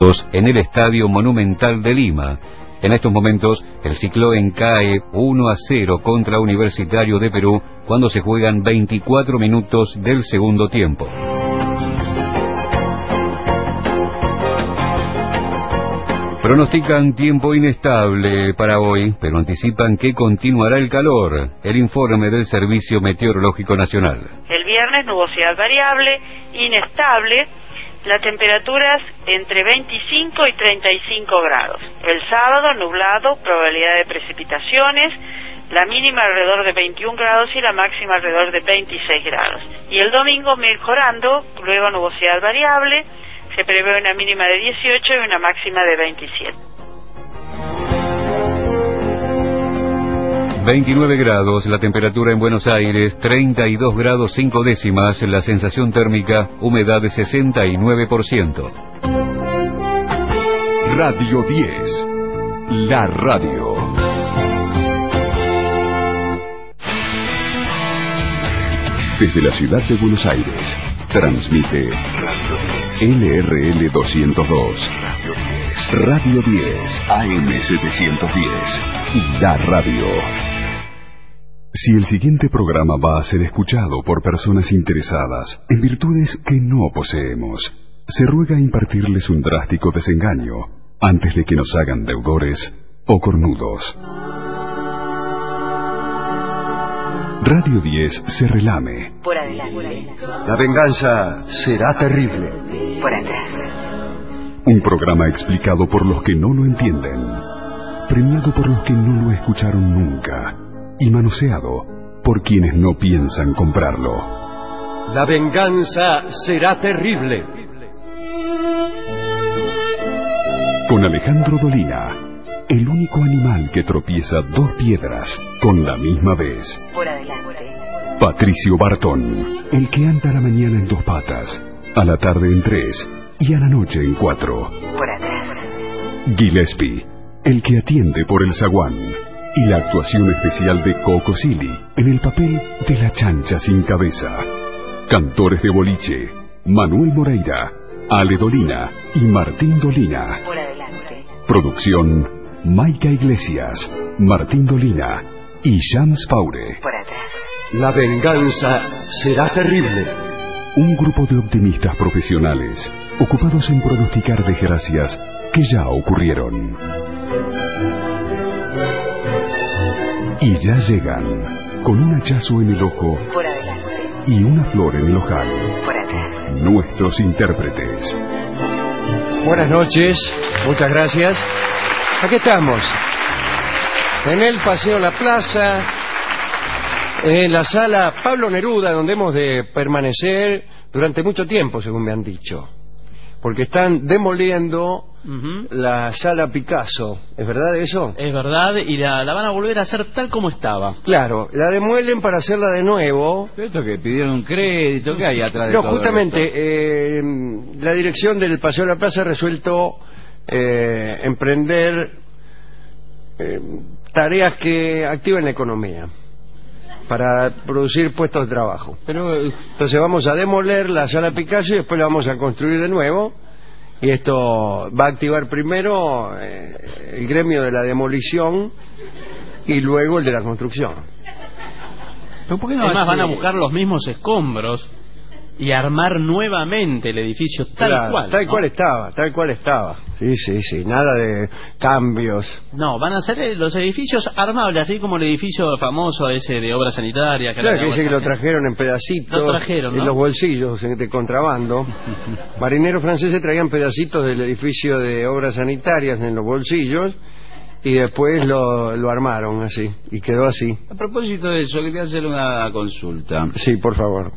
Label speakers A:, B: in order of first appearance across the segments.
A: en el Estadio Monumental de Lima. En estos momentos, el Cicloen cae 1-0 contra Universitario de Perú cuando se juegan 24 minutos del segundo tiempo. Pronostican tiempo inestable para hoy, pero anticipan que continuará el calor. El informe del Servicio Meteorológico Nacional.
B: El viernes nubosidad variable, inestable, las temperaturas entre 25 y 35 grados. El sábado nublado, probabilidad de precipitaciones, la mínima alrededor de 21 grados y la máxima alrededor de 26 grados. Y el domingo mejorando, luego nubosidad variable, se prevé una mínima de 18 y una máxima de 27.
A: 29 grados la temperatura en Buenos Aires, 32 grados 5 décimas la sensación térmica, humedad de 69%.
C: Radio 10, la radio. Desde la ciudad de Buenos Aires, transmite LRL 202, Radio 10, AM 710, la radio. Si el siguiente programa va a ser escuchado por personas interesadas en virtudes que no poseemos, se ruega impartirles un drástico desengaño antes de que nos hagan deudores o cornudos. Radio 10 se relame.
D: Por adelante.
E: La venganza será terrible.
D: Por atrás.
C: Un programa explicado por los que no lo entienden, premiado por los que no lo escucharon nunca y manoseado por quienes no piensan comprarlo.
E: La venganza será terrible.
C: Con Alejandro Dolina, el único animal que tropieza dos piedras con la misma vez.
D: Por adelante.
C: Patricio Bartón, el que anda a la mañana en 2 patas, a la tarde en 3 y a la noche en 4.
D: Por atrás.
C: Gillespie, el que atiende por el zaguán, y la actuación especial de Coco Silly en el papel de la chancha sin cabeza. Cantores de boliche, Manuel Moreira, Ale Dolina y Martín Dolina.
D: Por adelante.
C: Producción, Maica Iglesias, Martín Dolina y Shams Paure.
D: Por atrás.
E: La venganza será terrible.
C: Un grupo de optimistas profesionales ocupados en pronosticar desgracias que ya ocurrieron. Y ya llegan con un hachazo en el ojo.
D: Por adelante.
C: Y una flor en el ojal.
D: Por atrás.
C: Nuestros intérpretes.
E: Buenas noches, muchas gracias. Aquí estamos, en el Paseo La Plaza, en la sala Pablo Neruda, donde hemos de permanecer durante mucho tiempo, según me han dicho, porque están demoliendo la sala Picasso. ¿Es verdad eso?
F: Es verdad, y la van a volver a hacer tal como estaba.
E: Claro, la demuelen para hacerla de nuevo.
G: ¿Esto que pidieron un crédito? ¿Qué hay atrás de
E: No,
G: todo
E: justamente, la dirección del Paseo de la Plaza ha resuelto emprender tareas que activen la economía para producir puestos de trabajo.
G: Pero
E: entonces vamos a demoler la sala Picasso y después la vamos a construir de nuevo, y esto va a activar primero el gremio de la demolición y luego el de la construcción.
G: ¿pero por qué no
F: Además
G: hace-
F: van a buscar los mismos escombros y armar nuevamente el edificio tal
E: Claro,
F: cual.
E: tal
F: ¿no?
E: cual estaba. Sí, nada de cambios.
F: No, van a hacer los edificios armables, así como el edificio famoso ese de obra sanitaria.
E: Claro, que dice que lo trajeron en pedacitos,
F: Lo trajeron, ¿no?
E: en los bolsillos de contrabando. Marineros franceses traían pedacitos del edificio de obras sanitarias en los bolsillos y después lo armaron así, y quedó así.
G: A propósito de eso, quería hacer una consulta.
E: Sí, por favor.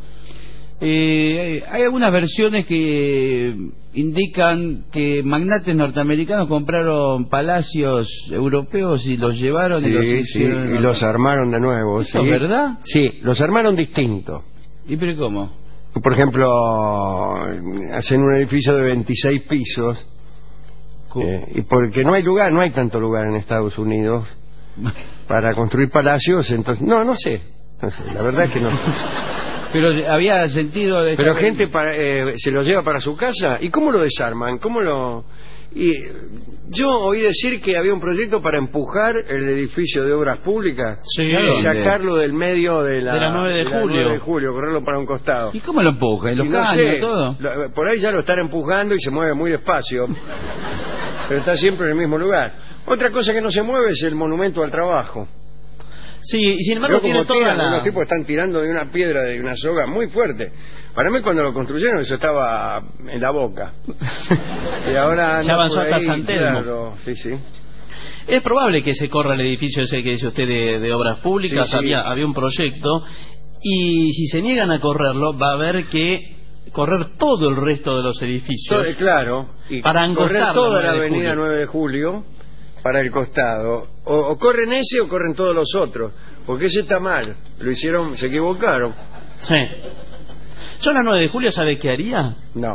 G: Hay algunas versiones que indican que magnates norteamericanos compraron palacios europeos y los llevaron y los
E: Sí,
G: hicieron...
E: y los armaron de nuevo.
G: ¿Eso
E: ¿sí?
G: es verdad?
E: Sí, los armaron distinto.
G: ¿Y pero cómo?
E: Por ejemplo, hacen un edificio de 26 pisos, y porque no hay tanto lugar en Estados Unidos para construir palacios, entonces... No sé, la verdad es que no sé.
G: Pero había sentido de...
E: Pero gente se lo lleva para su casa. ¿Y cómo lo desarman? ¿Cómo lo...? Y yo oí decir que había un proyecto para empujar el edificio de obras públicas
F: Sí.
E: y sacarlo del medio de la
F: 9 de julio.
E: 9 de julio, correrlo para un costado.
G: ¿Y cómo lo empujan? ¿Los
E: Y no
G: caños,
E: sé,
G: todo?
E: por ahí ya lo están empujando y se mueve muy despacio, pero está siempre en el mismo lugar. Otra cosa que no se mueve es el monumento al trabajo.
F: Sí, y sin embargo
E: Veo
F: tiene
E: como
F: toda
E: tiran,
F: la...
E: los tipos están tirando de una piedra, de una soga muy fuerte. Para mí cuando lo construyeron eso estaba en la boca. Y ahora
F: Ya
E: anda
F: avanzó
E: por
F: hasta
E: ahí,
F: San Telmo.
E: claro, sí, sí.
F: Es probable que se corra el edificio ese que dice usted de obras públicas.
E: Sí, sí.
F: Había un proyecto, y si se niegan a correrlo va a haber que correr todo el resto de los edificios.
E: Claro, y
F: Para
E: correr
F: engordar
E: toda
F: la
E: la
F: 9 de
E: avenida
F: julio.
E: 9 de julio para el costado. O corren ese o corren todos los otros, porque ese está mal. Lo hicieron, se equivocaron.
F: Sí. Yo la 9 de julio, ¿sabe qué haría?
E: No,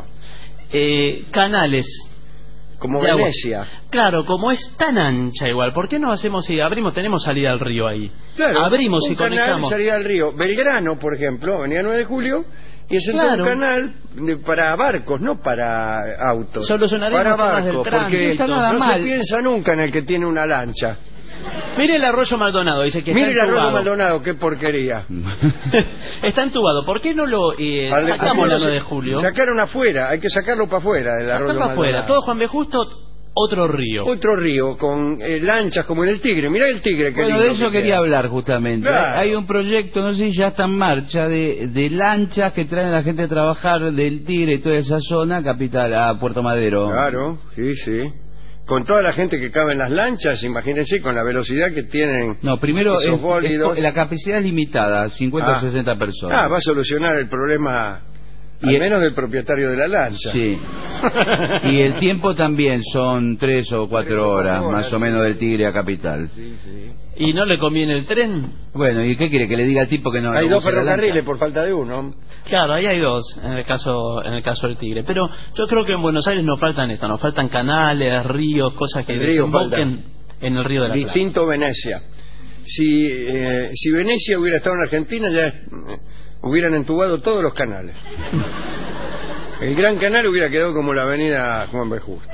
F: Canales
E: como
F: de agua.
E: Venecia.
F: Claro, como es tan ancha igual, ¿por qué no hacemos y abrimos? Tenemos salida al río ahí.
E: Claro,
F: Abrimos
E: un
F: y
E: canal
F: conectamos.
E: salía al río. Belgrano, por ejemplo, venía 9 de julio y es
F: Claro.
E: un canal para barcos, no para autos.
F: Solucionaríamos
E: para
F: temas del
E: barcos,
F: tránsito.
E: porque
G: Está nada
E: no
G: mal.
E: se piensa nunca en el que tiene una lancha.
F: Mire el arroyo Maldonado, dice que
E: Mire el
F: está
E: arroyo
F: entubado.
E: Maldonado, qué porquería.
F: Está entubado. ¿Por qué no lo sacamos la 9 de julio?
E: Sacaron afuera, hay que sacarlo para afuera del arroyo
F: Sacarlo afuera.
E: Maldonado.
F: Todo Juan B. Justo, otro río.
E: Otro río con lanchas como en el Tigre. Mirá el Tigre. qué
G: Bueno,
E: lindo
G: de eso
E: que
G: quería
E: queda.
G: hablar justamente.
E: Claro.
G: Hay un proyecto, no sé si ya está en marcha, de lanchas que traen a la gente a trabajar del Tigre y toda esa zona, capital, a Puerto Madero.
E: Claro, sí, sí. Con toda la gente que cabe en las lanchas, imagínense con la velocidad que tienen.
G: No, primero
E: esos bólidos.
G: la capacidad es limitada, 50 o 60 personas.
E: Va a solucionar el problema
G: Y
E: al menos del propietario de la lancha.
G: Sí. Y el tiempo también son 3 o 4 horas, más o menos, del Tigre a Capital.
E: Sí, sí.
F: ¿Y no le conviene el tren?
G: Bueno, ¿y qué quiere? Que le diga al tipo que no...
E: Hay
G: no
E: dos
G: use la
E: ferrocarriles
G: lancha?
E: por falta de uno.
F: Claro, ahí hay dos, en el caso del Tigre. Pero yo creo que en Buenos Aires nos faltan esto, nos faltan canales, ríos, cosas que
E: El río
F: desemboquen en el río de la Plata.
E: Distinto Venecia. Si Venecia hubiera estado en Argentina, ya hubieran entubado todos los canales. El Gran Canal hubiera quedado como la avenida Juan B. Justo.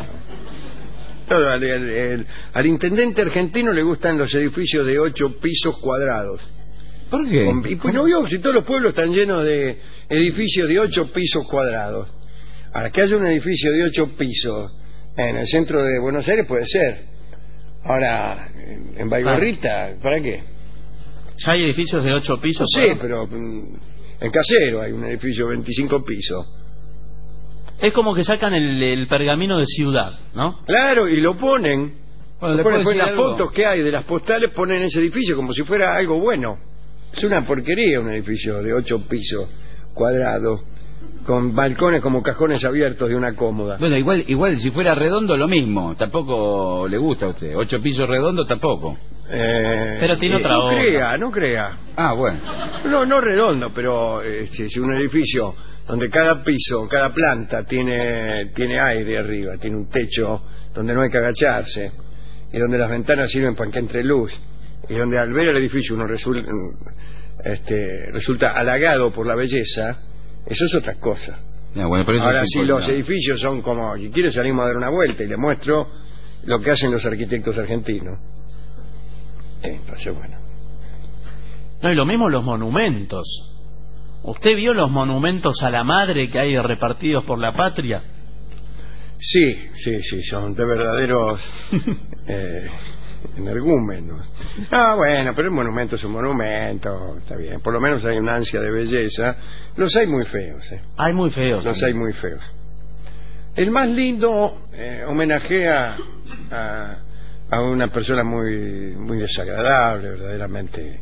E: Al intendente argentino le gustan los edificios de 8 pisos cuadrados.
G: ¿Por qué?
E: Y pues no vio si todos los pueblos están llenos de edificios de 8 pisos cuadrados. Ahora, que haya un edificio de 8 pisos en el centro de Buenos Aires puede ser. Ahora, en Baigorrita, ¿para qué?
F: ¿Ya hay edificios de 8
E: No
F: pisos?
E: sé, pero en Casero hay un edificio de 25 pisos.
F: Es como que sacan el pergamino de ciudad, ¿no?
E: Claro, y lo ponen.
G: Bueno,
E: Lo
G: ¿le puedo
E: ponen en
G: decir
E: las
G: algo?
E: fotos que hay de las postales, ponen ese edificio como si fuera algo bueno. Es una porquería un edificio de 8 pisos cuadrados, con balcones como cajones abiertos de una cómoda.
G: Bueno, igual si fuera redondo lo mismo, tampoco le gusta a usted. 8 pisos redondo tampoco.
F: Pero tiene otra
E: no
F: obra.
E: no crea.
G: Ah, bueno.
E: No redondo, pero si un edificio donde cada piso, cada planta tiene aire arriba, tiene un techo donde no hay que agacharse, y donde las ventanas sirven para que entre luz, y donde al ver el edificio uno resulta halagado por la belleza, eso es otra cosa.
G: No, bueno, pero eso
E: Ahora,
G: es
E: si los
G: importante.
E: edificios son como, si quiere salimos a dar una vuelta y le muestro lo que hacen los arquitectos argentinos. Entonces, bueno.
F: No, y lo mismo los monumentos. ¿Usted vio los monumentos a la madre que hay repartidos por la patria?
E: Sí, son de verdaderos energúmenos. Bueno, pero el monumento es un monumento, está bien. Por lo menos hay una ansia de belleza. Los hay muy feos,
F: Hay muy feos.
E: Los hay muy feos. El más lindo homenajea a una persona muy desagradable, verdaderamente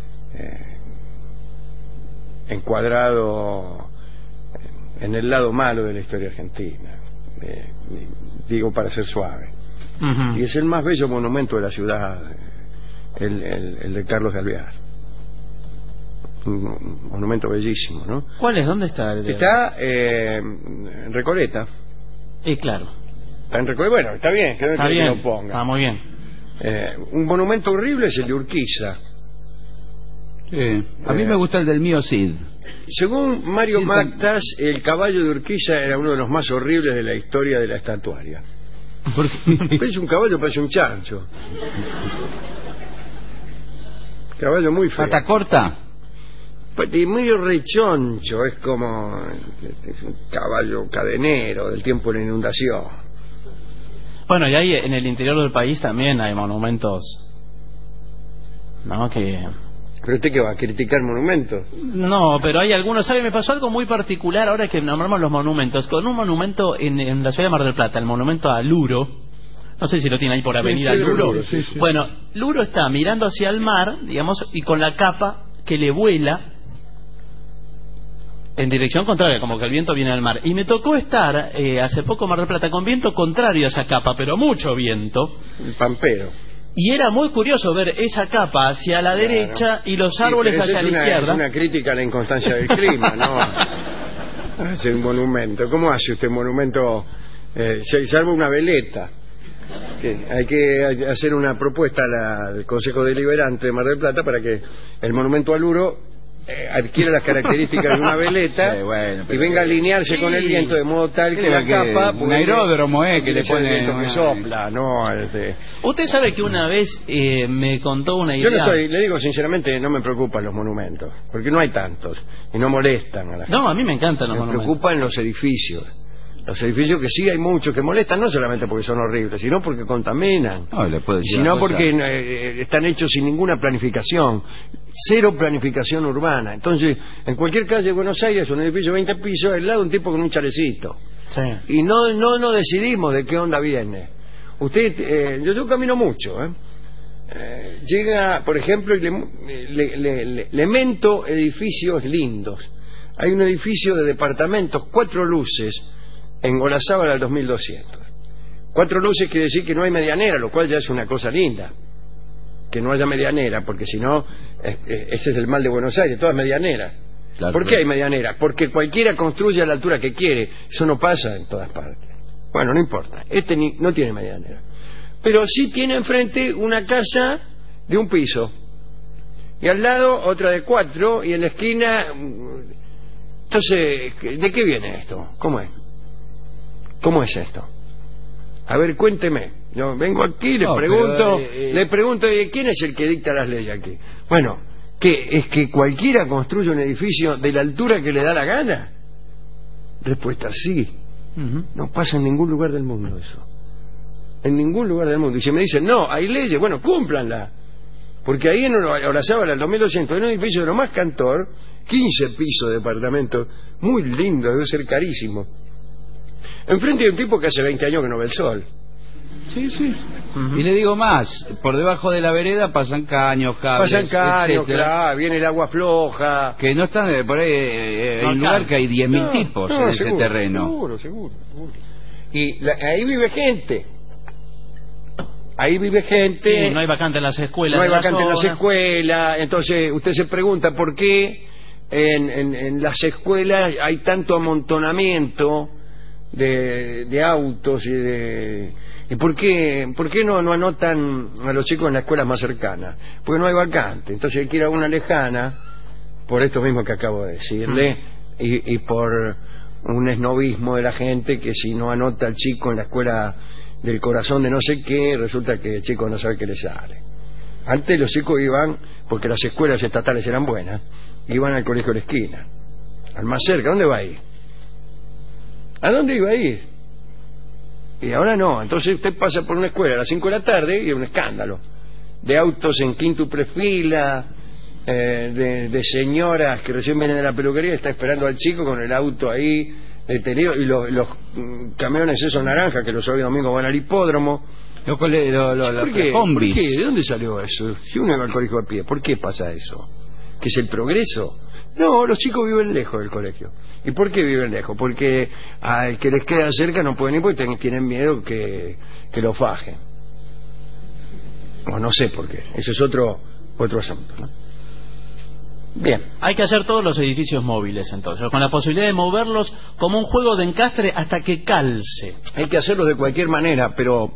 E: encuadrado en el lado malo de la historia argentina, digo para ser suave.
F: Ujú.
E: Y es el más bello monumento de la ciudad, el de Carlos de Alvear. Un monumento bellísimo, ¿no?
F: ¿Cuál es? ¿Dónde está?
E: Está en Recoleta.
F: Claro.
E: Está en Recoleta. Bueno, está bien, que
F: Está bien.
E: lo ponga.
F: Está muy bien.
E: Un monumento horrible es el de Urquiza.
G: Sí. A mí me gusta el del mío Cid.
E: Según Mario
G: Sí,
E: Mactas, el caballo de Urquiza era uno de los más horribles de la historia de la estatuaria. Es un caballo, parece un chancho. Caballo muy feo.
G: ¿Pata corta?
E: Y medio rechoncho, es como es un caballo cadenero del tiempo de la inundación.
F: Bueno, y ahí en el interior del país también hay monumentos, ¿no? Que...
E: ¿Pero usted qué va a criticar monumentos?
F: No, pero hay algunos. ¿Sabe? Me pasó algo muy particular ahora que nombramos los monumentos. Con un monumento en la ciudad de Mar del Plata, el monumento a Luro. No sé si lo tiene ahí por Avenida
E: Sí,
F: Luro.
E: sí, sí.
F: Bueno, Luro está mirando hacia el mar, digamos, y con la capa que le vuela en dirección contraria, como que el viento viene al mar. Y me tocó estar hace poco en Mar del Plata con viento contrario a esa capa, pero mucho viento.
E: El pampero.
F: Y era muy curioso ver esa capa hacia la derecha y los árboles
E: Sí, pero
F: hacia
E: esa
F: la
E: es
F: izquierda.
E: una crítica a la inconstancia del clima, ¿no? Hace un monumento. ¿Cómo hace usted un monumento? Salvo una veleta. Hay que hacer una propuesta al Consejo Deliberante de Mar del Plata para que el monumento al Luro adquiera las características de una veleta
G: Bueno,
E: y
G: pero-
E: venga a alinearse
F: Sí.
E: con el viento de modo tal que
G: Creo
E: la
G: que
E: capa
G: un aeródromo, que le
E: es el
G: pone
E: viento que
G: una-
E: sopla, no.
F: Usted sabe que una vez me contó una
E: Yo
F: idea.
E: no estoy, le digo sinceramente, no me preocupan los monumentos, porque no hay tantos y no molestan a la gente.
F: No, a mí me encantan los
E: Me
F: monumentos.
E: preocupan los edificios. Los edificios que sí hay muchos que molestan, no solamente porque son horribles, sino porque contaminan.
G: No, le puedo decir
E: Sino
G: una cosa.
E: porque están hechos sin ninguna planificación, cero planificación urbana. Entonces, en cualquier calle de Buenos Aires, un edificio de 20 pisos, al lado un tipo con un chalecito.
F: Sí.
E: Y no decidimos de qué onda viene. Usted, yo camino mucho, llega, por ejemplo, y le mento edificios lindos. Hay un edificio de departamentos, 4 luces, en Olazábal al 2200. 4 luces quiere decir que no hay medianera, lo cual ya es una cosa linda. Que no haya medianera, porque si no, ese es el mal de Buenos Aires, todas medianeras.
G: Claro,
E: ¿Por qué
G: claro.
E: hay medianera? Porque cualquiera construye a la altura que quiere. Eso no pasa en todas partes. Bueno, no importa. No tiene medianera. Pero sí tiene enfrente una casa de un piso. Y al lado otra de 4. Y en la esquina... Entonces, ¿de qué viene esto? ¿Cómo es? ¿Cómo es esto? A ver, cuénteme. Yo vengo aquí,
G: No,
E: le pregunto, ¿quién es el que dicta las leyes aquí? Bueno, ¿qué? ¿Es que cualquiera construye un edificio de la altura que le da la gana? Respuesta, sí. No pasa en ningún lugar del mundo eso. En ningún lugar del mundo. Y si me dicen, no, hay leyes, bueno, cúmplanlas. Porque ahí en Olazábal, al 2200, en un edificio de lo más cantor, 15 pisos de departamento, muy lindo, debe ser carísimo. Enfrente de un tipo que hace 20 años que no ve el sol.
G: Sí, sí. Y le digo más, por debajo de la vereda pasan caños, cables,
E: Pasan caños,
G: etcétera,
E: claro, viene el agua floja.
G: que no están por ahí, hay
F: No
G: un lugar
F: alcanza.
G: que hay 10.000 tipos en ese
E: seguro,
G: terreno.
E: Seguro. Y ahí vive gente. Ahí vive gente.
F: Sí, no hay vacante en las escuelas.
E: No hay
F: de la
E: vacante en las
F: zona.
E: escuelas. Entonces usted se pregunta por qué en las escuelas hay tanto amontonamiento de autos y por qué no anotan a los chicos en las escuelas más cercanas. Porque no hay vacante. Entonces hay que ir a una lejana, por esto mismo que acabo de decirle, y por un esnovismo de la gente que si no anota al chico en la escuela del corazón de no sé qué, resulta que el chico no sabe qué le sale. Antes los chicos iban, porque las escuelas estatales eran buenas, iban al colegio de la esquina, al más cerca. ¿Dónde va a ir? ¿A dónde iba a ir? Y ahora no. Entonces usted pasa por una escuela a las 5 de la tarde y es un escándalo de autos en quíntuple fila, de señoras que recién vienen de la peluquería y está esperando al chico con el auto ahí detenido, y los camiones esos naranjas que los sábados y domingos van al hipódromo.
G: ¿Por
E: ¿Por qué?
G: hombres.
E: ¿Por qué? ¿De dónde salió eso? Si uno va al colegio a pie, ¿por qué pasa eso? ¿Que es el progreso? No, los chicos viven lejos del colegio. ¿Y por qué viven lejos? Porque al que les queda cerca no pueden ir porque tienen miedo que lo fajen. O no sé por qué. Ese es otro asunto, ¿no? Bien.
F: Hay que hacer todos los edificios móviles entonces, con la posibilidad de moverlos como un juego de encastre hasta que calce.
E: Hay que hacerlo de cualquier manera, pero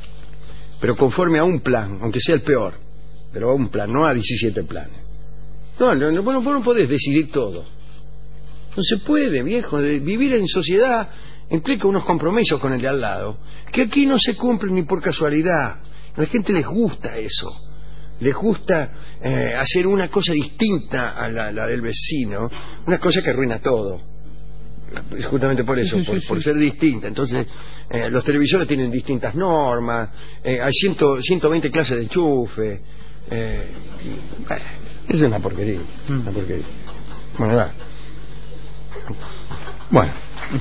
E: conforme a un plan, aunque sea el peor, pero a un plan, no a 17 planes. Vos no podés decidir todo. No se puede, viejo. Vivir en sociedad implica unos compromisos con el de al lado, que aquí no se cumplen ni por casualidad. A la gente les gusta eso. Les gusta hacer una cosa distinta a la del vecino, una cosa que arruina todo. Justamente por eso, por ser distinta. Entonces, los televisores tienen distintas normas, hay 120 clases de enchufe. Es una porquería. Una porquería. Bueno, va. Bueno.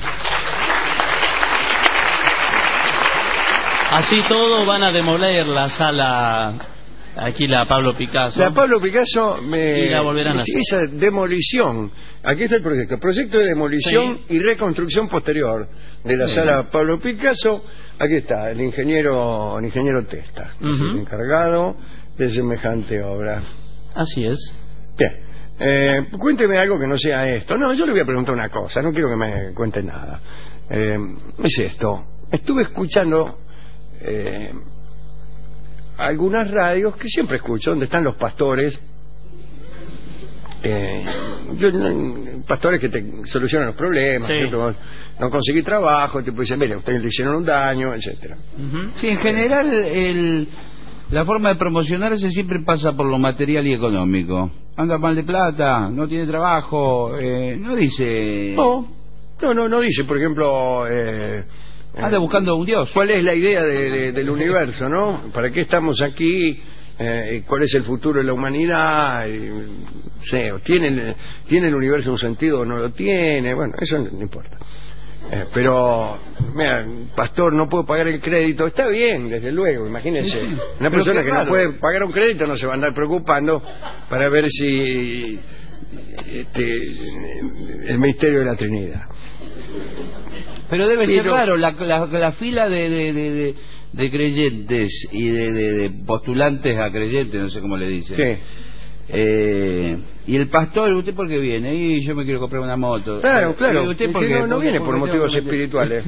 F: Así todo van a demoler la sala, aquí la Pablo Picasso.
E: La Pablo Picasso
F: y la volverán a hacer.
E: Esa demolición. Aquí está el proyecto de demolición y reconstrucción posterior de la sala Pablo Picasso. Aquí está el ingeniero Testa, que es el encargado de semejante obra.
F: Así es.
E: Bien. Cuénteme algo que no sea esto. No, yo le voy a preguntar una cosa, no quiero que me cuente nada. Es esto. Estuve escuchando algunas radios que siempre escucho, donde están los pastores, pastores que te solucionan los problemas. Por ejemplo, no conseguí trabajo, te dicen, mire, ustedes le hicieron un daño, etcétera.
G: Sí, en general la forma de promocionarse siempre pasa por lo material y económico. Anda mal de plata, no tiene trabajo, no dice...
E: No dice, por ejemplo...
G: anda buscando un dios.
E: ¿Cuál es la idea del universo, no? ¿Para qué estamos aquí? ¿Cuál es el futuro de la humanidad? ¿Tiene el universo un sentido o no lo tiene? Bueno, eso no importa. Pero, mira, pastor, no puedo pagar el crédito. Está bien, desde luego, imagínense. Una persona que no puede pagar un crédito no se va a andar preocupando para ver si el misterio de la Trinidad.
G: Pero debe ser raro, la fila de creyentes y de postulantes a creyentes, no sé cómo le dicen.
E: Sí.
G: Y el pastor, ¿usted por qué viene? Y yo me quiero comprar una moto.
E: Claro.
G: ¿Usted por qué?
E: No viene por motivos espirituales.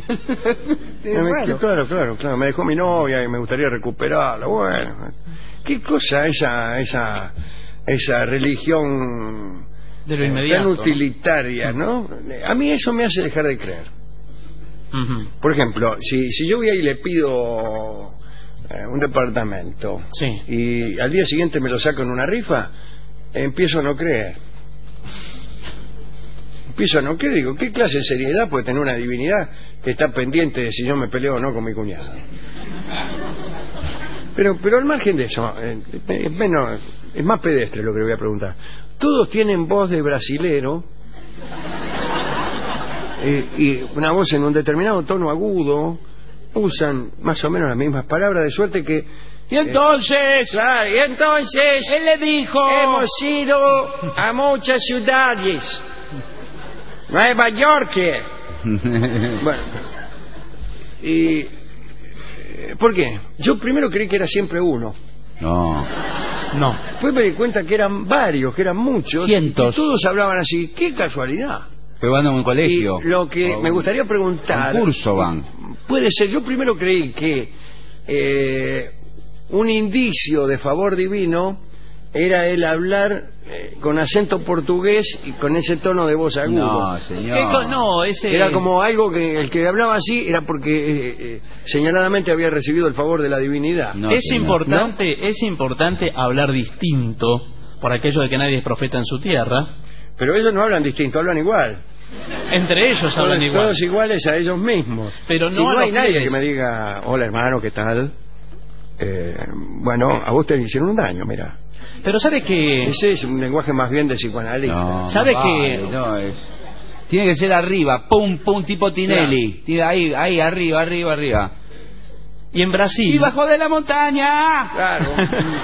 E: Claro. Me dejó mi novia y me gustaría recuperarla. Bueno, qué cosa esa religión
F: de lo inmediato,
E: tan utilitaria, ¿no? A mí eso me hace dejar de creer. Por ejemplo, si yo voy ahí y le pido un departamento y al día siguiente me lo saco en una rifa, empiezo a no creer. Digo, ¿qué clase de seriedad puede tener una divinidad que está pendiente de si yo me peleo o no con mi cuñado? Pero al margen de eso, es más pedestre lo que le voy a preguntar. Todos tienen voz de brasilero y una voz en un determinado tono agudo, usan más o menos las mismas palabras, de suerte que...
G: Y entonces...
E: Él le dijo... Hemos ido a muchas ciudades. Nueva York. Bueno. Y... ¿por qué? Yo primero creí que era siempre uno.
G: No.
E: Después me di cuenta que eran varios, que eran muchos.
G: Cientos.
E: Y todos hablaban así. ¡Qué casualidad!
G: Pero van a un colegio.
E: Y lo que me gustaría preguntar...
G: Un curso van.
E: Puede ser, yo primero creí que un indicio de favor divino era el hablar con acento portugués y con ese tono de voz agudo.
G: No, señor.
E: Era como algo que el que hablaba así era porque señaladamente había recibido el favor de la divinidad.
F: No, es importante hablar distinto, por aquello de que nadie es profeta en su tierra.
E: Pero ellos no hablan distinto, hablan igual.
F: Entre ellos hablan igual.
E: Todos iguales a ellos mismos.
F: Pero
E: si no hay nadie que me diga, hola hermano, ¿qué tal? Bueno, a vos te hicieron un daño, mira.
F: Pero ¿sabe que
E: ese es un lenguaje más bien de psicoanalista?
G: No,
F: ¿sabe
G: que tiene que ser arriba, pum, tipo Tinelli? Claro. Ahí, arriba.
F: Y en Brasil...
G: ¡Y bajo de la montaña!
E: Claro.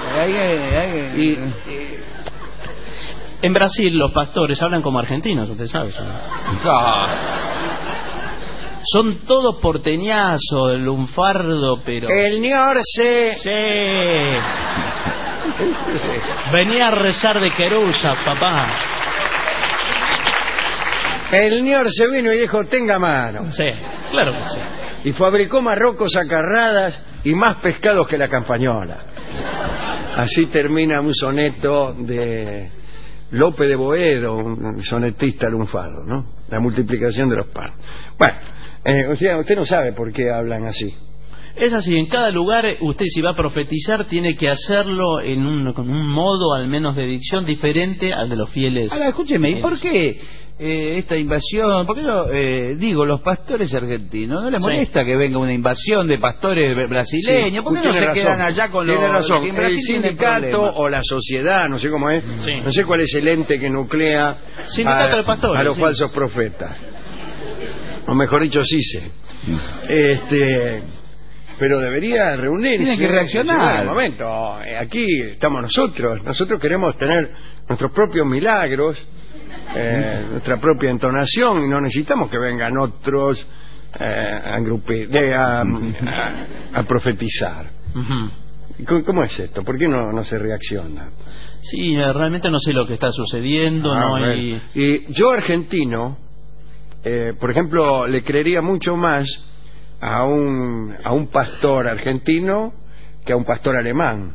F: En Brasil los pastores hablan como argentinos, usted sabe. Son todos porteñazos, el lunfardo, pero...
E: El Niorce.
F: Sí. Venía a rezar de querusa, papá.
E: El Niorce vino y dijo, tenga mano.
F: Sí, claro que sí.
E: Y fabricó marrocos acarradas y más pescados que la campañola. Así termina un soneto de Lope de Boedo, un sonetista lunfardo, ¿no? La multiplicación de los pares. Bueno, usted no sabe por qué hablan así.
F: Es así, en cada lugar usted si va a profetizar tiene que hacerlo con un modo al menos de dicción diferente al de los fieles.
G: Ahora, escúcheme, ¿y por qué esta invasión? ¿Por qué los pastores argentinos? ¿No les molesta que venga una invasión de pastores brasileños? ¿Por qué no se quedan allá con los...
E: Tiene razón,
G: en Brasil
E: el sindicato o la sociedad, no sé cómo es, no sé cuál es el ente que nuclea
F: de pastores,
E: a los falsos profetas. O mejor dicho, CICE. Pero debería reunirse.
G: Tiene que reaccionar.
E: Un momento, aquí estamos nosotros queremos tener nuestros propios milagros, nuestra propia entonación, y no necesitamos que vengan otros a profetizar. ¿Cómo es esto? ¿Por qué no se reacciona?
F: Sí, realmente no sé lo que está sucediendo.
E: Y yo, argentino, por ejemplo, le creería mucho más a un pastor argentino que a un pastor alemán.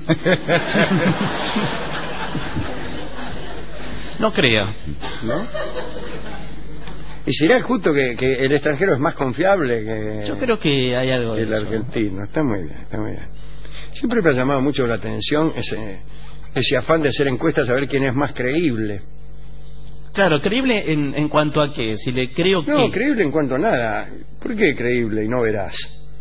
F: No crea.
E: ¿No? ¿Y será justo que el extranjero es más confiable que...
F: Yo creo que hay algo de
E: el
F: eso.
E: argentino? Está muy bien. Siempre me ha llamado mucho la atención ese afán de hacer encuestas a ver quién es más creíble.
F: Claro, creíble en cuanto a qué, si le creo que...
E: No, creíble en cuanto a nada. ¿Por qué creíble y no veraz?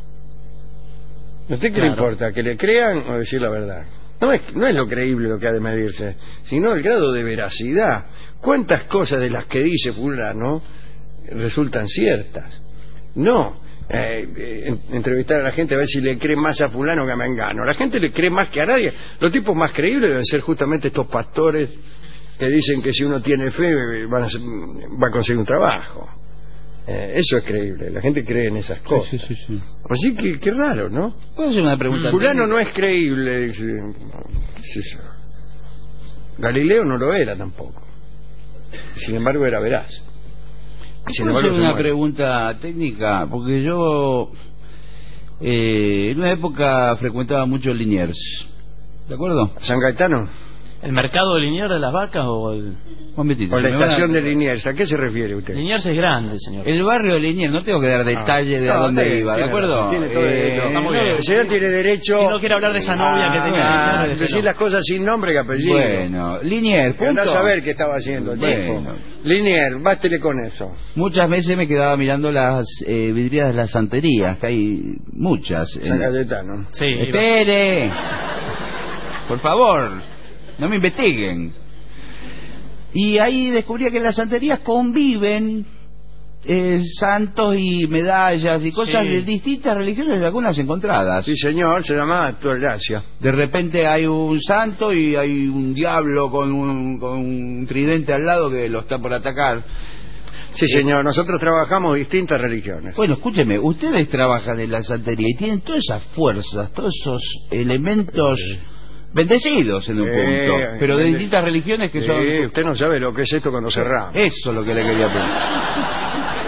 E: ¿A usted qué le importa? ¿Que le crean o decir la verdad? No es lo creíble lo que ha de medirse, sino el grado de veracidad. ¿Cuántas cosas de las que dice fulano resultan ciertas? No, entrevistar a la gente a ver si le cree más a fulano que a mengano. La gente le cree más que a nadie. Los tipos más creíbles deben ser justamente estos pastores que dicen que si uno tiene fe va a conseguir un trabajo. Eso es creíble, la gente cree en esas cosas.
G: Sí.
E: Así que qué raro, ¿no?
G: ¿Puedo hacer una pregunta?
E: Fulano no es creíble, dice. ¿Qué es eso? Galileo no lo era tampoco. Sin embargo era veraz.
G: ¿Puedo hacer una pregunta técnica? Porque yo en una época frecuentaba mucho Liniers. ¿De acuerdo?
E: ¿San Gaetano?
F: ¿El mercado de Liniers de las vacas o el...?
E: O la estación de Liniers. ¿A qué se refiere usted?
F: Liniers es grande, señor.
G: El barrio de Liniers, no tengo que dar detalles de a dónde iba, ¿de acuerdo?
E: Tiene todo derecho.
F: Está muy bien.
E: El señor tiene derecho...
F: Si no quiere hablar de esa novia que tenía...
E: decir las cosas sin nombre y apellido.
G: Bueno, Liniers, punto.
E: Andá a saber qué estaba haciendo el tipo. Liniers, bástele con eso.
G: Muchas veces me quedaba mirando las vidrieras de las santerías, que hay muchas.
E: San Cayetano.
F: Sí.
G: ¡Espere! Por favor, no me investiguen. Y ahí descubría que en las santerías conviven santos y medallas y cosas de distintas religiones, algunas encontradas.
E: Sí, señor, se llama tolerancia.
G: De repente hay un santo y hay un diablo con un tridente al lado que lo está por atacar.
E: Sí, señor, nosotros trabajamos distintas religiones.
G: Bueno, escúcheme, ustedes trabajan en la santería y tienen todas esas fuerzas, todos esos elementos... bendecidos en un punto, pero de distintas religiones que son...
E: Usted no sabe lo que es esto cuando cerramos.
G: Eso es lo que le quería preguntar.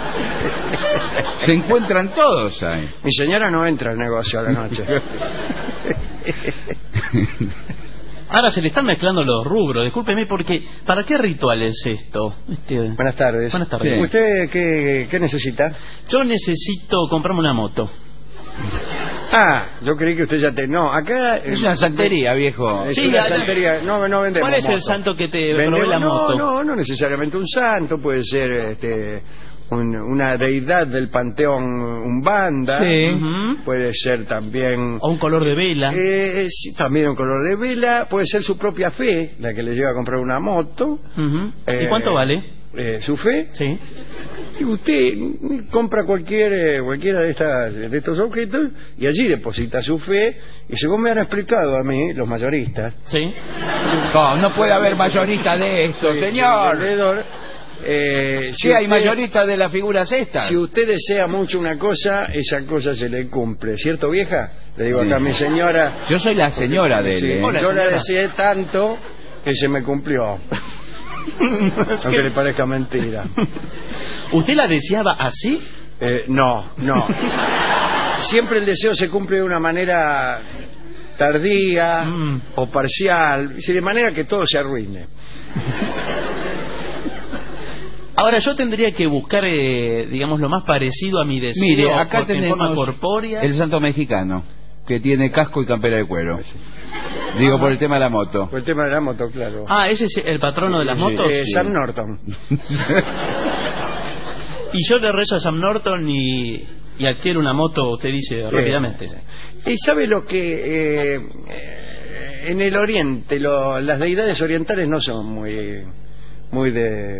G: Se encuentran todos ahí.
E: Mi señora no entra al negocio a la noche.
F: Ahora se le están mezclando los rubros, discúlpeme, porque ¿para qué ritual es esto?
E: Buenas tardes.
F: Buenas tardes.
E: Sí. ¿Usted qué necesita?
F: Yo necesito comprarme una moto.
E: Yo creí que usted ya No, acá...
G: Es una santería, viejo.
E: Es una santería. No vendemos
F: ¿Cuál es el
E: motos.
F: santo que te provee la moto?
E: No necesariamente un santo. Puede ser una deidad del panteón Umbanda.
F: Sí.
E: Puede ser también...
F: O un color de vela.
E: Sí, también un color de vela. Puede ser su propia fe, la que le lleva a comprar una moto.
F: ¿Y cuánto vale?
E: ¿Su fe?
F: Sí.
E: Y usted compra cualquiera de estos objetos y allí deposita su fe. Y según me han explicado a mí los mayoristas...
F: Sí.
G: No puede haber mayorista de esto, señor.
E: Si
G: hay mayoristas de las figuras estas.
E: Si usted desea mucho una cosa, esa cosa se le cumple, ¿cierto, vieja? Le digo acá a mi señora.
G: Yo soy la señora de él.
E: Sí,
F: Hola,
E: yo
F: señora.
E: la deseé tanto que se me cumplió. Aunque le parezca mentira.
F: ¿Usted la deseaba así?
E: No. Siempre el deseo se cumple de una manera tardía o parcial, de manera que todo se arruine.
F: Ahora yo tendría que buscar, digamos, lo más parecido a mi deseo.
G: Mire, acá
F: en forma
G: tenemos
F: corpórea.
G: el santo mexicano, que tiene casco y campera de cuero. Digo, por el tema de la moto.
E: Por el tema de la moto, claro.
F: Ah, ¿ese es el patrono de las motos?
G: Sí.
E: Sam Norton.
F: Y yo le rezo a Sam Norton y adquiero una moto, usted dice, rápidamente.
E: Y sabe lo que en el Oriente las deidades orientales no son muy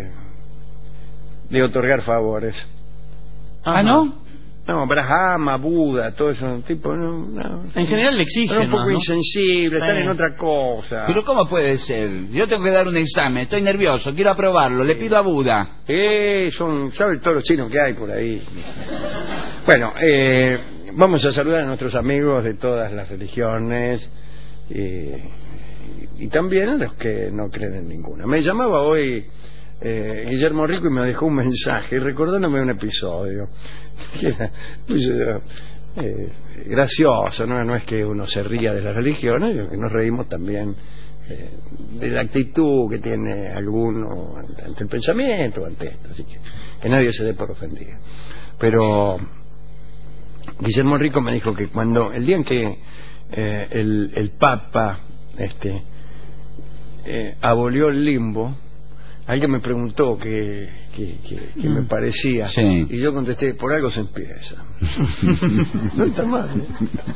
E: de otorgar favores.
F: Ajá.
G: ¿No?
E: No, Brahma, Buda, todo eso, tipo, no.
F: En general le exigen
E: Son un poco
F: más, ¿no?
E: insensibles, están
F: Sí.
E: en otra cosa.
G: Pero ¿cómo puede ser? Yo tengo que dar un examen, estoy nervioso, quiero aprobarlo, le pido a Buda.
E: ¿Sabe todos los chinos que hay por ahí? Bueno, vamos a saludar a nuestros amigos de todas las religiones y también a los que no creen en ninguna. Me llamaba hoy Guillermo Rico y me dejó un mensaje recordándome un episodio que era gracioso, no es que uno se ría de las religiones, sino que nos reímos también de la actitud que tiene alguno ante el pensamiento, ante esto, así que nadie se dé por ofendido. Pero Guillermo Rico me dijo que cuando el día en que el Papa abolió el limbo, alguien me preguntó qué me parecía,
G: Sí.
E: y yo contesté, por algo se empieza. No está mal, ¿eh?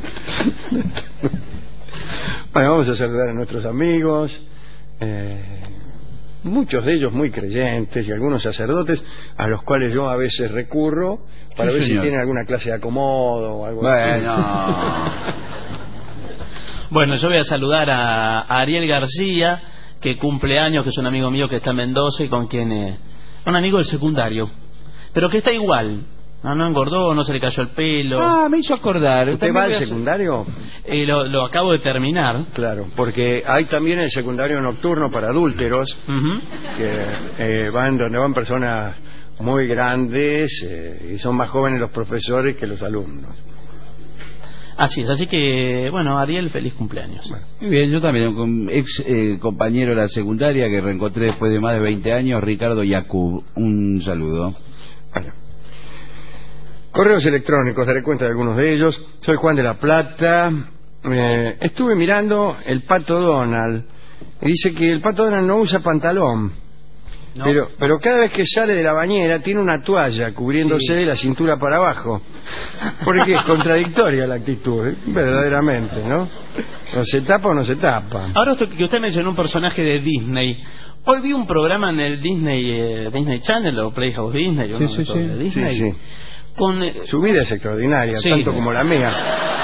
E: Bueno, vamos a saludar a nuestros amigos, muchos de ellos muy creyentes y algunos sacerdotes a los cuales yo a veces recurro para
G: Sí,
E: ver
G: señor.
E: si tienen alguna clase de acomodo o algo
G: Bueno.
F: Bueno, yo voy a saludar a Ariel García, que cumple años, que es un amigo mío que está en Mendoza y con quien... un amigo del secundario, pero que está igual. No engordó, no se le cayó el pelo.
G: Ah, me hizo acordar.
E: ¿Usted
G: También
E: va al
G: voy a-
E: secundario?
F: Lo acabo de terminar.
E: Claro, porque hay también el secundario nocturno para adúlteros,
F: Ujú.
E: que donde van personas muy grandes y son más jóvenes los profesores que los alumnos.
F: Así es, así que, bueno, Ariel, feliz cumpleaños.
G: Muy bien, yo también, un ex compañero de la secundaria que reencontré después de más de 20 años, Ricardo Yacub. Un saludo.
E: Bueno. Correos electrónicos, daré cuenta de algunos de ellos. Soy Juan de la Plata. Estuve mirando el Pato Donald. Y dice que el Pato Donald no usa pantalón.
F: No.
E: Pero cada vez que sale de la bañera tiene una toalla cubriéndose de la cintura para abajo. Porque es contradictoria la actitud, verdaderamente, ¿no? ¿O se tapa o no se tapa?
F: Ahora que usted mencionó un personaje de Disney. Hoy vi un programa en el Disney Channel o Playhouse Disney, o no,
G: Sí, sí,
F: de
G: sí.
F: Disney,
E: Sí.
F: con
E: Su vida es extraordinaria,
F: Sí.
E: tanto como la mía.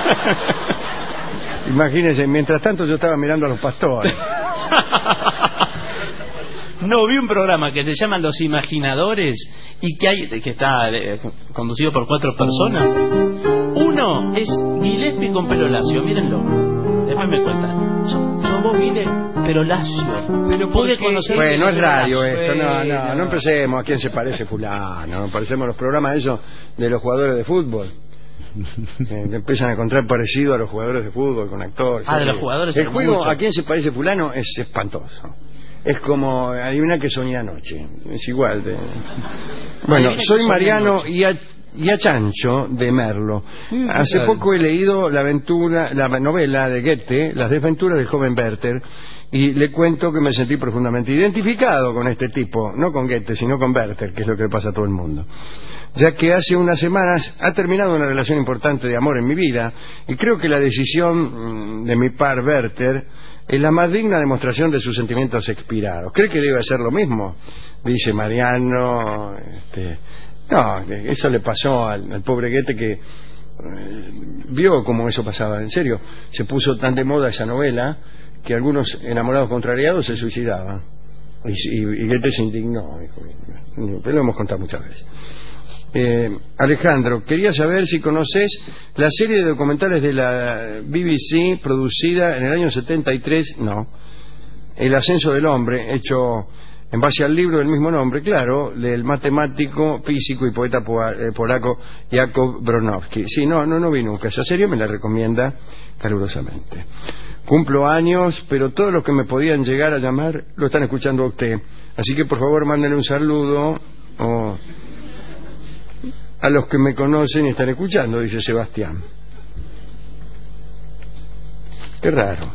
E: Imagínense, mientras tanto yo estaba mirando a los pastores.
F: No, vi un programa que se llama Los Imaginadores y que está conducido por 4 personas. Uno es Gillespie con pelo lacio, mírenlo. Después me cuentan. Sos vos, Guille, pero lacio.
G: Pero
F: pude
G: ¿por qué?
F: conocer.
E: Bueno, es radio esto,
G: Bueno.
E: no empecemos a quién se parece fulano, parecemos los programas esos de los jugadores de fútbol. Empiezan a encontrar parecido a los jugadores de fútbol con actores.
F: Ah, de los jugadores
E: El
F: hay
E: juego
F: mucho.
E: a quién se parece fulano es espantoso. Es como adivina que soñé anoche. Es igual de... Bueno,
F: Adivina que
E: soy
F: soñé
E: Mariano
F: anoche.
E: y a Chancho de Merlo. Hace
G: claro.
E: poco he leído la novela de Goethe, Las desventuras del joven Werther, y le cuento que me sentí profundamente identificado con este tipo, no con Goethe, sino con Werther, que es lo que le pasa a todo el mundo. Ya que hace unas semanas ha terminado una relación importante de amor en mi vida, y creo que la decisión de mi par Werther es la más digna demostración de sus sentimientos expirados. ¿Cree que debe hacer lo mismo? Dice Mariano. No, que eso le pasó al pobre Goethe que vio cómo eso pasaba. En serio, se puso tan de moda esa novela que algunos enamorados contrariados se suicidaban. Y Goethe se indignó. Dijo, lo hemos contado muchas veces. Alejandro, quería saber si conoces la serie de documentales de la BBC producida en el año 73, no, El ascenso del hombre, hecho en base al libro del mismo nombre, claro, del matemático, físico y poeta polaco Jakub Bronowski. Sí, no vi nunca esa serie, me la recomienda calurosamente. Cumplo años, pero todos los que me podían llegar a llamar lo están escuchando a usted. Así que por favor mándenle un saludo a los que me conocen y están escuchando, dice Sebastián. Qué raro.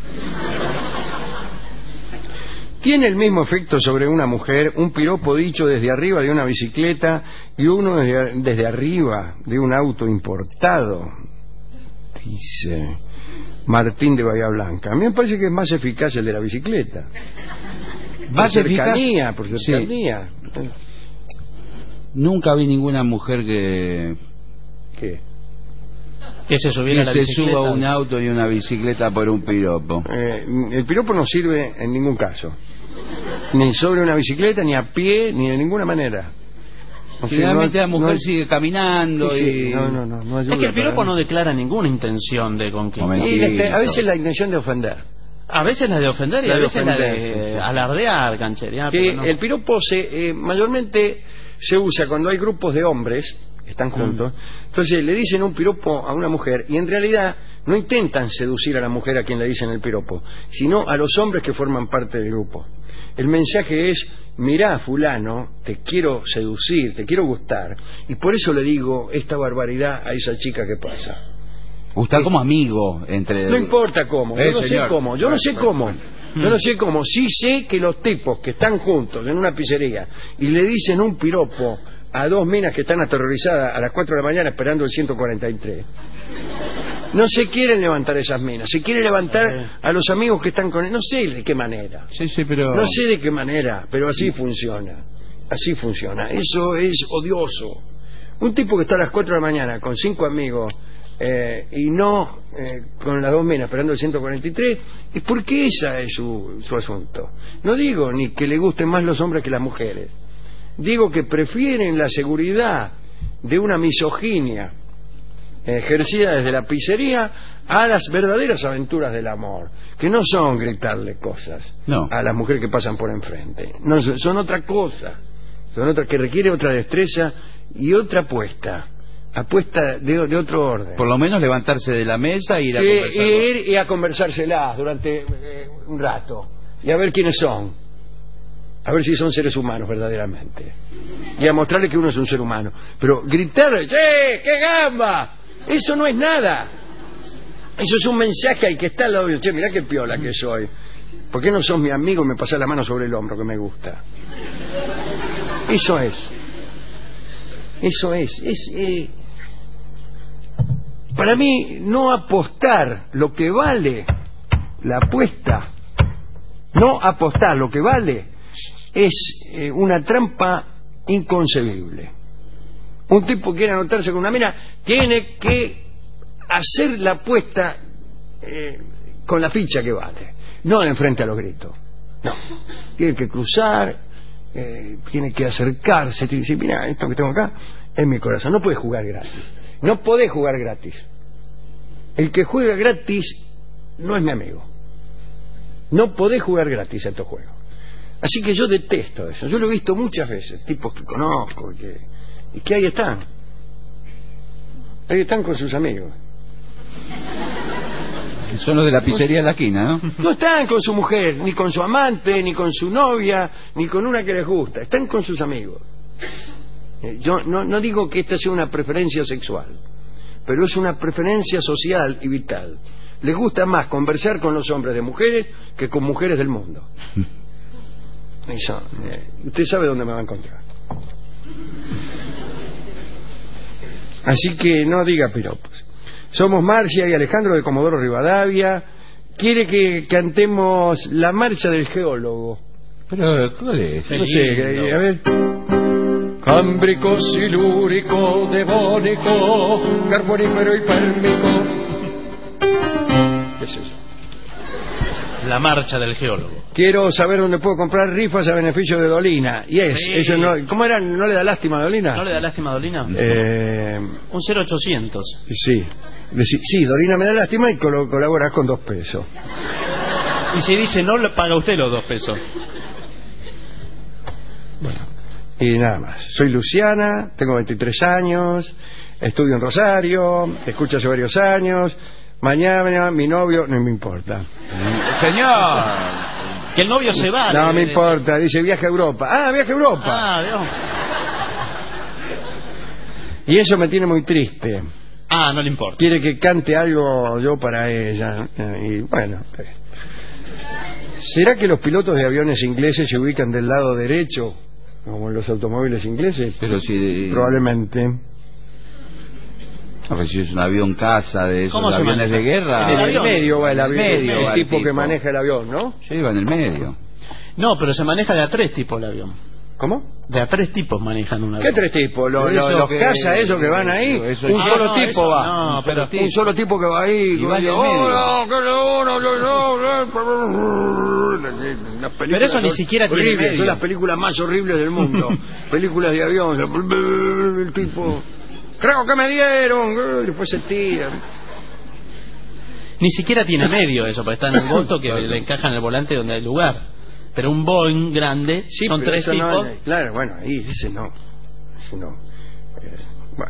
E: ¿Tiene el mismo efecto sobre una mujer un piropo dicho desde arriba de una bicicleta y uno desde arriba de un auto importado? Dice Martín de Bahía Blanca. A mí me parece que es más eficaz el de la bicicleta.
G: Más
E: cercanía, por cercanía.
G: Sí. Nunca vi ninguna mujer que
F: se subiera a la bicicleta.
G: Suba a un auto y una bicicleta por un piropo.
E: El piropo no sirve en ningún caso. Ni sobre una bicicleta, ni a pie, ni de ninguna manera.
G: Finalmente la mujer sigue caminando y...
E: No ayuda.
F: Es que el piropo no declara ninguna intención de conquista.
E: A veces la intención de ofender.
F: A veces la de ofender y a veces la de alardear, cancherear.
E: El piropo mayormente se usa cuando hay grupos de hombres que están juntos. Entonces le dicen un piropo a una mujer y en realidad no intentan seducir a la mujer a quien le dicen el piropo, sino a los hombres que forman parte del grupo. El mensaje es: mirá, fulano, te quiero seducir, te quiero gustar, y por eso le digo esta barbaridad a esa chica que pasa.
G: Gustar como amigo entre...
E: No importa cómo, yo no sé cómo. Sí sé que los tipos que están juntos en una pizzería y le dicen un piropo a dos minas que están aterrorizadas a las 4 de la mañana esperando el 143, no se quieren levantar esas minas, se quieren levantar a los amigos que están con él. No sé de qué manera.
G: Pero...
E: No sé de qué manera, pero así funciona. Así funciona. Eso es odioso. Un tipo que está a las 4 de la mañana con 5 amigos y no con las dos minas esperando el 143, es porque esa es su asunto. No digo ni que le gusten más los hombres que las mujeres. Digo que prefieren la seguridad de una misoginia ejercida desde la pizzería a las verdaderas aventuras del amor, que no son gritarle cosas a las mujeres que pasan por enfrente. No, son otra cosa, son otra que requiere otra destreza y otra apuesta de otro orden.
G: Por lo menos levantarse de la mesa y ir
E: a conversárselas durante un rato y a ver quiénes son, a ver si son seres humanos verdaderamente, y a mostrarle que uno es un ser humano. Pero gritarle: ¡sí, qué gamba! Eso no es nada. Eso es un mensaje al que está al lado de: che, mirá qué piola que soy. ¿Por qué no sos mi amigo y me pasás la mano sobre el hombro, que me gusta? Eso es. Para mí, no apostar lo que vale la apuesta, no apostar lo que vale, es una trampa inconcebible. Un tipo que quiere anotarse con una mina tiene que hacer la apuesta con la ficha que vale, no de enfrente a los gritos. No, tiene que cruzar, tiene que acercarse, tiene que decir: mira, esto que tengo acá es mi corazón. No puedes jugar gratis, no podés jugar gratis. El que juega gratis no es mi amigo. No podés jugar gratis a estos juegos. Así que yo detesto eso. Yo lo he visto muchas veces, tipos que conozco y que ahí están con sus amigos.
G: Son los de la pizzería de la esquina, ¿no?
E: No están con su mujer, ni con su amante, ni con su novia, ni con una que les gusta. Están con sus amigos. Yo no digo que esta sea una preferencia sexual, pero es una preferencia social y vital. Les gusta más conversar con los hombres de mujeres que con mujeres del mundo. Eso, usted sabe dónde me va a encontrar. Así que no diga piropos. Somos Marcia y Alejandro de Comodoro Rivadavia. Quiere que cantemos La Marcha del Geólogo.
G: Pero, ¿cuál es?
E: No sé, a ver. Cámbrico, silúrico, devónico, carbonífero y pálmico. ¿Qué es eso?
F: La Marcha del Geólogo.
E: Quiero saber dónde puedo comprar rifas a beneficio de Dolina. Y eso no, ¿cómo era? ¿No le da lástima a Dolina?
F: ¿No le da lástima a Dolina? Un 0800.
E: Sí. Sí, Dolina me da lástima y colaboras con 2 pesos.
F: Y si dice no, le paga usted los 2 pesos.
E: Bueno, y nada más. Soy Luciana, tengo 23 años, estudio en Rosario, te escucho hace varios años. Mañana mi novio, no me importa.
G: Señor,
F: Que el novio se va.
E: No me importa, dice viaje a Europa. Ah, viaje a Europa.
F: Ah, Dios.
E: Y eso me tiene muy triste.
F: Ah, no le importa.
E: Quiere que cante algo yo para ella. Y bueno, ¿será que los pilotos de aviones ingleses se ubican del lado derecho, como en los automóviles ingleses?
G: pero si...
E: Probablemente.
G: A ver, si es un avión caza de esos
F: ¿Cómo se
G: aviones
F: maneja?
G: de guerra.
F: En
E: En el
F: avión.
E: medio va el avión,
G: En el medio va
E: el
G: el
E: tipo que
G: tipo.
E: maneja el avión, ¿no?
G: Sí, va en el medio.
F: No, pero se maneja de a 3 tipos el avión.
E: ¿Cómo?
F: De a 3 tipos manejan un
E: ¿Qué
F: avión.
E: 3 tipos?
G: Pero eso
E: Los
G: que-
E: cazas esos que van ahí,
G: eso
E: un
G: es-
E: solo
F: no,
E: tipo
F: eso
E: va.
F: no, pero-
E: Un solo tipo que va ahí.
G: Y va en el
F: Pero eso ni siquiera tiene
E: horribles,
F: medio.
E: son las películas más horribles del mundo. Películas de avión, el tipo, creo que me dieron, y después se tiran.
F: Ni siquiera tiene medio eso, porque está en el boto que le encaja en el volante donde hay lugar. Pero un Boeing grande,
E: Sí,
F: son
E: pero
F: 3
E: eso
F: tipos.
E: no, claro, bueno, ahí ese no. Ese no. Bueno.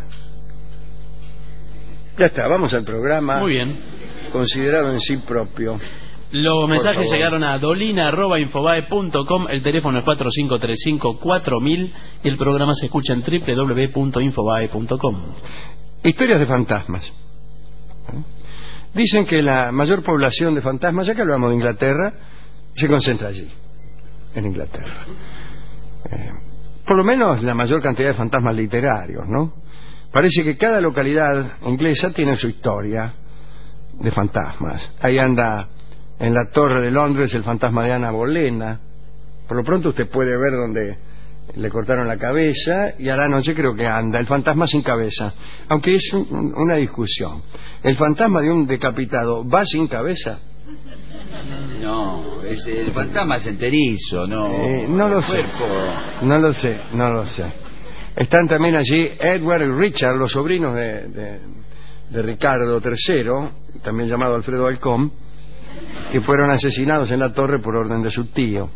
E: Ya está, vamos al programa.
F: Muy bien.
E: Considerado en sí propio.
F: Los mensajes
E: favor.
F: llegaron a dolina@infobae.com, el teléfono es 4535-4000 y el programa se escucha en www.infobae.com.
E: Historias de fantasmas. Dicen que la mayor población de fantasmas, ya que hablamos de Inglaterra, se concentra allí, en Inglaterra. Por lo menos la mayor cantidad de fantasmas literarios, ¿no? Parece que cada localidad inglesa tiene su historia de fantasmas. Ahí anda en la Torre de Londres el fantasma de Ana Bolena. Por lo pronto usted puede ver donde le cortaron la cabeza, y a la noche creo que anda el fantasma sin cabeza, aunque es una discusión. ¿El fantasma de un decapitado va sin cabeza?
G: No, es el fantasma es enterizo, no.
E: No lo
G: el
E: sé.
G: cuerpo.
E: No lo sé, no lo sé. Están también allí Edward y Richard, los sobrinos de Ricardo III, también llamado Alfredo Halcón, que fueron asesinados en la torre por orden de su tío.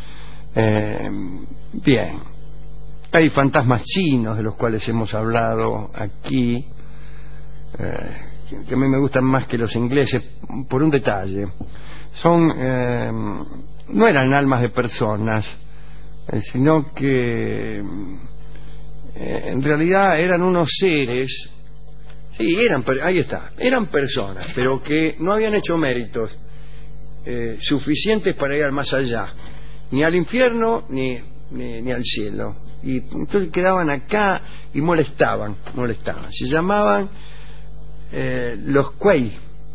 E: Bien. Hay fantasmas chinos de los cuales hemos hablado aquí, que a mí me gustan más que los ingleses por un detalle. No eran almas de personas, sino que en realidad eran unos seres. Sí, ahí está, eran personas, pero que no habían hecho méritos suficientes para ir al más allá, ni al infierno ni al cielo, y entonces quedaban acá y molestaban. Se llamaban los Quay,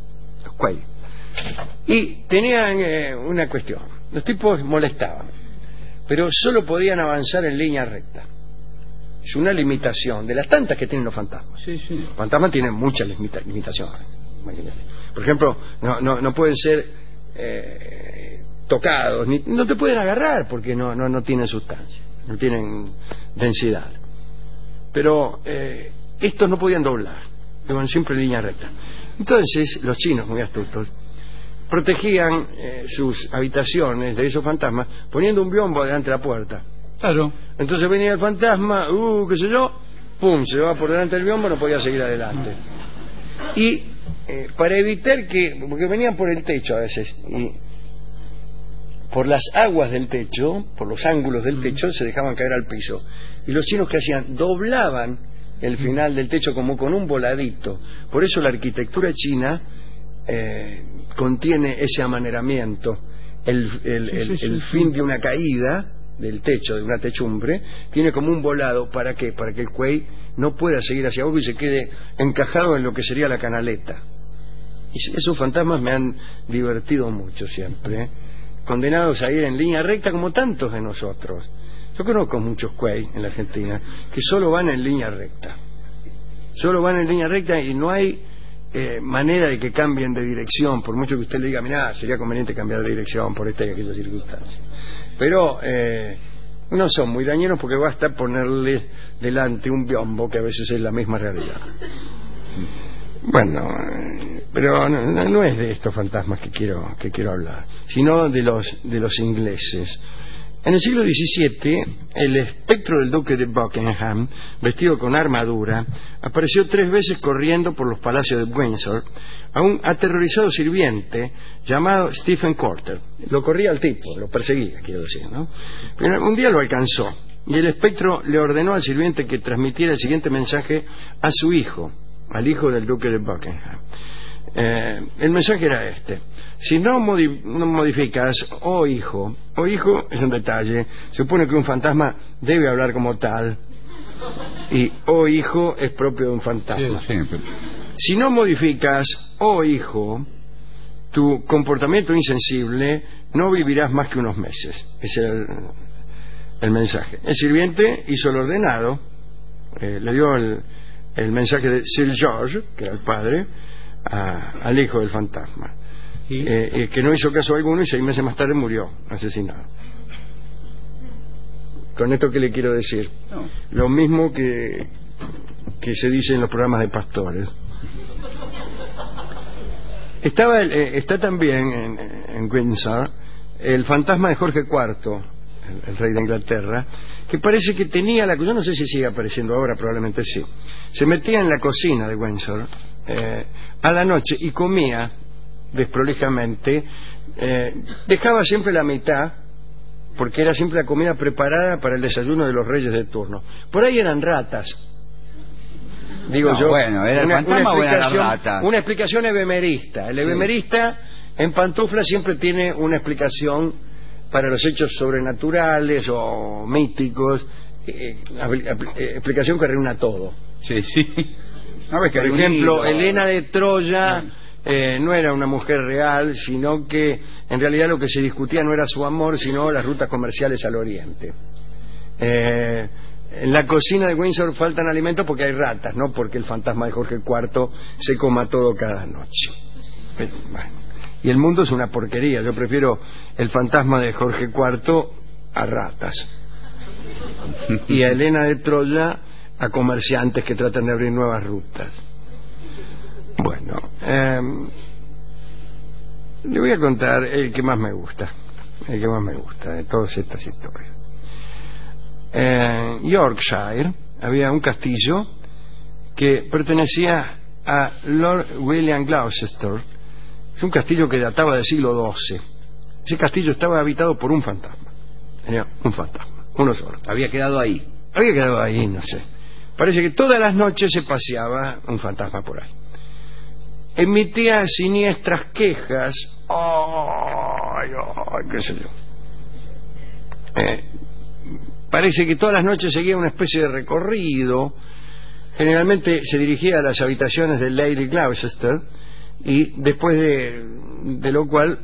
E: y tenían una cuestión: los tipos molestaban, pero solo podían avanzar en línea recta. Es una limitación de las tantas que tienen los fantasmas.
G: Sí, sí.
E: Los fantasmas tienen muchas limitaciones. Imagínense. Por ejemplo, no pueden ser tocados, no te pueden agarrar porque no tienen sustancia, no tienen densidad. Pero estos no podían doblar, iban siempre en línea recta. Entonces los chinos, muy astutos, protegían sus habitaciones de esos fantasmas poniendo un biombo delante de la puerta.
G: Claro.
E: Entonces venía el fantasma, qué sé yo, pum, se va por delante del biombo, no podía seguir adelante. Y para evitar porque venían por el techo a veces, y por las aguas del techo, por los ángulos del techo, se dejaban caer al piso. Y los chinos, ¿qué hacían? Doblaban el final del techo como con un voladito. Por eso la arquitectura china contiene ese amaneramiento. El fin de una caída del techo, de una techumbre, tiene como un volado. ¿Para qué? Para que el cuey no pueda seguir hacia abajo y se quede encajado en lo que sería la canaleta. Y esos fantasmas me han divertido mucho siempre, condenados a ir en línea recta como tantos de nosotros. Yo conozco muchos cuey en la Argentina que solo van en línea recta. Solo van en línea recta y no hay manera de que cambien de dirección, por mucho que usted le diga, mirá, sería conveniente cambiar de dirección por esta y aquella circunstancia. Pero no son muy dañinos porque basta ponerle delante un biombo, que a veces es la misma realidad. Bueno, pero no es de estos fantasmas que quiero hablar, sino de los ingleses. En el siglo XVII, el espectro del duque de Buckingham, vestido con armadura, apareció 3 veces corriendo por los palacios de Windsor a un aterrorizado sirviente llamado Stephen Porter. Lo corría al tipo, lo perseguía, quiero decir, ¿no? Pero un día lo alcanzó y el espectro le ordenó al sirviente que transmitiera el siguiente mensaje a su hijo, al hijo del duque de Buckingham. El mensaje era este: si no modificas, oh hijo es un detalle, se supone que un fantasma debe hablar como tal, y oh hijo es propio de un fantasma.
A: Sí, pero...
E: Si no modificas, oh hijo, tu comportamiento insensible, no vivirás más que unos meses. Ese era el mensaje. El sirviente hizo lo ordenado, le dio el mensaje de Sir George, que era el padre, al hijo del fantasma, que no hizo caso alguno y 6 meses más tarde murió asesinado. Con esto, ¿qué le quiero decir?
G: No.
E: Lo mismo que se dice en los programas de pastores. Está también en Windsor el fantasma de Jorge IV, el rey de Inglaterra, que parece que tenía la... Yo no sé si sigue apareciendo ahora, probablemente sí. Se metía en la cocina de Windsor a la noche y comía desprolijamente, dejaba siempre la mitad, porque era siempre la comida preparada para el desayuno de los reyes de turno. Por ahí eran ratas. Digo
G: No,
E: yo,
G: bueno, ¿era el fantasma o eran las ratas?
E: Una explicación ebemerista. El ebemerista en pantufla siempre tiene una explicación para los hechos sobrenaturales o míticos, explicación que reúna todo.
G: Sí, sí. ¿No ves que
E: Por ejemplo, Helena de Troya no era una mujer real, sino que en realidad lo que se discutía no era su amor, sino las rutas comerciales al oriente. En la cocina de Windsor faltan alimentos porque hay ratas, no porque el fantasma de Jorge IV se coma todo cada noche. Pero, bueno. Y el mundo es una porquería. Yo prefiero el fantasma de Jorge IV a ratas y a Helena de Troya a comerciantes que tratan de abrir nuevas rutas. Bueno, le voy a contar el que más me gusta de todas estas historias. En Yorkshire había un castillo que pertenecía a Lord William Gloucester. Es un castillo que databa del siglo XII. Ese castillo estaba habitado por un fantasma. Tenía un fantasma, uno solo.
G: había quedado ahí.
E: Había quedado ahí, no sé. Parece que todas las noches se paseaba un fantasma por ahí. Emitía siniestras quejas. ¡Ay, qué sé yo! Parece que todas las noches seguía una especie de recorrido. Generalmente se dirigía a las habitaciones de Lady Gloucester y después de lo cual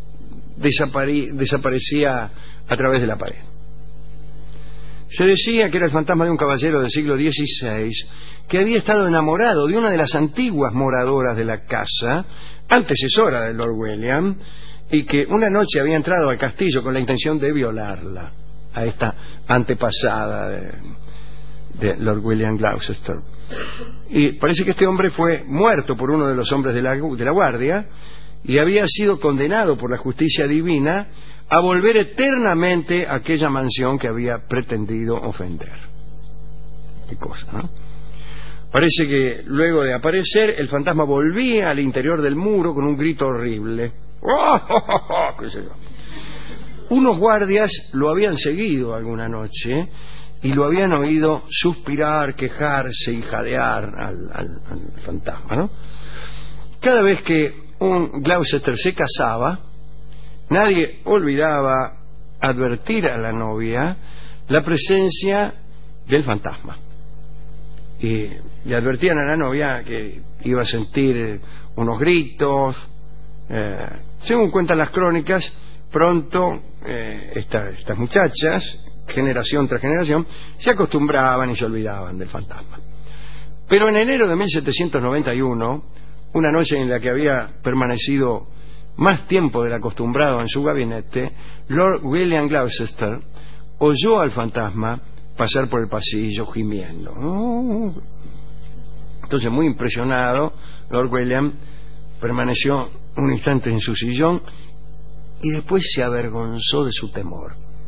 E: desaparecía a través de la pared. Se decía que era el fantasma de un caballero del siglo XVI que había estado enamorado de una de las antiguas moradoras de la casa, antecesora de Lord William, y que una noche había entrado al castillo con la intención de violarla, a esta antepasada de Lord William Gloucester. Y parece que este hombre fue muerto por uno de los hombres de la guardia y había sido condenado por la justicia divina a volver eternamente a aquella mansión que había pretendido ofender. Qué cosa, ¿no? Parece que luego de aparecer el fantasma volvía al interior del muro con un grito horrible. ¿Qué sé yo? Unos guardias lo habían seguido alguna noche y lo habían oído suspirar, quejarse y jadear al fantasma, ¿no? Cada vez que un Gloucester se casaba, nadie olvidaba advertir a la novia la presencia del fantasma. Y le advertían a la novia que iba a sentir unos gritos. Según cuentan las crónicas, pronto estas muchachas, generación tras generación, se acostumbraban y se olvidaban del fantasma. Pero en enero de 1791, una noche en la que había permanecido más tiempo del acostumbrado en su gabinete, Lord William Gloucester oyó al fantasma pasar por el pasillo gimiendo. Entonces, muy impresionado, Lord William permaneció un instante en su sillón y después se avergonzó de su temor.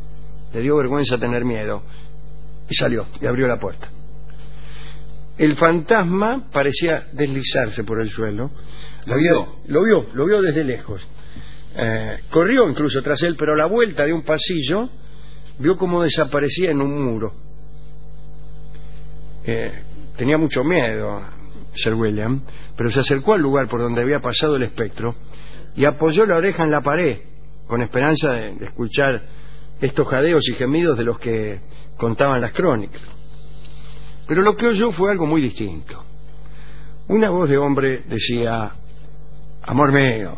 E: le dio vergüenza tener miedo y salió y abrió la puerta. El fantasma parecía deslizarse por el suelo. Lo vio desde lejos. Corrió incluso tras él, pero a la vuelta de un pasillo vio cómo desaparecía en un muro. Tenía mucho miedo Sir William, pero se acercó al lugar por donde había pasado el espectro y apoyó la oreja en la pared con esperanza de escuchar estos jadeos y gemidos de los que contaban las crónicas. Pero lo que oyó fue algo muy distinto. Una voz de hombre decía: amor mío,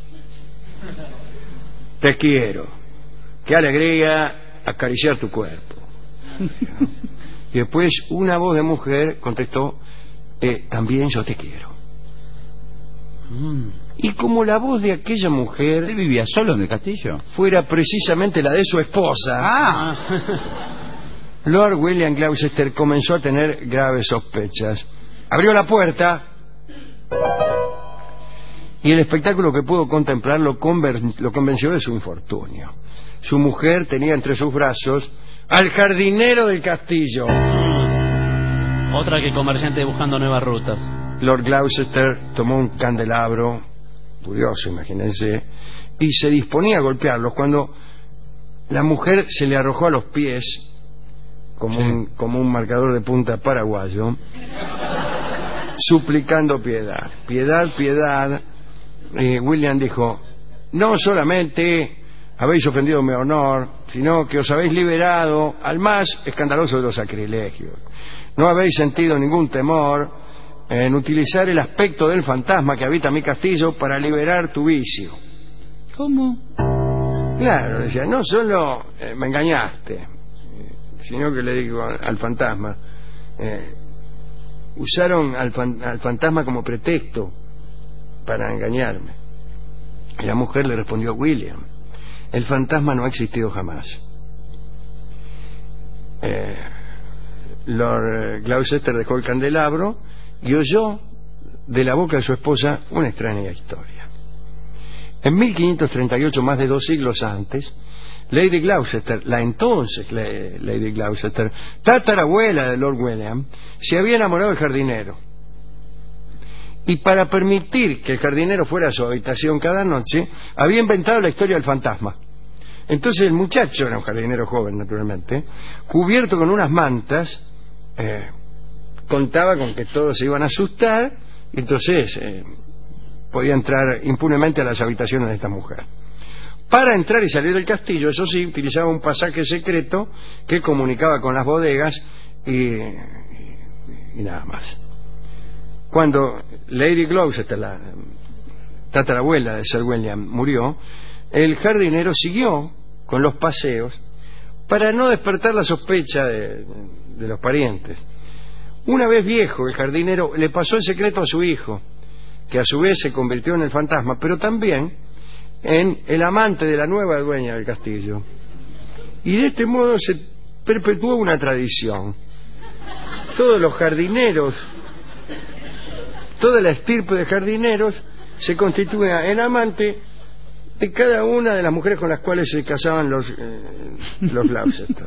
E: te quiero, qué alegría acariciar tu cuerpo. Y después una voz de mujer contestó: también yo te quiero. Y como la voz de aquella mujer...
G: ¿Él vivía solo en el castillo?
E: ...fuera precisamente la de su esposa, Lord William Gloucester comenzó a tener graves sospechas. Abrió la puerta y el espectáculo que pudo contemplar lo convenció de su infortunio. Su mujer tenía entre sus brazos al jardinero del castillo.
F: Otra que comerciante buscando nuevas rutas.
E: Lord Gloucester tomó un candelabro, curioso, imagínense, y se disponía a golpearlos cuando la mujer se le arrojó a los pies como un marcador de punta paraguayo, suplicando piedad. Piedad. William dijo: no solamente habéis ofendido mi honor, sino que os habéis liberado al más escandaloso de los sacrilegios. No habéis sentido ningún temor en utilizar el aspecto del fantasma que habita mi castillo para liberar tu vicio.
G: ¿Cómo?
E: Claro, decía, no solo me engañaste, sino que le digo al fantasma, usaron al fantasma como pretexto para engañarme. Y la mujer le respondió: William, el fantasma no ha existido jamás. Lord Gloucester dejó el candelabro y oyó de la boca de su esposa una extraña historia. En 1538, más de 2 siglos antes, Lady Gloucester, la entonces Lady Gloucester, tatarabuela de Lord William, se había enamorado del jardinero. Y para permitir que el jardinero fuera a su habitación cada noche, había inventado la historia del fantasma. Entonces el muchacho, era un jardinero joven naturalmente, cubierto con unas mantas, contaba con que todos se iban a asustar y entonces podía entrar impunemente a las habitaciones de esta mujer. Para entrar y salir del castillo, eso sí, utilizaba un pasaje secreto que comunicaba con las bodegas y nada más. Cuando Lady Gloucester, la tatarabuela de Sir William, murió, el jardinero siguió con los paseos para no despertar la sospecha de los parientes. Una vez viejo, el jardinero le pasó el secreto a su hijo, que a su vez se convirtió en el fantasma, pero también en el amante de la nueva dueña del castillo. Y de este modo se perpetuó una tradición. Todos los jardineros, toda la estirpe de jardineros se constituía en amante de cada una de las mujeres con las cuales se casaban los Gloucester.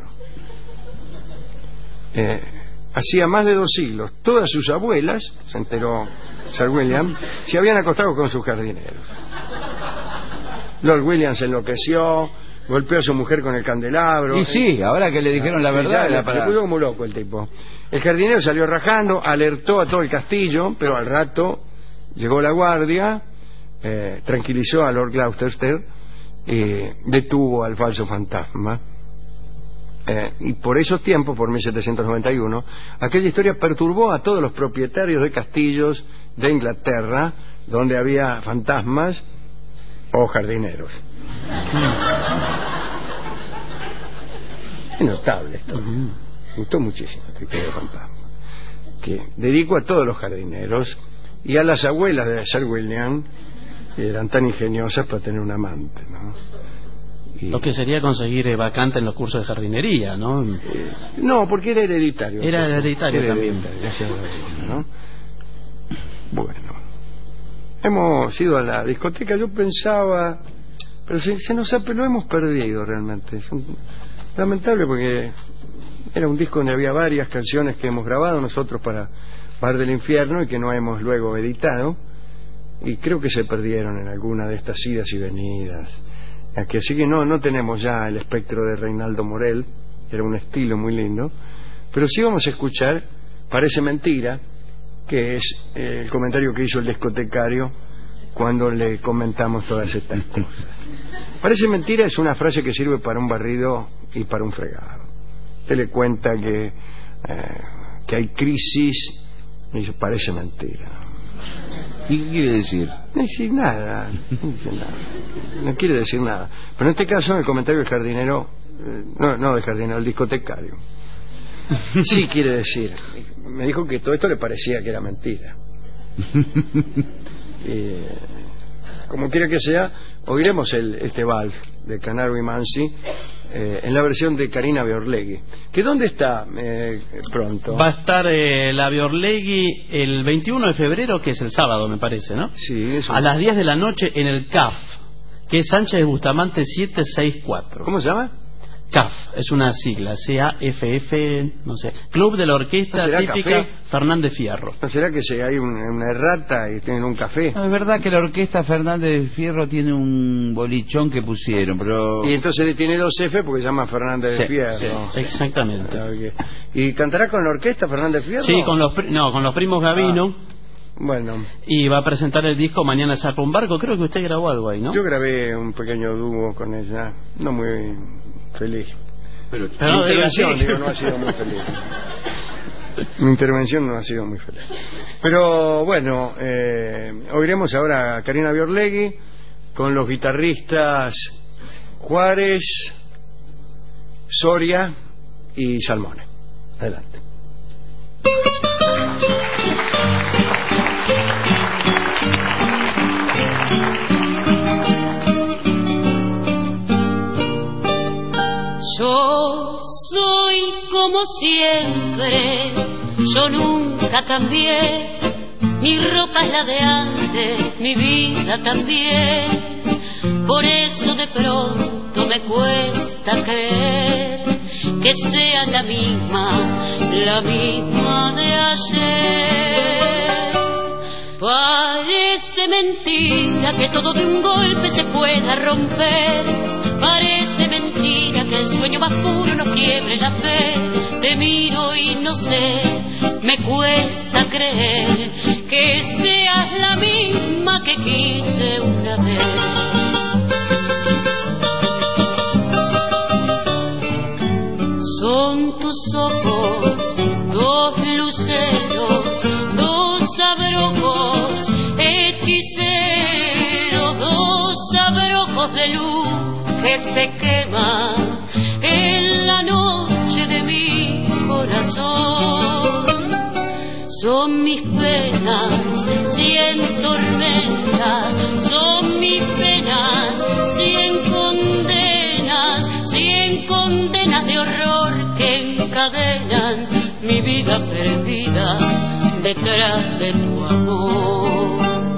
E: Hacía más de 2 siglos, todas sus abuelas, se enteró Sir William, se habían acostado con sus jardineros. Lord William se enloqueció, golpeó a su mujer con el candelabro.
G: Y sí, ahora que le dijeron la verdad,
E: le puso como loco el tipo. El jardinero salió rajando, alertó a todo el castillo, pero al rato llegó la guardia, tranquilizó a Lord Gloucester y detuvo al falso fantasma. Y por esos tiempos, por 1791, aquella historia perturbó a todos los propietarios de castillos de Inglaterra donde había fantasmas o jardineros. Es notable esto. Me gustó muchísimo esta historia de fantasma, que dedico a todos los jardineros y a las abuelas de Sir William, que eran tan ingeniosas para tener un amante, ¿no?
F: Lo que sería conseguir vacante en los cursos de jardinería, ¿no?
E: No, porque era hereditario.
F: Era hereditario también.
E: ¿No? Bueno, hemos ido a la discoteca. Yo pensaba, pero lo hemos perdido realmente. Lamentable porque era un disco donde había varias canciones que hemos grabado nosotros para Bar del Infierno y que no hemos luego editado, y creo que se perdieron en alguna de estas idas y venidas. Así que no tenemos ya el espectro de Reinaldo Morel, que era un estilo muy lindo, pero sí vamos a escuchar Parece Mentira, que es el comentario que hizo el discotecario cuando le comentamos todas estas cosas. Parece mentira es una frase que sirve para un barrido y para un fregado. Usted le cuenta que hay crisis y dice, parece mentira.
G: ¿Y qué quiere decir?
E: No dice nada, no quiere decir nada. Pero en este caso el comentario del jardinero, no del jardinero, del discotecario, sí quiere decir. Me dijo que todo esto le parecía que era mentira. Como quiera que sea, oiremos este vals de Canaro y Mansi en la versión de Karina Biorlegui. ¿Que dónde está pronto?
F: Va a estar la Biorlegui el 21 de febrero, que es el sábado, me parece, ¿no?
E: Sí, eso.
F: A las 10 de la noche en el CAF, que es Sánchez de Bustamante 764.
E: ¿Cómo se llama?
F: CAF, es una sigla, C-A-F-F, no sé. Club de la Orquesta
E: ¿No será
F: Típica
E: café?
F: Fernández Fierro.
E: ¿No será que hay una errata y tienen un café?
G: No, es verdad que la Orquesta Fernández Fierro tiene un bolichón que pusieron, pero...
E: Y entonces tiene 2 F porque se llama Fernández de
F: Sí,
E: Fierro.
F: sí, exactamente.
E: ¿Y cantará con la orquesta Fernández Fierro?
F: Sí, con los primos Gavino.
E: Bueno,
F: Y va a presentar el disco Mañana zarpa un barco. Creo que usted grabó algo ahí, ¿no?
E: yo grabé un pequeño dúo con ella, no muy feliz.
F: Pero
E: Mi
F: no diga así.
E: intervención, no ha sido muy feliz. Mi intervención no ha sido muy feliz. Pero bueno, oiremos ahora a Karina Biorlegui con los guitarristas Juárez, Soria y Salmone. Adelante.
H: Yo soy como siempre, yo nunca cambié, mi ropa es la de antes, mi vida también, por eso de pronto me cuesta creer que sea la misma de ayer. Parece mentira que todo de un golpe se pueda romper, parece mentira que el sueño más puro no quiebre la fe. Te miro y no sé, me cuesta creer que seas la misma que quise una vez. Son tus ojos, dos luceros, dos abrojos hechiceros, dos abrojos de luz que se quema en la noche de mi corazón. Son mis penas, 100 tormentas, son mis penas, 100 condenas, 100 condenas de horror que encadenan mi vida perdida detrás de tu amor.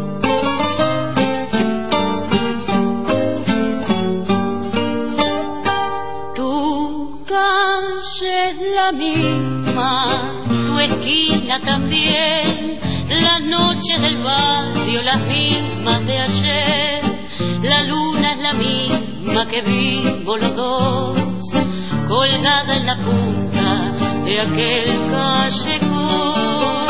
H: Es la misma, tu esquina también, las noches del barrio las mismas de ayer, la luna es la misma que vimos los dos, colgada en la punta de aquel callejón.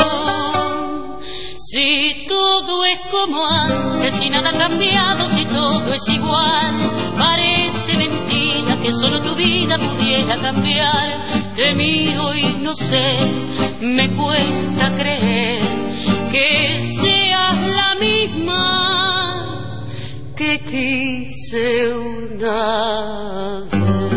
H: Si todo es como antes, si nada ha cambiado, si todo es igual, parece mentira que solo tu vida pudiera cambiar. Te miro y no sé, me cuesta creer que seas la misma que quise una vez.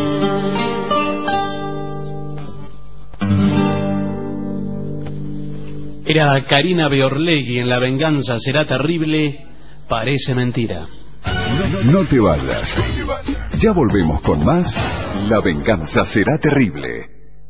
F: Era Karina Biorlegui en La venganza será terrible, parece mentira.
C: No te vayas. Ya volvemos con más La venganza será terrible.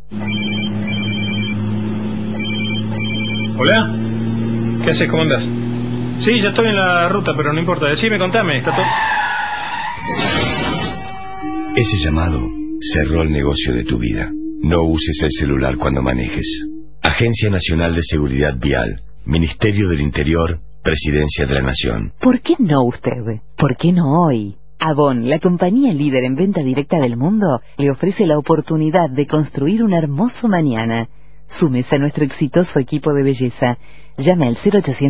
I: Hola, ¿qué haces? ¿Cómo andas? Sí, ya estoy en la ruta, pero no importa. Decime, contame, está todo...
J: Ese llamado cerró el negocio de tu vida. No uses el celular cuando manejes. Agencia Nacional de Seguridad Vial, Ministerio del Interior, Presidencia de la Nación.
K: ¿Por qué no usted? ¿Por qué no hoy? Avon, la compañía líder en venta directa del mundo, le ofrece la oportunidad de construir un hermoso mañana. Súmese a nuestro exitoso equipo de belleza. Llame al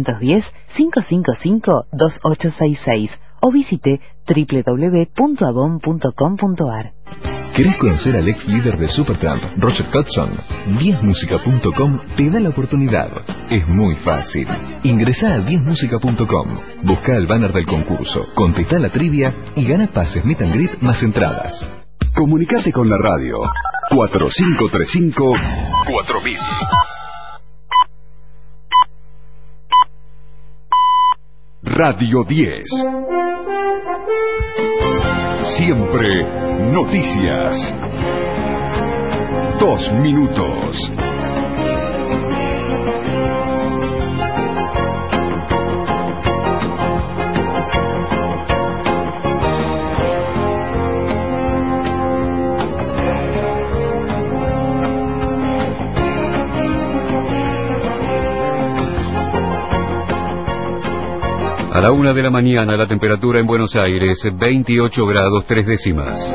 K: 0810-555-2866 o visite www.avon.com.ar.
L: ¿Querés conocer al ex líder de Supertramp, Roger Hodgson? 10musica.com te da la oportunidad. Es muy fácil. Ingresá a 10musica.com, busca el banner del concurso, contestá la trivia y gana pases meet and greet más entradas.
C: Comunicate con la radio 4535-4000. Radio 10. Siempre noticias. 2 minutos.
A: A la 1 de la mañana la temperatura en Buenos Aires, 28 grados 3 décimas.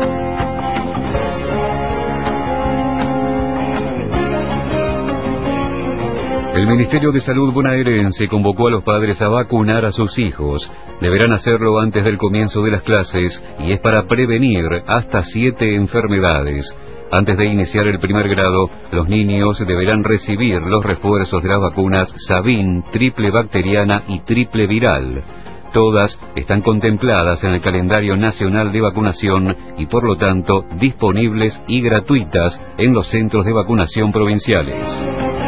A: El Ministerio de Salud bonaerense convocó a los padres a vacunar a sus hijos. Deberán hacerlo antes del comienzo de las clases y es para prevenir hasta 7 enfermedades. Antes de iniciar el primer grado, los niños deberán recibir los refuerzos de las vacunas Sabin, triple bacteriana y triple viral. Todas están contempladas en el calendario nacional de vacunación y por lo tanto disponibles y gratuitas en los centros de vacunación provinciales.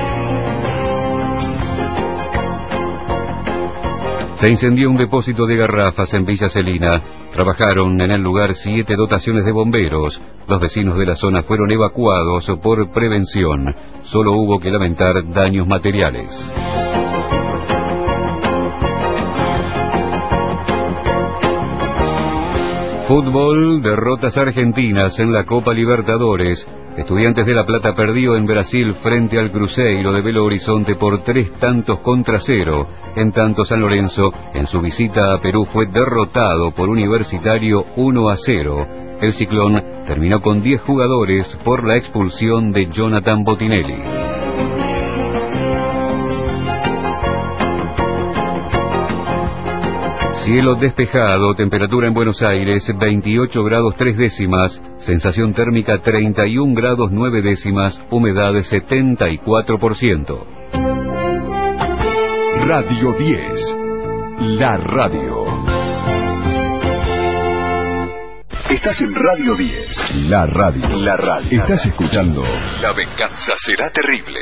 A: Se incendió un depósito de garrafas en Villa Celina. Trabajaron en el lugar 7 dotaciones de bomberos. Los vecinos de la zona fueron evacuados por prevención. Solo hubo que lamentar daños materiales. Fútbol, derrotas argentinas en la Copa Libertadores. Estudiantes de La Plata perdió en Brasil frente al Cruzeiro de Belo Horizonte por 3-0. En tanto, San Lorenzo, en su visita a Perú, fue derrotado por Universitario 1-0. El Ciclón terminó con 10 jugadores por la expulsión de Jonathan Botinelli. Cielo despejado, temperatura en Buenos Aires 28 grados 3 décimas, sensación térmica 31 grados 9 décimas, humedad 74%.
C: Radio 10, la radio. Estás en Radio 10, la radio. La radio. Estás escuchando La venganza será terrible.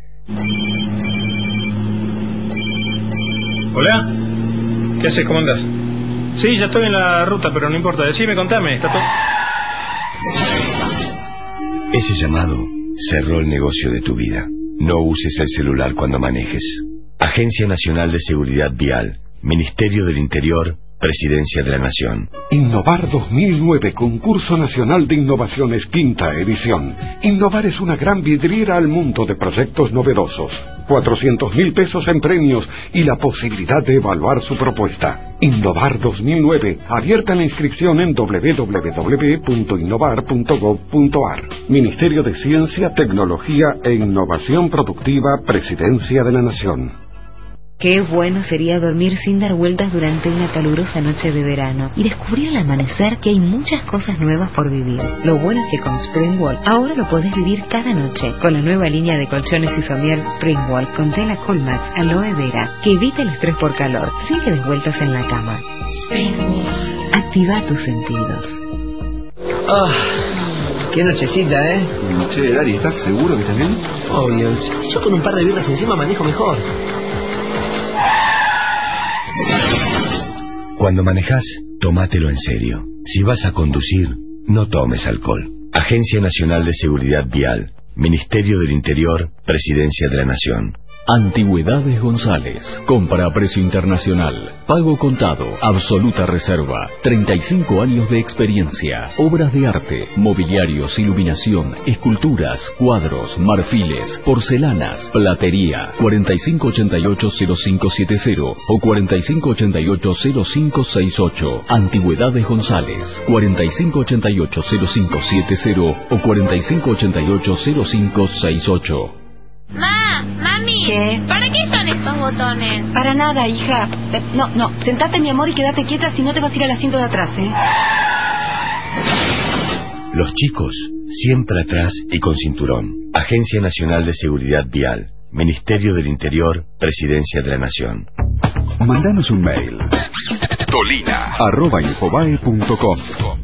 I: Hola. ¿Qué haces? ¿Cómo andás? Sí, ya estoy en la ruta, pero no importa. Decime, contame. ¿Está todo?
J: Ese llamado cerró el negocio de tu vida. No uses el celular cuando manejes. Agencia Nacional de Seguridad Vial, Ministerio del Interior, Presidencia de la Nación.
M: Innovar 2009, Concurso Nacional de Innovaciones, 5ª edición. Innovar es una gran vidriera al mundo de proyectos novedosos. 400.000 pesos en premios y la posibilidad de evaluar su propuesta. Innovar 2009, abierta la inscripción en www.innovar.gov.ar. Ministerio de Ciencia, Tecnología e Innovación Productiva, Presidencia de la Nación.
K: Qué bueno sería dormir sin dar vueltas durante una calurosa noche de verano y descubrir al amanecer que hay muchas cosas nuevas por vivir. Lo bueno es que con Springwall ahora lo podés vivir cada noche con la nueva línea de colchones y somier Springwall con tela Colmax aloe vera que evita el estrés por calor sin que des vueltas en la cama. Springwall. Activa tus sentidos.
E: Qué nochecita, ¿eh?
N: Che, Dari, ¿estás seguro que estás bien?
F: Obvio. Yo con un par de birras encima manejo mejor.
J: Cuando manejas, tómatelo en serio. Si vas a conducir, no tomes alcohol. Agencia Nacional de Seguridad Vial, Ministerio del Interior, Presidencia de la Nación.
O: Antigüedades González. Compra a precio internacional. Pago contado. Absoluta reserva. 35 años de experiencia. Obras de arte, mobiliarios, iluminación, esculturas, cuadros, marfiles, porcelanas, platería. 4588-0570 o 4588-0568. Antigüedades González. 4588-0570 o 4588-0568.
D: Mami,
K: ¿qué?
D: ¿Para qué son estos botones?
K: Para nada, hija. No, sentate, mi amor, y quédate quieta, si no te vas a ir al asiento de atrás, ¿eh?
J: Los chicos, siempre atrás y con cinturón. Agencia Nacional de Seguridad Vial. Ministerio del Interior, Presidencia de la Nación.
C: Mandanos un mail. tolina@infobae.com.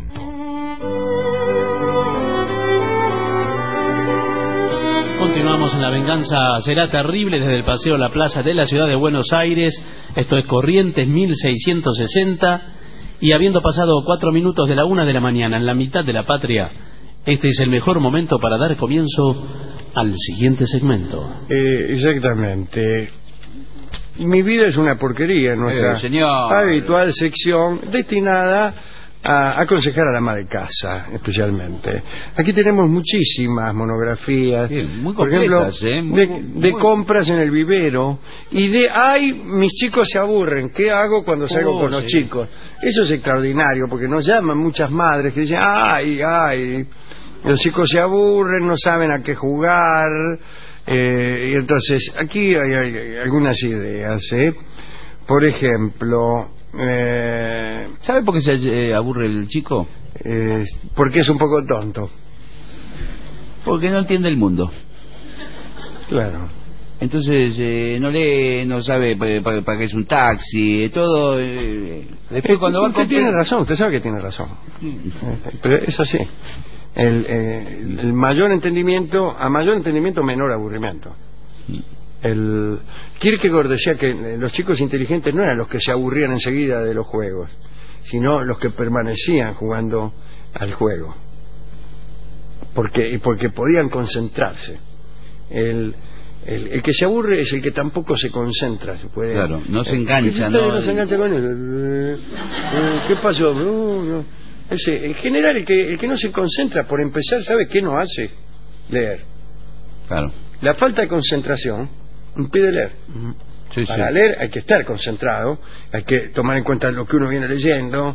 F: Continuamos en La Venganza Será Terrible desde el Paseo La Plaza de la ciudad de Buenos Aires. Esto es Corrientes 1660. Y habiendo pasado 4 minutos de la 1 de la mañana en la mitad de la patria, este es el mejor momento para dar comienzo al siguiente segmento.
E: Exactamente. Mi vida es una porquería, nuestra
G: señor.
E: habitual sección destinada a aconsejar a la ama de casa, especialmente. Aquí tenemos muchísimas monografías,
G: muy
E: por ejemplo,
G: completas,
E: de compras en el vivero, y mis chicos se aburren, ¿qué hago cuando salgo con los chicos? Eso es extraordinario, porque nos llaman muchas madres que dicen, ay, los chicos se aburren, no saben a qué jugar, y entonces aquí hay algunas ideas, por ejemplo,
G: ¿sabe por qué se aburre el chico?
E: Porque es un poco tonto.
G: Porque no entiende el mundo.
E: Claro.
G: Entonces no lee, no sabe para qué es un taxi, todo. Después cuando va a
E: usted tiene razón, usted sabe que tiene razón. Pero es así. El mayor entendimiento, a mayor entendimiento, menor aburrimiento. Kierkegaard decía que los chicos inteligentes no eran los que se aburrían enseguida de los juegos, sino los que permanecían jugando al juego, porque podían concentrarse. El que se aburre es el que tampoco se concentra.
G: Claro, no se engancha,
E: no se engancha con eso. ¿Qué pasó? No. En general, el que no se concentra, por empezar, ¿sabe qué no hace? Leer.
G: Claro.
E: La falta de concentración impide leer. Para leer hay que estar concentrado, hay que tomar en cuenta lo que uno viene leyendo,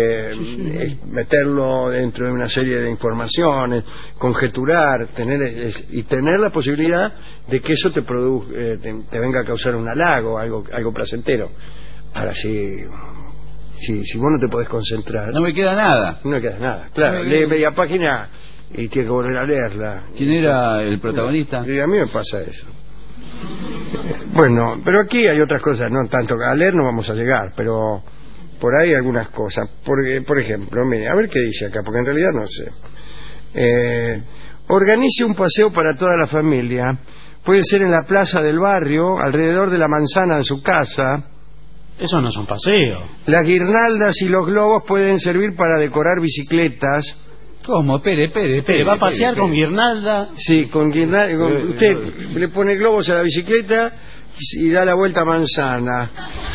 E: meterlo dentro de una serie de informaciones, conjeturar, tener la posibilidad de que eso te venga a causar un halago, algo placentero. Ahora, si vos no te podés concentrar,
G: no me queda nada.
E: No me queda nada. Claro, lee media página y tiene que volver a leerla.
G: ¿Quién era el protagonista?
E: Y a mí me pasa eso. Bueno, pero aquí hay otras cosas, no tanto a leer no vamos a llegar, pero por ahí algunas cosas. Por ejemplo, mire, a ver qué dice acá, porque en realidad no sé. Organice un paseo para toda la familia. Puede ser en la plaza del barrio, alrededor de la manzana de su casa.
F: Eso no es un paseo.
E: Las guirnaldas y los globos pueden servir para decorar bicicletas.
G: ¿Cómo? Espere.
F: ¿Va a pasear con guirnalda?
E: Sí, con guirnalda. Usted le pone globos a la bicicleta y da la vuelta a manzana.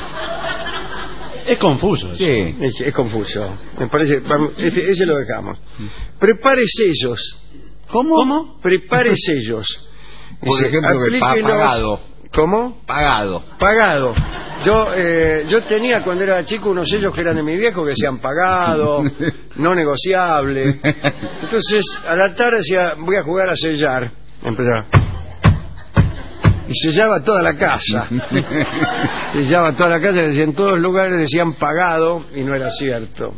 F: Es confuso.
E: Sí. Es confuso. Me parece. Ese lo dejamos. Prepare sellos.
F: ¿Cómo?
E: Prepare sellos.
G: Por ejemplo, pagado.
E: ¿Cómo?
G: Pagado.
E: Yo tenía cuando era chico unos sellos que eran de mi viejo que decían pagado, no negociable. Entonces a la tarde decía, voy a jugar a sellar. Empezaba. Y sellaba toda la casa. Sellaba toda la casa y en todos los lugares decían pagado y no era cierto.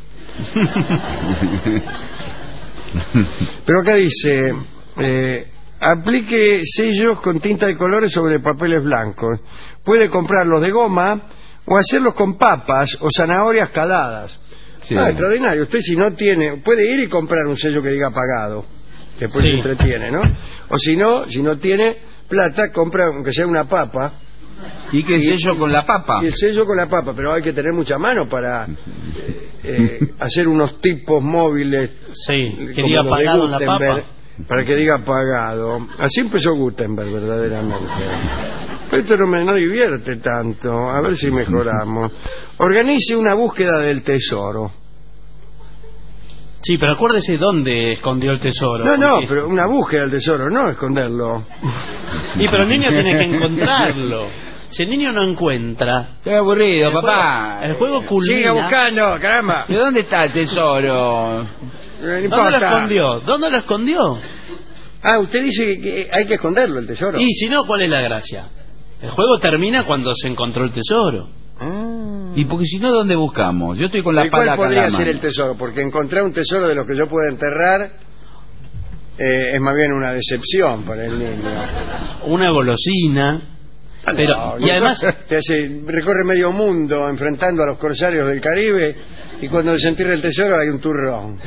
E: Pero acá dice, aplique sellos con tinta de colores sobre papeles blancos. Puede comprarlos de goma o hacerlos con papas o zanahorias caladas. Sí. Extraordinario. Usted si no tiene, puede ir y comprar un sello que diga pagado. Después se entretiene, ¿no? O si no tiene plata, compra aunque sea una papa.
G: ¿Y qué sello con la papa?
E: Y el sello con la papa, pero hay que tener mucha mano para hacer unos tipos móviles.
F: Sí, que diga pagado en la papa.
E: para que diga pagado. Así empezó Gutenberg, verdaderamente. Pero esto no divierte tanto. A ver si mejoramos. Organice una búsqueda del tesoro.
F: Sí, pero acuérdese dónde escondió el tesoro.
E: No, pero una búsqueda del tesoro, no esconderlo.
F: Y pero el niño tiene que encontrarlo. Si el niño no encuentra...
G: Estoy aburrido, papá.
F: El juego culmina...
E: Siga buscando, caramba.
G: ¿De dónde está el tesoro?
F: ¿Dónde lo escondió? ¿Dónde lo escondió?
E: Ah, usted dice que hay que esconderlo, el tesoro.
F: Y si no, ¿cuál es la gracia? El juego termina cuando se encontró el tesoro.
G: Y porque si no, ¿dónde buscamos? Yo estoy con la pala acá en la
E: ¿Cuál podría
G: mano.
E: ser el tesoro? Porque encontrar un tesoro de los que yo pueda enterrar es más bien una decepción para el niño.
F: Una golosina. Pero, y además
E: recorre medio mundo enfrentando a los corsarios del Caribe y cuando desentierra el tesoro hay un turrón.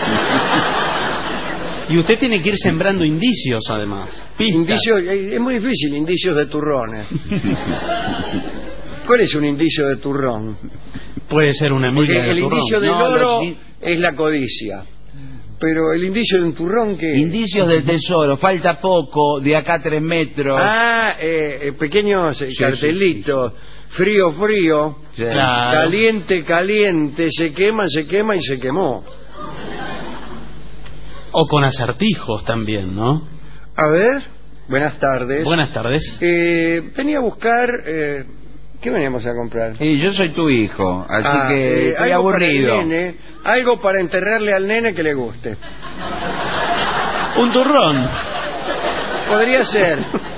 F: Y usted tiene que ir sembrando indicios, además.
E: Indicios, es muy difícil, indicios de turrones. ¿Cuál es un indicio de turrón?
F: Puede ser una emilia de turrón.
E: El indicio del oro es la codicia. Pero el indicio de un turrón, ¿qué?
G: Indicios del tesoro, falta poco, de acá 3 metros.
E: Pequeños cartelitos. Frío, frío.
G: Sí.
F: Claro.
E: Caliente, caliente. Se quema y se quemó.
F: O con acertijos también, ¿no?
E: A ver, buenas tardes.
F: Buenas tardes.
E: Venía a buscar... ¿qué veníamos a comprar?
G: Sí, yo soy tu hijo, así que estoy
E: algo
G: aburrido.
E: Para el nene, algo para enterrarle al nene que le guste.
F: Un turrón.
E: Podría ser.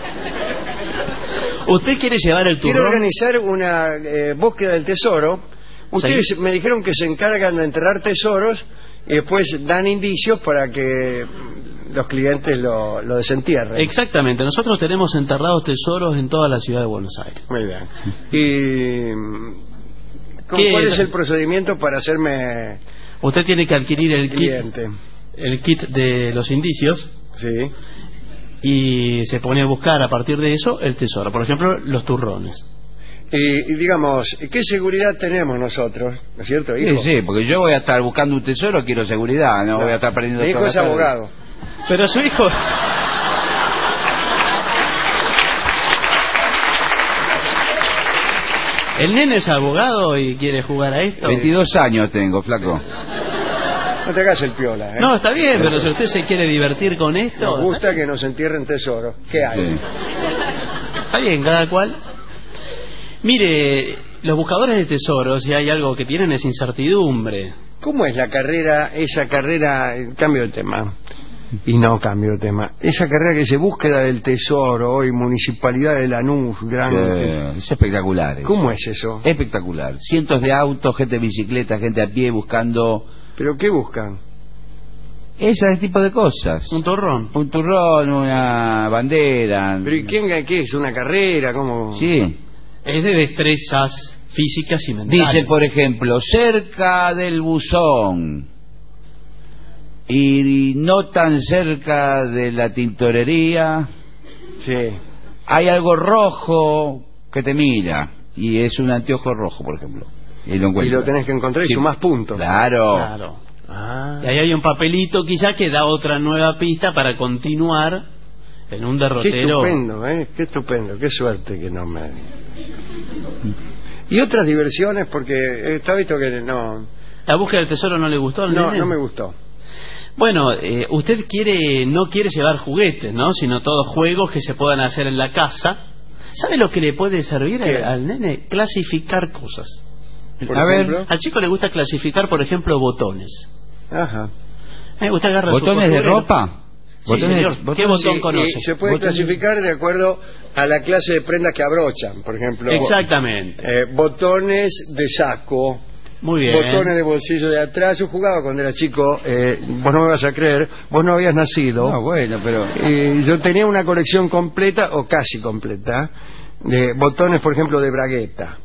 F: ¿Usted quiere llevar el turrón?
E: Quiero organizar una búsqueda del tesoro. Ustedes me dijeron que se encargan de enterrar tesoros y después dan indicios para que los clientes lo desentierren.
F: Exactamente, nosotros tenemos enterrados tesoros en toda la ciudad de Buenos Aires.
E: Muy bien. ¿Y cuál es el procedimiento para hacerme
F: Usted tiene que adquirir el
E: cliente?
F: El kit de los indicios.
E: Sí.
F: Y se pone a buscar a partir de eso el tesoro. Por ejemplo, los turrones.
E: Y digamos, ¿qué seguridad tenemos nosotros? ¿No es cierto, hijo?
G: Sí, porque yo voy a estar buscando un tesoro, quiero seguridad, no voy a estar perdiendo
E: Mi hijo
G: toda
E: es
G: la tarde.
E: abogado.
F: Pero su hijo... ¿El nene es abogado y quiere jugar a esto?
G: 22 años tengo, flaco.
E: No te hagas el piola, ¿eh?
F: No, está bien, pero si usted se quiere divertir con esto...
E: Nos gusta que nos entierren tesoros. ¿Qué hay?
G: Sí.
F: Está bien, cada cual. Mire, los buscadores de tesoros, si hay algo que tienen es incertidumbre.
E: ¿Cómo es la carrera, esa carrera, cambio de tema, y no cambio de tema, esa carrera que se búsqueda del tesoro, hoy Municipalidad de Lanús, gran...
G: Es espectacular.
E: ¿Cómo es eso?
G: Espectacular. Cientos de autos, gente en bicicleta, gente a pie buscando...
E: ¿Pero qué buscan?
G: Ese tipo de cosas.
F: Un turrón.
G: Un turrón, una bandera.
E: ¿Pero y qué es? ¿Una carrera? ¿Cómo?
G: Sí.
F: Es de destrezas físicas y mentales.
G: Dice, por ejemplo, cerca del buzón y no tan cerca de la tintorería,
E: sí,
G: hay algo rojo que te mira, y es un anteojo rojo, por ejemplo, y lo
E: tenés que encontrar y sumás puntos.
G: Claro.
F: Y ahí hay un papelito quizá que da otra nueva pista para continuar en un derrotero.
E: Qué estupendo, qué estupendo, qué suerte que no me... Y otras diversiones, porque está visto que no...
F: ¿La búsqueda del tesoro no le gustó al nene?
E: No me gustó.
F: Bueno, usted no quiere llevar juguetes, ¿no? Sino todos juegos que se puedan hacer en la casa. ¿Sabe lo que le puede servir al nene? Clasificar cosas.
E: A ver,
F: al chico le gusta clasificar, por ejemplo, botones.
E: Ajá.
F: Me gusta agarrar
G: ¿botones de ropa?
F: Sí, señor. ¿Qué botón conoce?
E: Se puede clasificar de acuerdo a la clase de prendas que abrochan, por ejemplo.
F: Exactamente.
E: Botones de saco.
F: Muy bien.
E: Botones de bolsillo de atrás. Yo jugaba cuando era chico, vos no me vas a creer, vos no habías nacido.
G: No, bueno, pero...
E: yo tenía una colección completa, o casi completa, de botones, por ejemplo, de bragueta.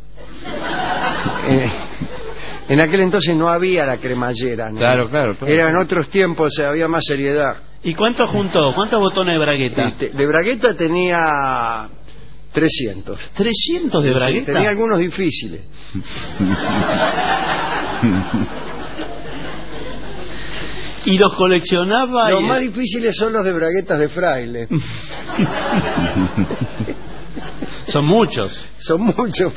E: En aquel entonces no había la cremallera, ¿no?
G: Claro.
E: Eran otros tiempos, había más seriedad.
F: ¿Y cuánto juntó? ¿Cuántos botones de bragueta?
E: De bragueta tenía 300.
F: ¿300 de bragueta?
E: Tenía algunos difíciles.
F: Y los coleccionaba.
E: Los más difíciles son los de braguetas de fraile.
F: Son muchos.
E: Son muchos.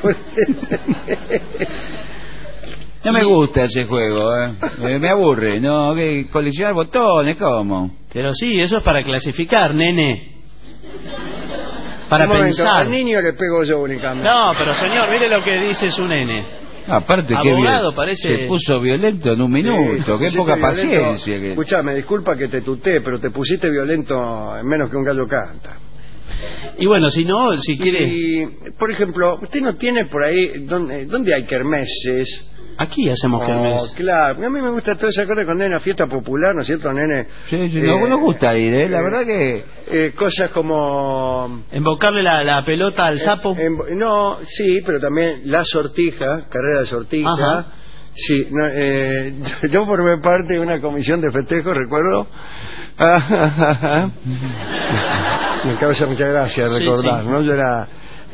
G: No me gusta ese juego, me aburre, ¿no? Que coleccionar botones, ¿cómo?
F: Pero sí, eso es para clasificar, nene. Para pensar.
E: Al niño le pego yo únicamente.
F: No, pero señor, mire lo que dice su nene.
G: Aparte,
F: abogado, parece...
G: se puso violento en un minuto, qué poca paciencia.
E: Escuchame, disculpa que te tuteé, pero te pusiste violento en menos que un gallo canta.
F: Y bueno, si no, si quiere...
E: Y, por ejemplo, usted no tiene por ahí, ¿dónde hay kermeses?
F: Aquí hacemos kermés.
E: Claro, a mí me gusta toda esa cosa cuando hay una fiesta popular, ¿no es cierto, nene?
G: Sí, nos gusta ir, la verdad que...
E: cosas como...
F: ¿Embocarle la pelota al sapo?
E: No, sí, pero también la sortija, carrera de sortija.
F: Ajá.
E: Sí, no, yo formé parte de una comisión de festejo, recuerdo. Me causa mucha gracia recordar, sí. ¿No? Yo era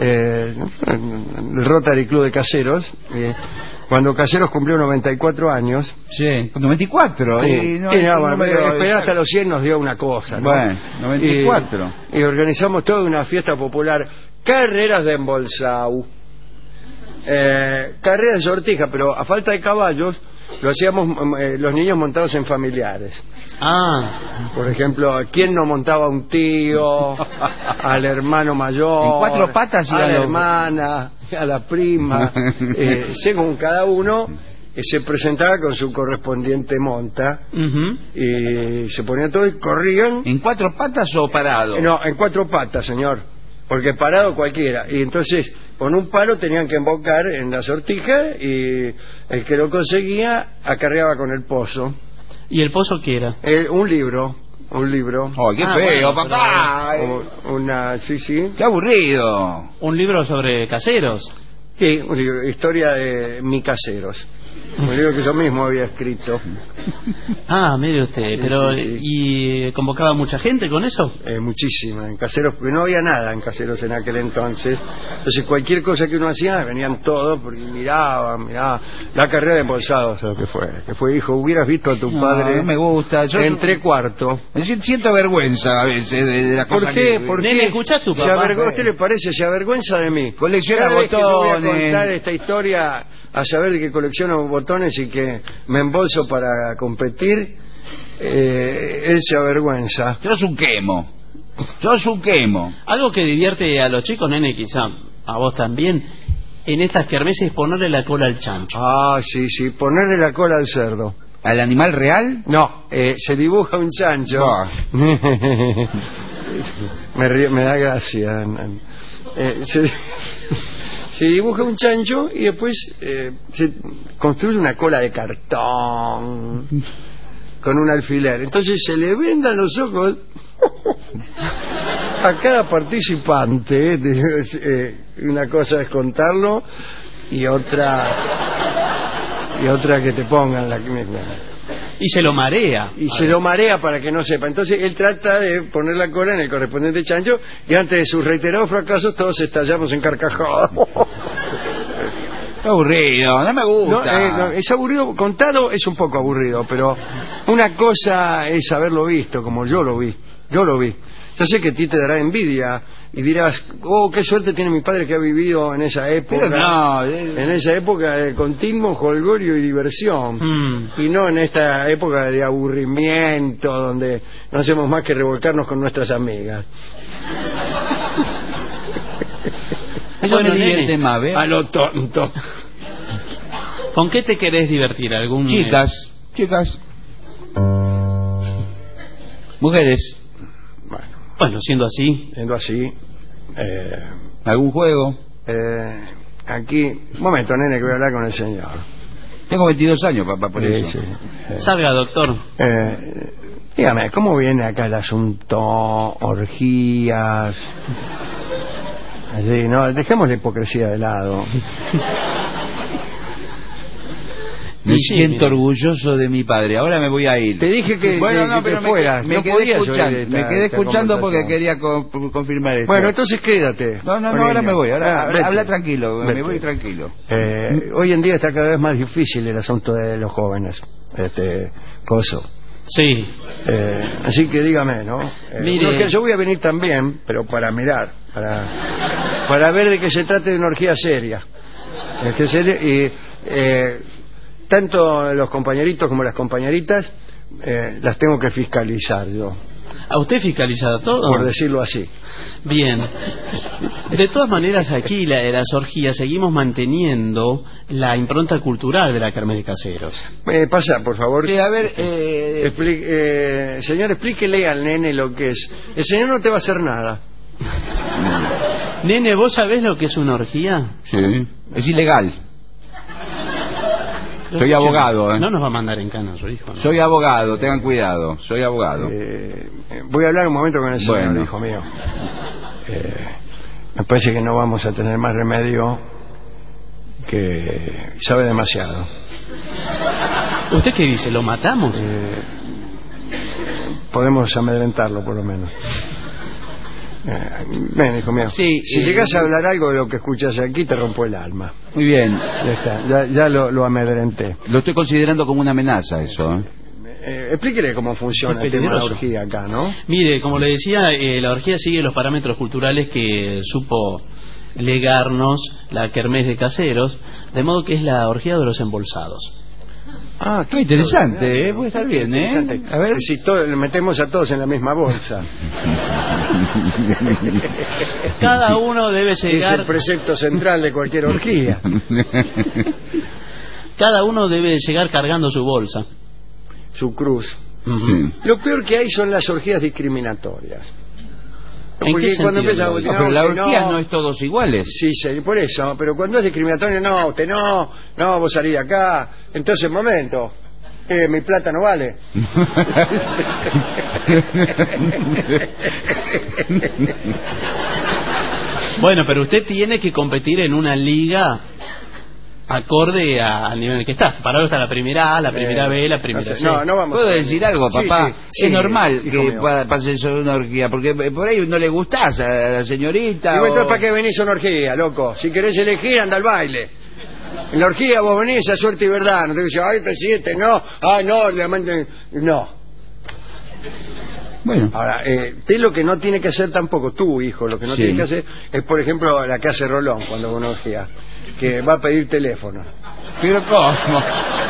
E: el Rotary Club de Caseros. Cuando Caseros cumplió 94 años.
G: Sí, 94.
E: Sí. Esperar hasta los 100 nos dio una cosa, ¿no?
G: Bueno, 94.
E: Y organizamos toda una fiesta popular. Carreras de embolsado. Carreras de sortija, pero a falta de caballos, lo hacíamos los niños montados en familiares. Por ejemplo, ¿quién no montaba a un tío, al hermano mayor,
G: en 4 patas,
E: a la hermana, a la prima? Según cada uno se presentaba con su correspondiente monta, y se ponían todos y corrían.
G: ¿En 4 patas o parado?
E: No, en 4 patas, señor, porque parado cualquiera. Y entonces con un palo tenían que embocar en la sortija, y el que lo conseguía acarreaba con el pozo.
F: ¿Y el pozo qué era?
E: Un libro.
G: ¡Oh, qué feo,
E: bueno,
G: papá!
E: Sí.
G: ¡Qué aburrido!
F: ¿Un libro sobre caseros?
E: Sí, un libro, historia de mi caseros. Un libro que yo mismo había escrito.
F: Mire usted, pero sí. ¿Y convocaba mucha gente con eso?
E: Muchísima, en Caseros, porque no había nada en Caseros en aquel entonces. Entonces cualquier cosa que uno hacía, venían todos, porque miraban. La carrera de embolsados, que fue, hijo, hubieras visto a tu padre.
G: No me gusta.
E: En 3/4.
G: Siento vergüenza a veces de la cosa.
E: ¿Por qué?
F: ¿Por qué? ¿Escuchás tu papá?
E: ¿A usted le parece? Se avergüenza de mí.
G: Colecciona botones.
E: Que yo voy a contar esta historia a saber de que colecciono botones y que me embolso para competir, él se avergüenza.
G: Sos un quemo.
F: Algo que divierte a los chicos, nene, quizá a vos también, en estas kermeses, ponerle la cola al chancho.
E: Sí, ponerle la cola al cerdo.
G: ¿Al animal real?
E: No, se dibuja un chancho. Me da gracia. Se dibuja un chancho y después se construye una cola de cartón con un alfiler. Entonces se le vendan los ojos a cada participante. Una cosa es contarlo y otra que te pongan la...
F: Y se lo marea.
E: Se lo marea para que no sepa. Entonces él trata de poner la cola en el correspondiente chancho, y antes de sus reiterados fracasos todos estallamos en carcajadas.
G: Aburrido, no me gusta.
E: Es aburrido, contado es un poco aburrido, pero una cosa es haberlo visto, como yo lo vi. Yo sé que a ti te dará envidia y dirás, qué suerte tiene mi padre que ha vivido en esa época. En esa época de continuo jolgorio y diversión. Y no en esta época de aburrimiento donde no hacemos más que revolcarnos con nuestras amigas.
G: Eso me divierte más, ¿ves?
E: A lo tonto.
F: ¿Con qué te querés divertir?
G: Chicas. Mujeres.
F: Bueno, siendo así.
G: ¿Algún juego?
E: Aquí, un momento, nene, que voy a hablar con el señor.
G: Tengo 22 años, papá, por eso.
F: Salga, doctor.
E: Dígame, ¿cómo viene acá el asunto? Orgías. No, dejemos la hipocresía de lado.
G: Me siento orgulloso de mi padre. Ahora me voy a ir.
E: Te dije que
G: pero
E: fueras.
G: Me quedé escuchando porque quería confirmar esto.
E: Bueno, entonces quédate.
G: No, ahora me voy. Habla tranquilo. Me voy tranquilo.
E: Hoy en día está cada vez más difícil el asunto de los jóvenes.
F: Sí.
E: Así que dígame, ¿no?
F: Mire,
E: que yo voy a venir también, pero para mirar, para ver de que se trate de una orgía seria. Y tanto los compañeritos como las compañeritas las tengo que fiscalizar yo.
F: ¿A usted fiscaliza todo?
E: Por decirlo así.
F: Bien. De todas maneras, aquí las orgías seguimos manteniendo la impronta cultural de la kermés de caseros.
E: Pasa, por favor.
G: A ver,
E: señor, explíquele al nene lo que es. El señor no te va a hacer nada.
F: Nene, ¿vos sabés lo que es una orgía?
G: Sí. Es ilegal. Soy abogado,
F: No nos va a mandar en cana su hijo, ¿no?
G: Soy abogado, tengan cuidado. Soy abogado.
E: Voy a hablar un momento con el señor,
G: bueno.
E: Hijo mío. Me parece que no vamos a tener más remedio, que sabe demasiado.
F: ¿Usted qué dice? ¿Lo matamos?
E: Podemos amedrentarlo, por lo menos. Ven, hijo mío.
G: Sí,
E: si llegas a hablar algo de lo que escuchas aquí, te rompo el alma.
G: Muy bien.
E: Ya está, ya lo amedrenté.
G: Lo estoy considerando como una amenaza, eso.
E: Explíquele cómo funciona el tema de la orgía acá, ¿no?
F: Mire, como le decía, la orgía sigue los parámetros culturales que supo legarnos la kermés de caseros, de modo que es la orgía de los embolsados.
E: Ah,
G: qué interesante, puede estar bien,
E: A ver si metemos a todos en la misma bolsa.
F: Cada uno debe llegar.
E: Es el precepto central de cualquier orgía.
F: Cada uno debe llegar cargando su bolsa,
E: su cruz. Lo peor que hay son las orgías discriminatorias.
F: ¿En qué sentido?
G: Pero la orgía no es todos iguales.
E: Sí, por eso. Pero cuando es discriminatorio, no, usted no, vos salís de acá. Entonces, momento, mi plata no vale.
F: Bueno, pero usted tiene que competir en una liga acorde al nivel en el que está. Para ahora está la primera A, la primera B, la primera C.
E: No vamos.
G: ¿Puedo decir algo, papá?
E: Sí,
G: es normal que
E: mío.
G: pase eso de una orgía, porque por ahí no le gustás a la señorita.
E: Y entonces, ¿para qué venís a una orgía, loco? Si querés elegir, anda al baile. En la orgía vos venís a suerte y verdad. No te dices, ay, presidente, no. Ay, no, le manden. No.
G: Bueno.
E: Ahora, usted lo que no tiene que hacer tampoco, tu hijo, lo que no tiene que hacer es, por ejemplo, la que hace Rolón cuando va a una orgía, que va a pedir teléfono.
G: ¿Pero cómo?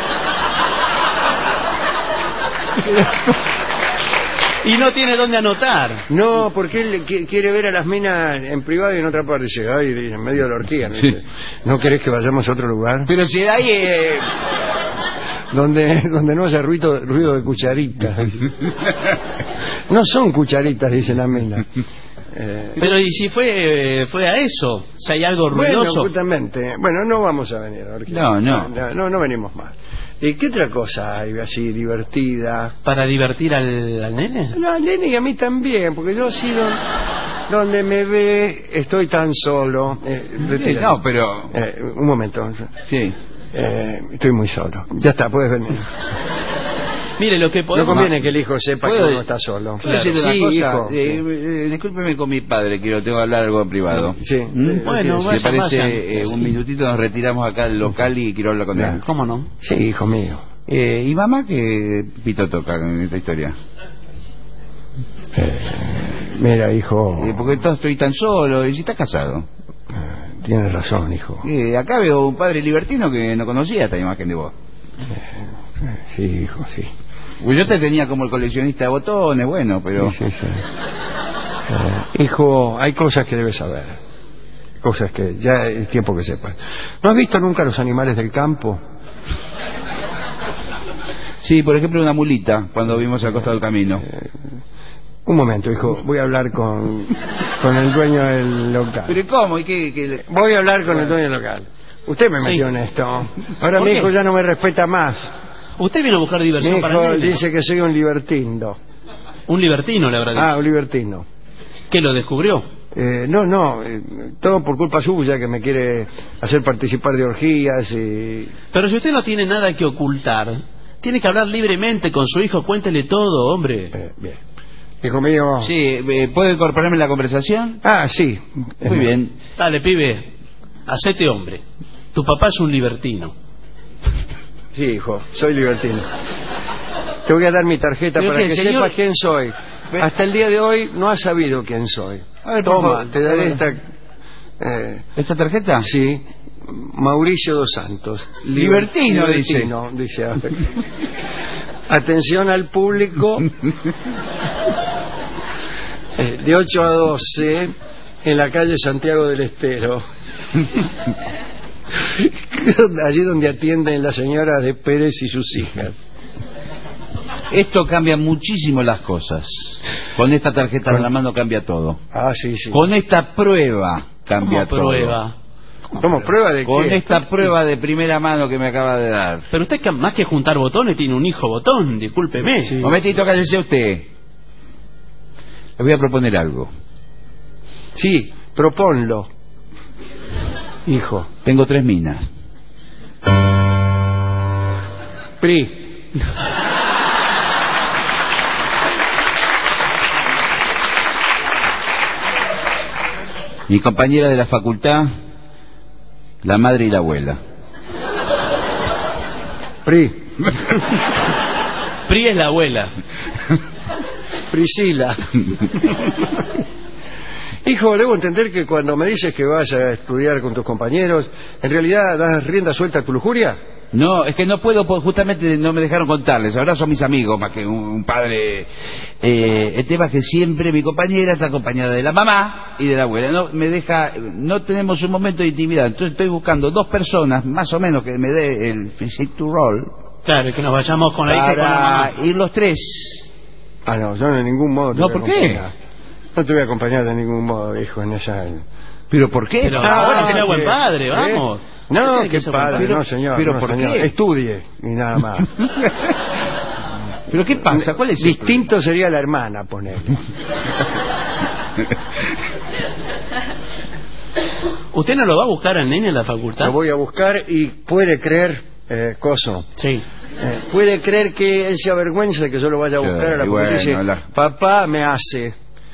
F: Y no tiene dónde anotar.
E: No, porque él quiere ver a las minas en privado y en otra parte. Dice, ay, en medio de la orgía. ¿No querés que vayamos a otro lugar?
G: Pero si hay...
E: donde no haya ruido de cucharitas. No son cucharitas, dice la mina.
F: Pero ¿y si fue a eso? Si hay algo ruidoso.
E: Bueno, justamente. Bueno, no vamos a venir a orgía. No venimos más. ¿Y qué otra cosa hay así divertida?
F: ¿Para divertir al nene?
E: No, al nene y a mí también, porque yo así donde me ve estoy tan solo.
G: No, pero...
E: un momento.
G: Sí.
E: Estoy muy solo. Ya está, puedes venir.
F: Mire, lo que podemos...
E: No conviene que el hijo sepa que uno está solo.
G: Claro. Sí, hijo. Discúlpeme con mi padre, quiero tengo que hablar algo en privado.
E: Sí.
F: Bueno,
G: si le parece, un minutito nos retiramos acá del local y quiero hablar con él.
F: ¿Cómo no?
E: Sí, hijo mío.
G: ¿Y mamá qué pito toca en esta historia?
E: Mira, hijo...
G: porque estoy tan solo, y si estás casado.
E: Tienes razón, hijo.
G: Acá veo un padre libertino que no conocía esta imagen de vos.
E: Sí, hijo, sí.
G: Pues yo te tenía como el coleccionista de botones, bueno, pero...
E: Sí. Hijo, hay cosas que debes saber. Cosas que ya es tiempo que sepas. ¿No has visto nunca los animales del campo?
G: Sí, por ejemplo una mulita, cuando vimos al costado del camino.
E: Un momento, hijo, voy a hablar con el dueño del local.
G: ¿Pero cómo?
E: Voy a hablar con el dueño del local. Usted me metió en esto. Ahora mi hijo ya no me respeta más.
F: Usted vino a buscar diversión
E: mi hijo
F: para el nene.
E: Dice que soy un libertino.
F: Un libertino, le habrá dicho.
E: Un libertino.
F: ¿Qué lo descubrió?
E: No, todo por culpa suya, que me quiere hacer participar de orgías y...
F: Pero si usted no tiene nada que ocultar, tiene que hablar libremente con su hijo, cuéntele todo, hombre.
E: Bien. Hijo mío...
G: Sí, ¿puedo incorporarme en la conversación?
E: Sí.
G: Muy bien.
F: Dale, pibe, hacete hombre. Tu papá es un libertino.
E: Sí, hijo, soy libertino. Te voy a dar mi tarjeta para que
G: señor...
E: sepas quién soy. Hasta el día de hoy no has sabido quién soy.
G: A ver,
E: toma, te daré esta...
G: ¿Esta tarjeta?
E: Sí. Mauricio dos Santos.
G: Libertino,
E: dice. Atención al público. De 8 a 12 en la calle Santiago del Estero. Allí donde atienden las señoras de Pérez y sus hijas.
G: Esto cambia muchísimo las cosas. Con esta tarjeta en la mano cambia todo.
E: Ah, sí, sí.
G: Con esta prueba cambia todo.
F: Prueba?
E: ¿Cómo prueba de qué?
G: Con esta prueba de primera mano que me acaba de dar.
F: Pero usted, más que juntar botones, tiene un hijo botón, discúlpeme.
G: Sí. Momentito, cállese usted. Le voy a proponer algo.
E: Sí, proponlo. Hijo.
G: Tengo 3 minas.
E: PRI.
G: Mi compañera de la facultad, la madre y la abuela.
E: PRI.
F: PRI es la abuela.
E: Priscila. Hijo, debo entender que cuando me dices que vas a estudiar con tus compañeros, ¿en realidad das rienda suelta a tu lujuria?
G: No, es que no puedo, justamente no me dejaron contarles. Ahora son mis amigos más que un padre. El tema es que siempre mi compañera está acompañada de la mamá y de la abuela. No tenemos un momento de intimidad. Entonces estoy buscando 2 personas, más o menos, que me dé el physique to roll.
F: Claro, que nos vayamos con la hija y con la mamá.
G: Ir los 3.
E: Ah, no, yo de ningún modo.
G: No, ¿por qué?
E: No te voy a acompañar de ningún modo, hijo, en esa...
G: ¿Pero por qué?
F: Pero ahora será buen padre, vamos.
E: No, qué padre, no, señor.
G: ¿Pero
E: no,
G: por
E: señor.
G: qué?
E: Estudie, y nada más.
G: ¿Pero qué pasa? ¿Cuál es
E: distinto sería la hermana, ponele.
F: ¿Usted no lo va a buscar al nene en la facultad?
E: Lo voy a buscar y puede creer, Coso.
F: Sí.
E: Puede creer que él se avergüenza de que yo lo vaya a buscar a la facultad y dice, papá me hace...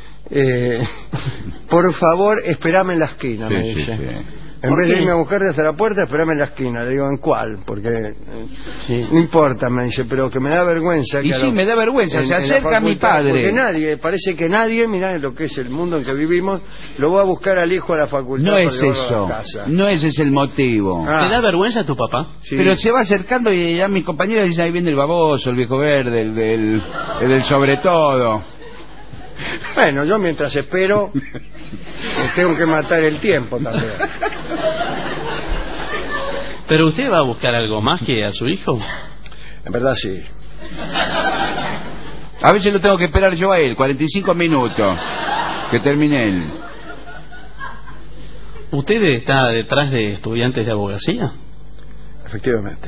E: por favor, espérame en la esquina, me dice. En vez de irme a buscarte hasta la puerta, espérame en la esquina. Le digo, ¿en cuál? Porque no importa, me dice, pero que me da vergüenza.
G: Y sí, me da vergüenza, se acerca a mi padre.
E: Porque parece que nadie, mirá lo que es el mundo en que vivimos, lo va a buscar al hijo a la facultad.
G: No es eso, no ese es el motivo.
F: ¿Te da vergüenza tu papá?
G: Sí. Pero se va acercando y ya mis compañeras dicen, ahí viene el baboso, el viejo verde, el del sobre todo.
E: Bueno, yo mientras espero tengo que matar el tiempo también.
F: ¿Pero usted va a buscar algo más que a su hijo?
E: En verdad sí.
G: A veces lo tengo que esperar yo a él, 45 minutos que termine él.
F: ¿Usted está detrás de estudiantes de abogacía?
E: Efectivamente.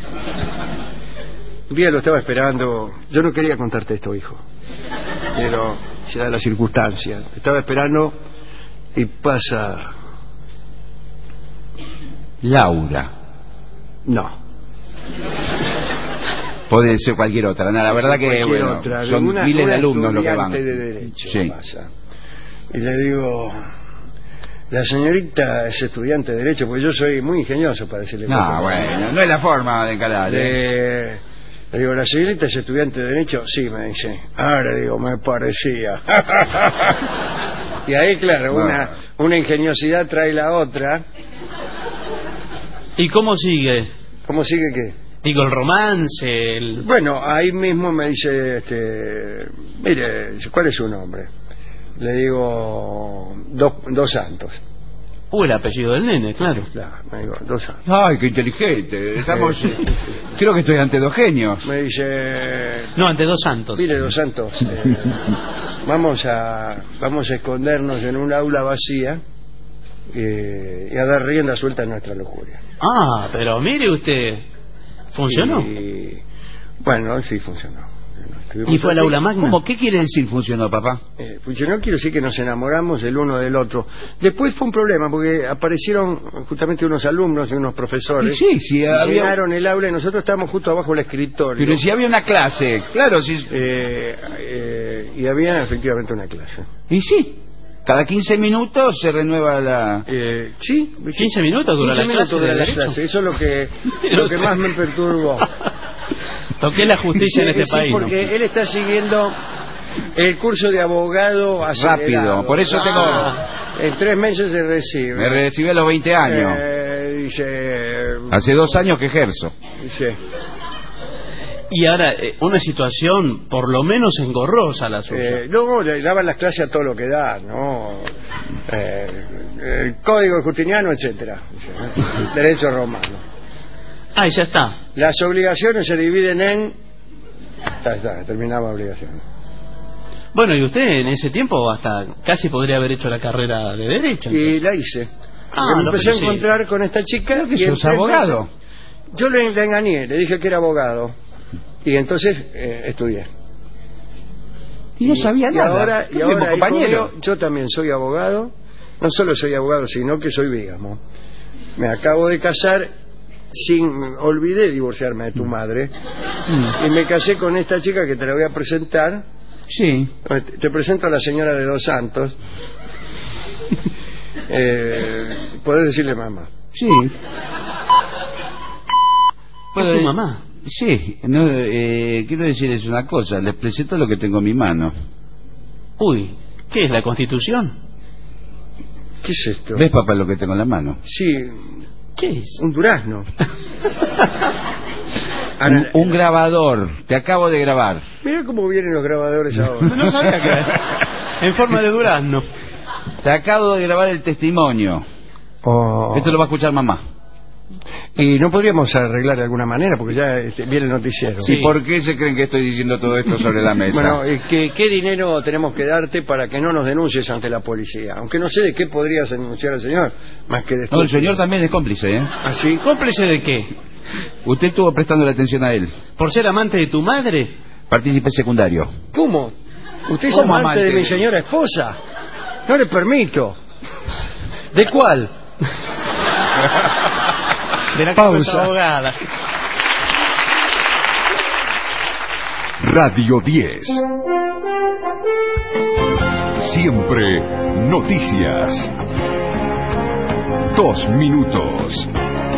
E: Un día lo estaba esperando. Yo no quería contarte esto, hijo, pero se da la circunstancia. Estaba esperando y pasa...
G: Laura.
E: No.
G: Puede ser cualquier otra. No, la verdad que bueno,
E: otra.
G: son miles de alumnos lo que van.
E: De derecho,
G: sí.
E: Pasa. Y le digo, la señorita es estudiante de derecho, porque yo soy muy ingenioso para decirle.
G: No, bueno, no es la forma de encarar.
E: Le digo, ¿la señorita es estudiante de derecho? Sí, me dice. Ahora digo, me parecía. Y ahí, claro, bueno, una ingeniosidad trae la otra.
F: ¿Y cómo sigue?
E: ¿Cómo sigue qué?
F: Digo, el romance,
E: Bueno, ahí mismo me dice, mire, ¿cuál es su nombre? Le digo, Dos Santos.
F: El apellido del nene, claro.
E: Me digo, Dos Santos.
G: Ay, qué inteligente. Estamos... Creo que estoy ante 2 genios.
E: Me dice...
F: No, ante 2 santos.
E: Mire, 2 Santos, vamos a escondernos en un aula vacía y a dar rienda suelta a nuestra lujuria.
F: Ah, pero mire usted, ¿funcionó?
E: Bueno, sí funcionó.
F: ¿Y fue el aula magna?
G: ¿Cómo? ¿Qué quiere decir funcionó, papá?
E: Funcionó, quiero decir que nos enamoramos del uno del otro. Después fue un problema, porque aparecieron justamente unos alumnos y unos profesores.
G: Sí,
E: llenaron el aula y nosotros estábamos justo abajo del escritorio.
G: Pero si había una clase, claro, sí.
E: Y había efectivamente una clase.
G: Y sí. Cada 15 minutos se renueva la...
E: Sí,
F: 15 minutos dura la clase.
E: Eso es lo que más me perturbó.
F: Toqué la justicia en este
E: sí,
F: país.
E: porque él está siguiendo el curso de abogado acelerado.
G: Rápido, por eso
E: En 3 meses se recibe.
G: Me recibí a los 20 años.
E: Dice...
G: Hace 2 años que ejerzo.
E: Dice...
F: Y ahora, una situación por lo menos engorrosa la suya.
E: No, le daban las clases a todo lo que da, ¿no? El código justiniano, etcétera. Derecho romano.
F: Ah, ya está.
E: Las obligaciones se dividen en... Está, terminaba obligaciones.
F: Bueno, y usted en ese tiempo hasta casi podría haber hecho la carrera de Derecho.
E: Y la hice. Me empecé a encontrar con esta chica.
G: ¿Y sos abogado?
E: Yo le engañé, le dije que era abogado. Y entonces estudié.
G: Y no sabía nada.
E: Y ahora compañero. Yo también soy abogado. No solo soy abogado, sino que soy bígamo. Me acabo de casar olvidé divorciarme de tu madre. Y me casé con esta chica que te la voy a presentar.
G: Sí.
E: Te presento a la señora de Dos Santos. Podés decirle mamá.
G: Sí.
F: ¿Es tu mamá?
G: Sí, no, quiero decirles una cosa, les presento lo que tengo en mi mano.
F: Uy, ¿qué es la Constitución?
E: ¿Qué es esto?
G: ¿Ves, papá, lo que tengo en la mano?
E: Sí.
F: ¿Qué es?
E: Un durazno.
G: Un grabador, te acabo de grabar.
E: Mira cómo vienen los grabadores ahora.
F: No sabía que era. En forma de durazno.
G: Te acabo de grabar el testimonio. Esto lo va a escuchar mamá.
E: Y no podríamos arreglar de alguna manera, porque ya viene el noticiero.
G: ¿Y por qué se creen que estoy diciendo todo esto sobre la mesa?
E: Bueno, ¿qué dinero tenemos que darte para que no nos denuncies ante la policía? Aunque no sé de qué podrías denunciar al señor, más que de...
G: No, el señor también es cómplice, ¿eh?
E: ¿Ah, sí?
F: ¿Cómplice de qué?
G: Usted estuvo prestando la atención a él.
F: ¿Por ser amante de tu madre?
G: Partícipe secundario.
E: ¿Cómo? ¿Usted es amante de mi señora esposa? No le permito. ¿De cuál?
F: De la
E: pausa.
F: Abogada.
L: Radio 10. Siempre noticias. 2 minutos.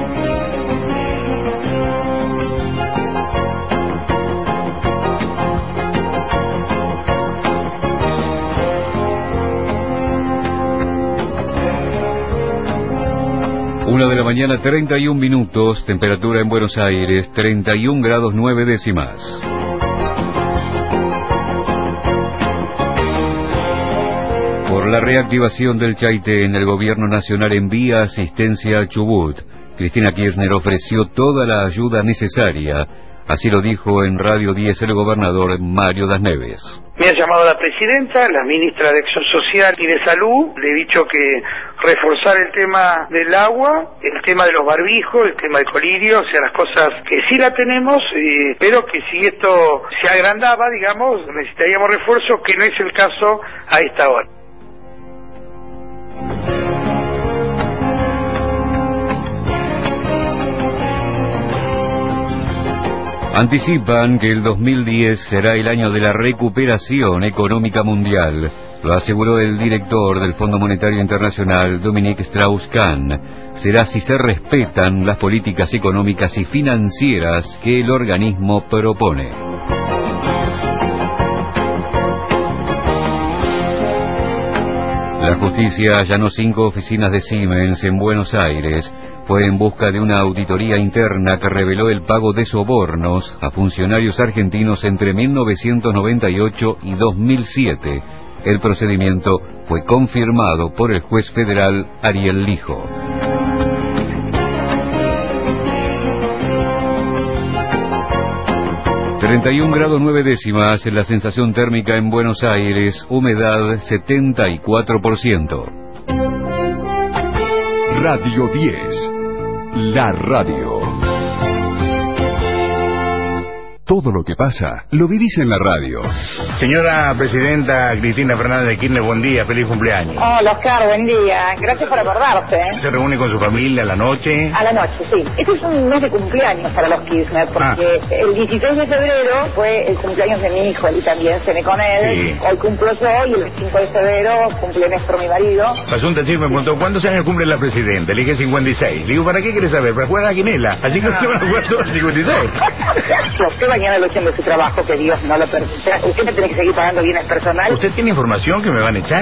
A: Una de la mañana, 31 minutos, temperatura en Buenos Aires, 31 grados 9 décimas. Por la reactivación del Chaitén, el gobierno nacional envía asistencia a Chubut. Cristina Kirchner ofreció toda la ayuda necesaria. Así lo dijo en Radio 10 el gobernador Mario Das Neves.
P: Me ha llamado la presidenta, la ministra de Acción Social y de Salud. Le he dicho que reforzar el tema del agua, el tema de los barbijos, el tema del colirio, o sea, las cosas que sí la tenemos, pero que si esto se agrandaba, digamos, necesitaríamos refuerzo, que no es el caso a esta hora.
A: Anticipan que el 2010 será el año de la recuperación económica mundial. Lo aseguró el director del Fondo Monetario Internacional, Dominique Strauss-Kahn. Será si se respetan las políticas económicas y financieras que el organismo propone. La justicia allanó 5 oficinas de Siemens en Buenos Aires. Fue en busca de una auditoría interna que reveló el pago de sobornos a funcionarios argentinos entre 1998 y 2007. El procedimiento fue confirmado por el juez federal Ariel Lijo. ...31 grados 9 décimas... la sensación térmica en Buenos Aires... humedad 74%.
L: Radio 10. La radio. Todo lo que pasa, lo vivís en la radio.
Q: Señora Presidenta Cristina Fernández de Kirchner, buen día, feliz cumpleaños.
R: Hola, Oscar, buen día. Gracias por acordarte.
Q: ¿Se reúne con su familia a la noche?
R: A la noche, sí. Este es un mes de cumpleaños para los Kirchner, porque el 16 de febrero fue el cumpleaños de mi hijo, y también cené con él. Sí. Hoy cumplo yo y el 25 de febrero cumple Néstor, mi marido.
Q: Asunta Chir me preguntó, ¿cuántos años cumple la Presidenta? Le dije 56. Le digo, ¿para qué quieres saber? Para jugar a la quinela. Así que usted va a jugar todos los 56.
R: mañana lo echen de su trabajo, que Dios no lo permita. Usted me tiene que seguir pagando bienes personales.
Q: ¿Usted tiene información que me van a echar?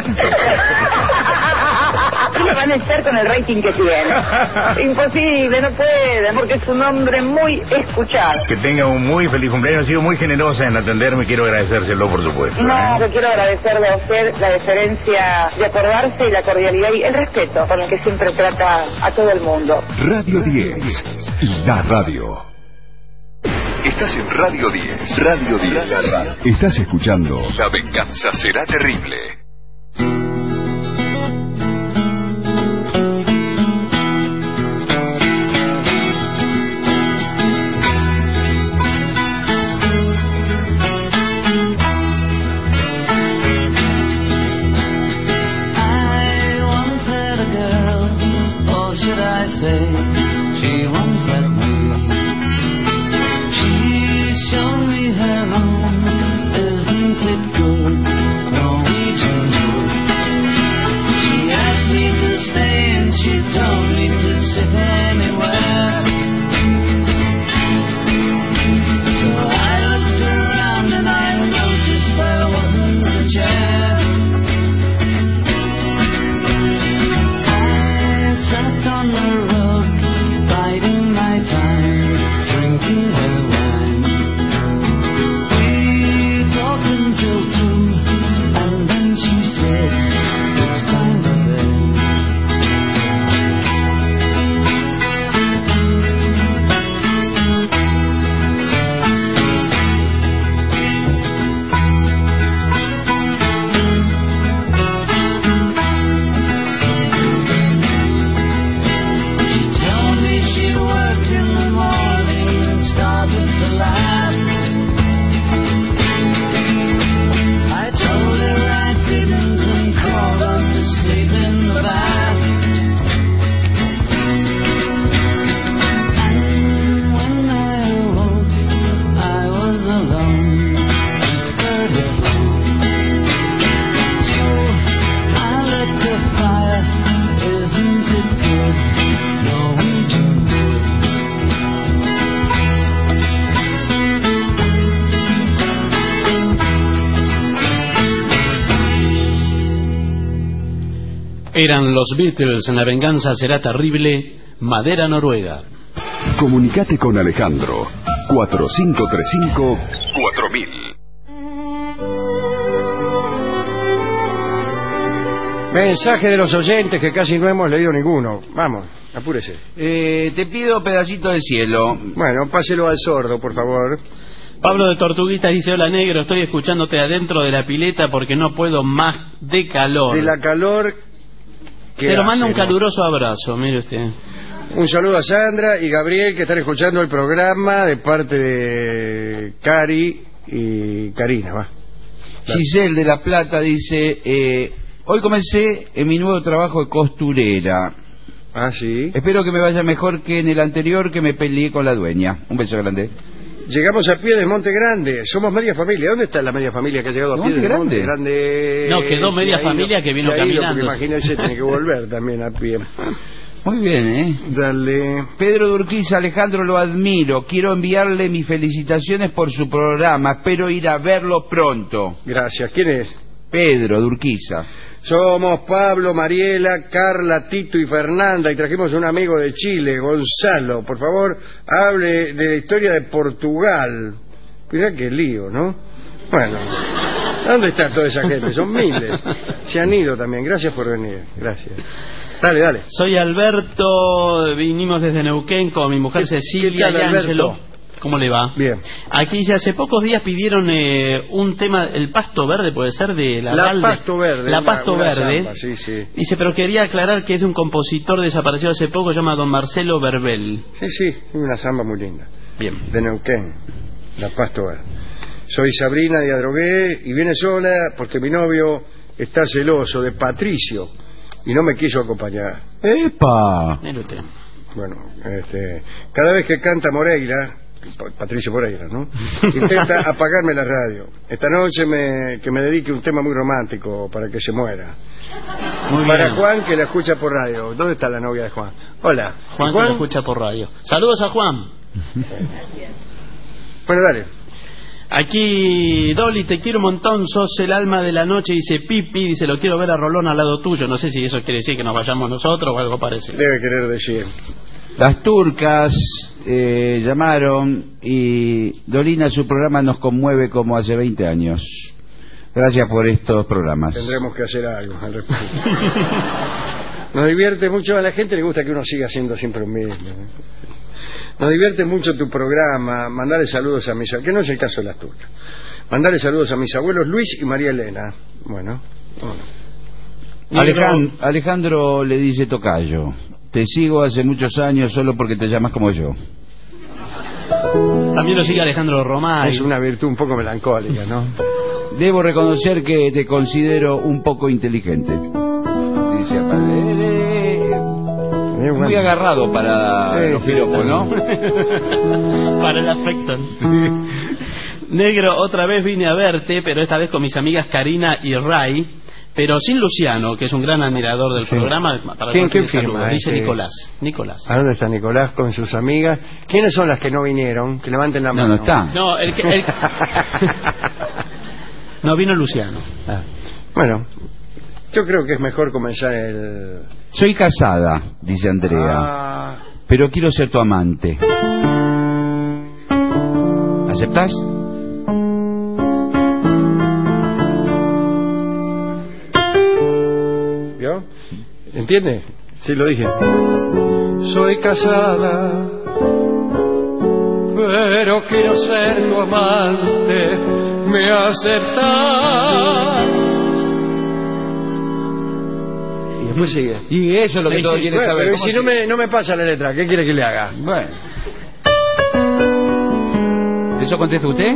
R: Y me van a echar con el rating que tiene. Imposible, no puede, porque es un hombre muy escuchado.
Q: Que tenga un muy feliz cumpleaños. Ha sido muy generosa en atenderme. Quiero agradecérselo, por supuesto.
R: No, yo quiero agradecerle a usted la deferencia de acordarse y la cordialidad y el respeto con el que siempre trata a todo el mundo.
C: Radio 10, la radio. Estás en Radio 10. Radio 10. Estás escuchando La venganza será terrible.
S: She once had me. She showed me her home. Isn't it good? Norwegian wood. She asked me to stay and she told me to sit anywhere. So I looked around and I noticed there wasn't a chair. I sat on the road, biding my time, drinking her wine. We talked until 2, and then she said, it's time to bed.
F: Eran los Beatles en La venganza será terrible, Madera Noruega.
C: Comunicate con Alejandro 4535-4000.
E: Mensaje de los oyentes que casi no hemos leído ninguno. Vamos, apúrese.
G: Te pido pedacito de cielo.
E: Bueno, páselo al sordo, por favor.
F: Pablo de Tortuguita dice: hola negro, estoy escuchándote adentro de la pileta porque no puedo más de calor.
E: De la calor.
F: Pero manda un caluroso abrazo, mire usted.
E: Un saludo a Sandra y Gabriel que están escuchando el programa de parte de Cari y Karina. Va.
G: Giselle de La Plata dice: hoy comencé en mi nuevo trabajo de costurera.
E: Ah, sí.
G: Espero que me vaya mejor que en el anterior, que me peleé con la dueña. Un beso grande.
E: Llegamos a pie de Monte Grande. Somos media familia. ¿Dónde está la media familia que ha llegado a pie de Monte Grande?
F: No, quedó media familia que vino caminando.
E: Imagínense, tiene que volver también a pie.
G: Muy bien,
E: Dale.
G: Pedro Durquiza, Alejandro, lo admiro. Quiero enviarle mis felicitaciones por su programa. Espero ir a verlo pronto.
E: Gracias. ¿Quién es?
G: Pedro Durquiza.
E: Somos Pablo, Mariela, Carla, Tito y Fernanda, y trajimos un amigo de Chile, Gonzalo. Por favor, hable de la historia de Portugal. Mirá qué lío, ¿no? Bueno, ¿dónde está toda esa gente? Son miles. Se han ido también. Gracias por venir. Gracias. Dale, dale.
F: Soy Alberto, vinimos desde Neuquén con mi mujer Cecilia y Ángelo. ¿Cómo le va?
E: Bien.
F: Aquí hace pocos días pidieron un tema, el Pasto Verde, puede ser, de
E: La Pasto Verde.
F: La Pasto Verde.
E: Samba, sí, sí.
F: Dice, pero quería aclarar que es de un compositor desaparecido hace poco, se llama don Marcelo Verbel.
E: Sí, sí, una samba muy linda.
F: Bien.
E: De Neuquén, La Pasto Verde. Soy Sabrina de Adrogué y viene sola porque mi novio está celoso de Patricio y no me quiso acompañar.
G: ¡Epa!
E: Bueno, cada vez que canta Moreira, Patricio Moreira, ¿no? Intenta apagarme la radio. Esta noche que me dedique un tema muy romántico para que se muera.
F: Muy
E: para
F: bien.
E: Juan, que la escucha por radio. ¿Dónde está la novia de Juan? Hola.
F: Juan, que la escucha por radio. Saludos a Juan.
E: Bueno, dale.
F: Aquí, Dolly, te quiero un montón, sos el alma de la noche, dice Pipi, dice, lo quiero ver a Rolón al lado tuyo. No sé si eso quiere decir que nos vayamos nosotros o algo parecido.
E: Debe querer decir.
G: Las turcas llamaron y Dolina, su programa nos conmueve como hace 20 años. Gracias por estos programas.
E: Tendremos que hacer algo al respecto. Nos divierte mucho, a la gente le gusta que uno siga haciendo siempre lo mismo. Nos divierte mucho tu programa. Mandarle saludos a mis abuelos, que no es el caso de las turcas. Mandarle saludos a mis abuelos Luis y María Elena. Bueno.
G: Alejandro le dice tocayo: te sigo hace muchos años solo porque te llamas como yo.
F: También lo sigue Alejandro Romay.
E: Es una virtud un poco melancólica, ¿no?
G: Debo reconocer que te considero un poco inteligente. Dice muy agarrado para los piropos, ¿no?
F: Para el afecto. Negro, otra vez vine a verte, pero esta vez con mis amigas Karina y Ray, pero sin Luciano, que es un gran admirador del programa. Para
E: ¿Quién firma?
F: Dice Nicolás.
E: ¿A dónde está Nicolás con sus amigas? ¿Quiénes son las que no vinieron? Que levanten la mano.
G: No está.
F: No, no vino Luciano.
E: Bueno, yo creo que es mejor comenzar el...
G: Soy casada, dice Andrea, pero quiero ser tu amante. ¿Aceptás?
E: ¿Vio? ¿Entiende? Sí, lo dije. Soy casada, pero quiero ser tu amante. ¿Me aceptás? Y después sigue.
G: Y eso es lo que todos quieren saber.
E: Pero si no me pasa la letra, ¿qué quiere que le haga?
G: Bueno. ¿Eso contesta usted?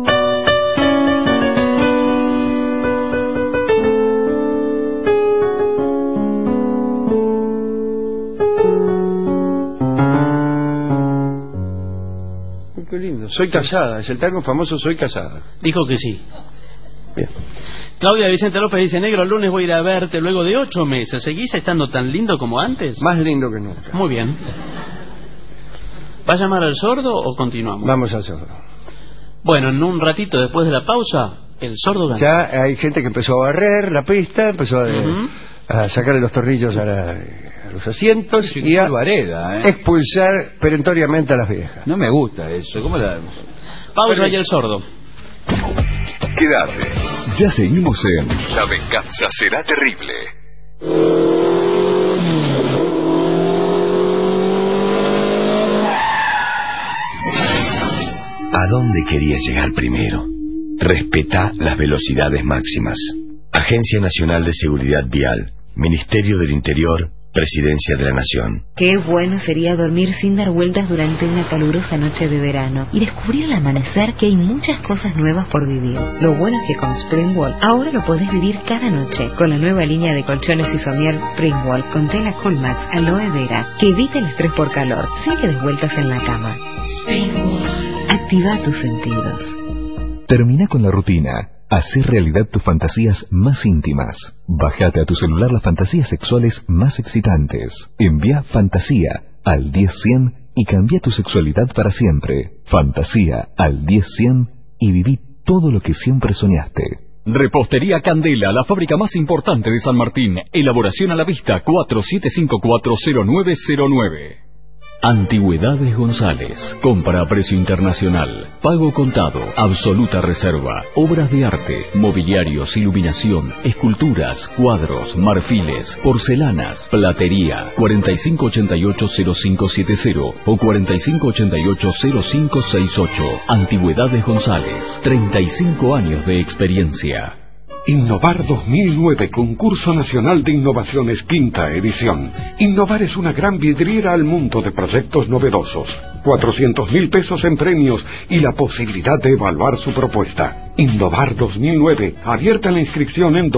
E: Qué lindo. Soy casada, es el tango famoso Soy casada.
F: Dijo que sí.
E: Bien.
F: Claudia Vicente López dice: Negro, el lunes voy a ir a verte luego de 8 meses. ¿Seguís estando tan lindo como antes?
E: Más lindo que nunca.
F: Muy bien. ¿Va a llamar al sordo o continuamos?
E: Vamos al sordo.
F: Bueno, en un ratito después de la pausa, el sordo gana.
E: Ya hay gente que empezó a barrer la pista, empezó a sacarle los tornillos a los asientos y a expulsar perentoriamente a las viejas.
G: No me gusta eso. ¿Cómo la...
F: Pausa y el sordo.
C: Quédate.
L: Ya seguimos en
C: La venganza será terrible.
J: ¿A dónde querías llegar primero? Respeta las velocidades máximas. Agencia Nacional de Seguridad Vial, Ministerio del Interior, Presidencia de la Nación.
K: Qué bueno sería dormir sin dar vueltas durante una calurosa noche de verano y descubrir al amanecer que hay muchas cosas nuevas por vivir. Lo bueno es que con Springwall ahora lo podés vivir cada noche con la nueva línea de colchones y somier Springwall con tela Coolmax aloe vera que evita el estrés por calor sin que des vueltas en la cama. Springwall. Activa tus sentidos.
L: Termina con la rutina. Hacé realidad tus fantasías más íntimas. Bájate a tu celular las fantasías sexuales más excitantes. Envía fantasía al 10100 y cambia tu sexualidad para siempre. Fantasía al 10100 y viví todo lo que siempre soñaste.
O: Repostería Candela, la fábrica más importante de San Martín. Elaboración a la vista 47540909. Antigüedades González. Compra a precio internacional. Pago contado. Absoluta reserva. Obras de arte. Mobiliarios, iluminación, esculturas, cuadros, marfiles, porcelanas, platería. 4588-0570 o 4588-0568. Antigüedades González. 35 años de experiencia.
M: Innovar 2009, Concurso Nacional de Innovaciones, quinta edición. Innovar es una gran vidriera al mundo de proyectos novedosos. 400.000 pesos en premios y la posibilidad de evaluar su propuesta. Innovar 2009, abierta la inscripción en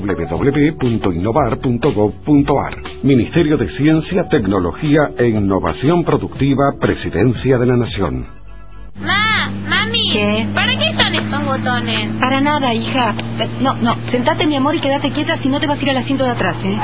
M: www.innovar.gov.ar. Ministerio de Ciencia, Tecnología e Innovación Productiva, Presidencia de la Nación.
D: Mami,
K: ¿qué?
D: ¿Para qué son estos botones?
K: Para nada, hija. No, sentate, mi amor, y quédate quieta, si no te vas a ir al asiento de atrás, ¿eh?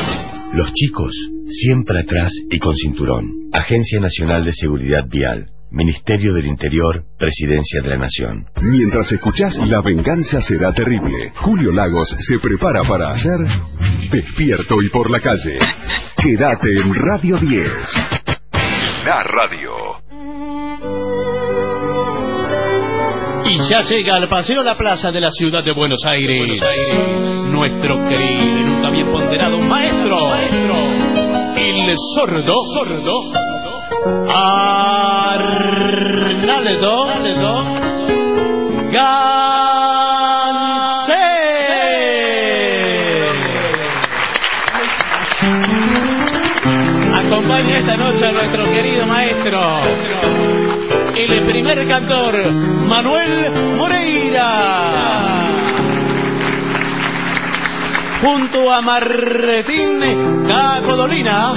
J: Los chicos, siempre atrás y con cinturón. Agencia Nacional de Seguridad Vial, Ministerio del Interior, Presidencia de la Nación.
C: Mientras escuchás La venganza será terrible, Julio Lagos se prepara para hacer Despierto y por la calle. Quédate en Radio 10. La radio.
F: Y ya llega al Paseo La Plaza de la ciudad de Buenos Aires, nuestro querido y nunca bien ponderado maestro, el sordo, Arnaldo Gansé. Acompaña esta noche a nuestro querido maestro, el primer cantor, Manuel Moreira, junto a Martín Capodolina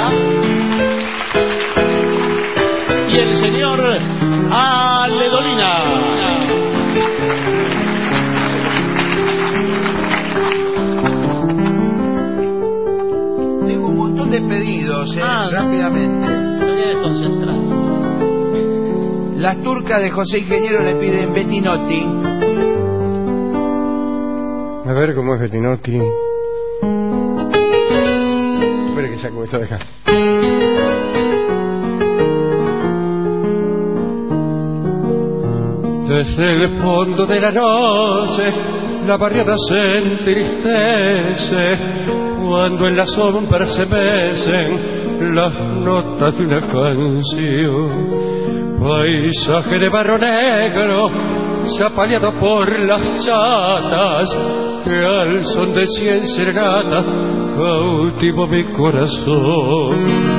F: y el señor Aledolina.
G: Tengo un montón de pedidos, rápidamente.
F: Me voy a desconcentrar.
G: Las turcas de José Ingeniero le piden Bettinotti.
E: A ver cómo es Bettinotti. Espera que saco esto de acá. Desde el fondo de la noche la barriada se entristece cuando en la sombra se mecen las notas de una canción. Paisaje de barro negro zapaleado por las chatas que al son de 100 serenatas cautivo mi corazón.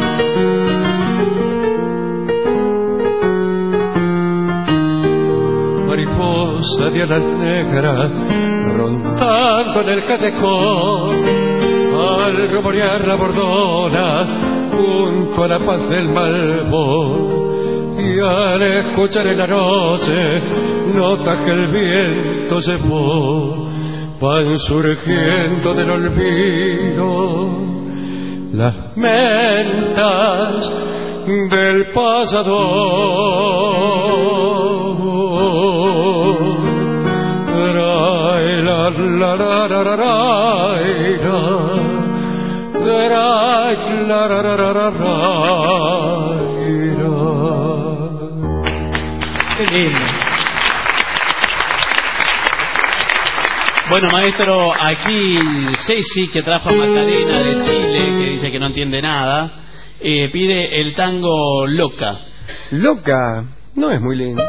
E: Mariposa de alas negras rondando en el callejón, al rumorear la bordona junto a la paz del Malbón. Y al escuchar en la noche notas que el viento se fue, van surgiendo del olvido las mentas del pasado.
F: Qué lindo. Bueno, maestro, aquí Ceci, que trajo a Macarena de Chile, que dice que no entiende nada, pide el tango Loca.
E: Loca, no es muy lindo.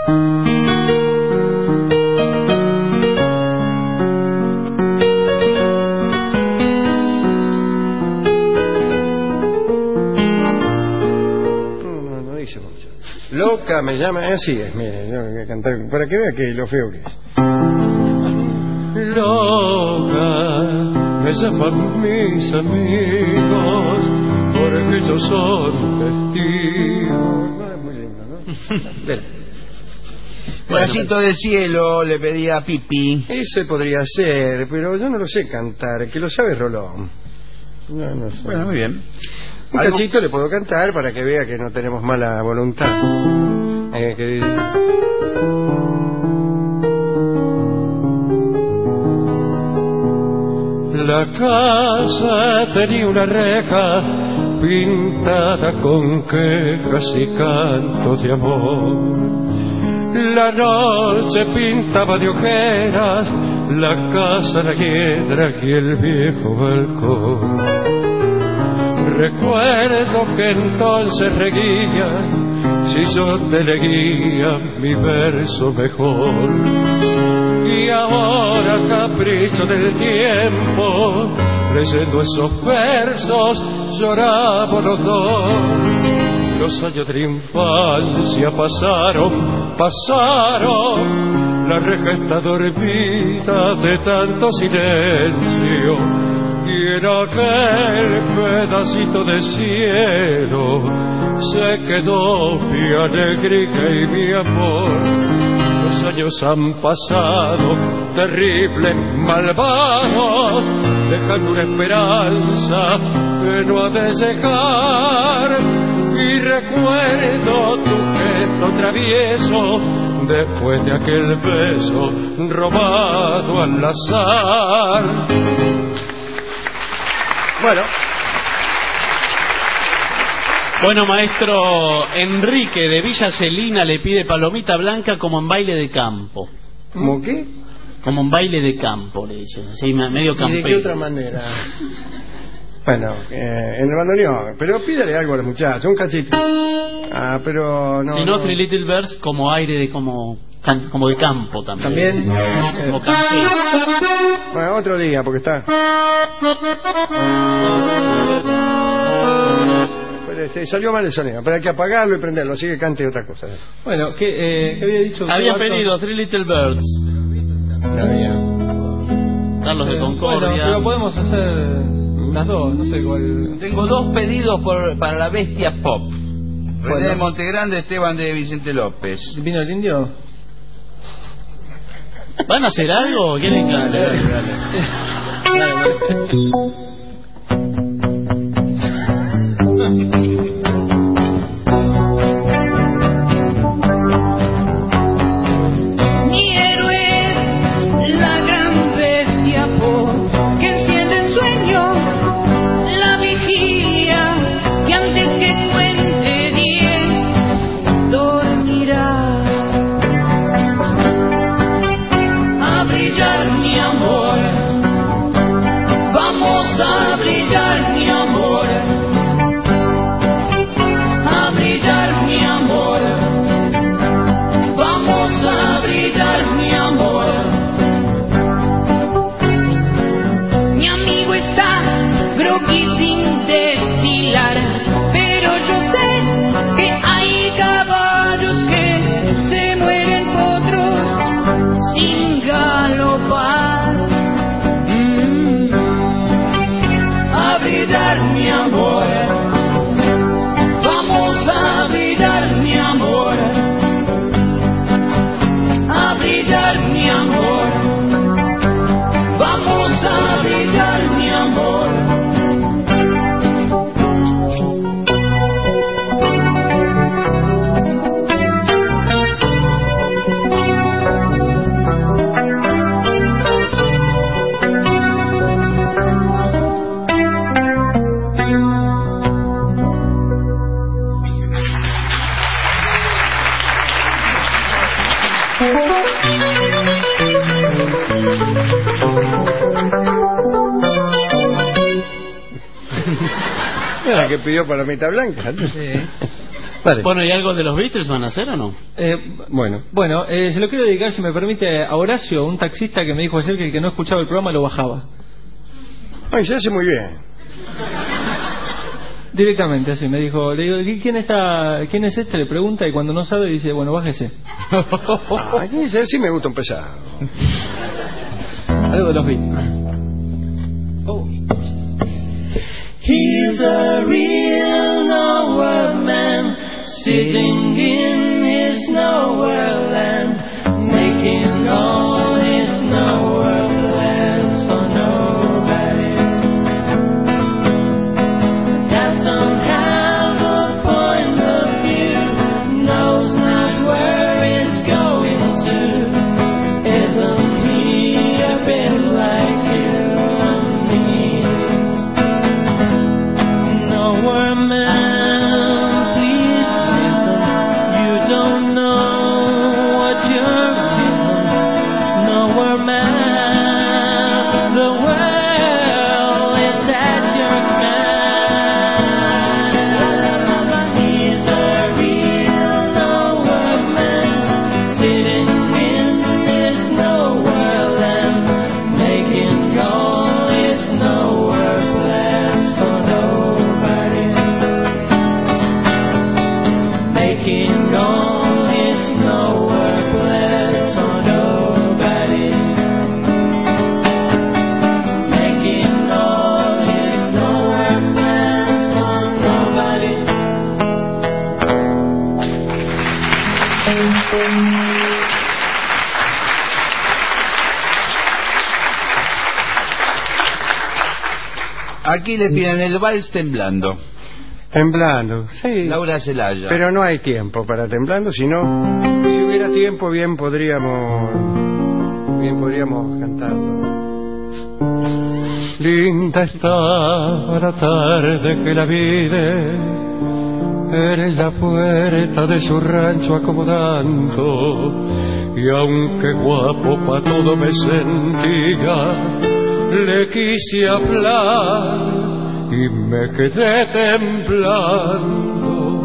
E: No dice mucho. Loca me llama, así es, mire, yo voy a cantar para que vea que lo feo que es. Loca me llaman mis amigos porque ellos son testigos. No es muy lindo, ¿no?
G: Pedacito de cielo le pedía a Pipi.
E: Ese podría ser, pero yo no lo sé cantar. El que lo sabe es Rolón. No sé.
G: Bueno, muy bien.
E: Un cachito le puedo cantar para que vea que no tenemos mala voluntad. La casa tenía una reja pintada con quejas y cantos de amor. La noche pintaba de ojeras la casa, la hiedra y el viejo balcón. Recuerdo que entonces reguía, si yo te leguía mi verso mejor. Y ahora, capricho del tiempo, leyendo esos versos, lloramos los dos. Los años de la infancia pasaron, la reja está dormida de tanto silencio. Y en aquel pedacito de cielo se quedó mi alegría y mi amor. Los años han pasado, terribles, malvados, dejando una esperanza que no ha de llegar. Y recuerdo tu gesto travieso después de aquel beso robado al azar.
F: Bueno, maestro, Enrique de Villa Celina le pide palomita blanca como en baile de campo.
E: ¿Cómo qué?
F: Como en baile de campo, le dicen. Sí, medio
E: ¿Y
F: campero.
E: de qué otra manera? Bueno, en el bandoneón. Pero pídale algo a los muchachos, un cachito. Pero no.
F: Si no, Three Little Birds como aire de como de campo también. Como campero.
E: Bueno, otro día, porque está. Salió mal el sonido, pero hay que apagarlo y prenderlo, así que cante otra cosa.
T: Bueno, ¿qué había dicho?
F: Habían pedido Three Little Birds. Carlos de Concordia.
T: Bueno, pero podemos hacer las dos, no sé cuál.
G: Tengo dos pedidos para la bestia pop. René de Montegrande, Esteban de Vicente López.
T: ¿Vino el indio?
F: ¿Van a hacer algo o quieren que
S: Mi héroe es la gran bestia pop que enciende el sueño, la vigilia que antes que cuente 10 dormirá. A brillar mi amor, vamos a brillar mi amor, a brillar mi amor, vamos a brillar mi amor. Mi amigo está groggy sin destilar, pero yo sé que hay caballos que se mueren potros sin galopar. A brillar mi amor, vamos a brillar mi amor, a brillar mi amor, vamos a brillar mi amor.
E: La que pidió palomita blanca.
T: Sí.
E: Vale.
F: Bueno, ¿y algo de los Beatles van a hacer o no?
T: Bueno, se lo quiero dedicar, si me permite, a Horacio, un taxista que me dijo ayer que el que no escuchaba el programa lo bajaba.
E: Ay, se hace muy bien.
T: Directamente, así me dijo. Le digo, ¿quién es este? Le pregunta y cuando no sabe dice, bueno, bájese.
E: Aquí sí me gusta un pesado.
T: Algo de los Beatles. Oh.
S: He's a real nowhere man, sitting in his nowhere land, making all his nowhere lands for nobody. That some have a point of view, knows not where it's going to. Isn't he a bit like you and me? Nowhere man, please listen. You don't know what you're feeling. Nowhere man, the world is at your command. He's a real nowhere man, sitting in his nowhere land, making all his nowhere plans for nobody. Making all his nowhere plans for nobody. Making all his nowhere plans for nobody.
G: Aquí le piden el vals temblando.
E: Temblando, sí.
G: Laura Celaya.
E: Pero no hay tiempo para Temblando, sino si hubiera tiempo bien podríamos cantarlo. Linda está la tarde que la vide en la puerta de su rancho acomodando, y aunque guapo pa' todo me sentía, le quise hablar y me quedé temblando.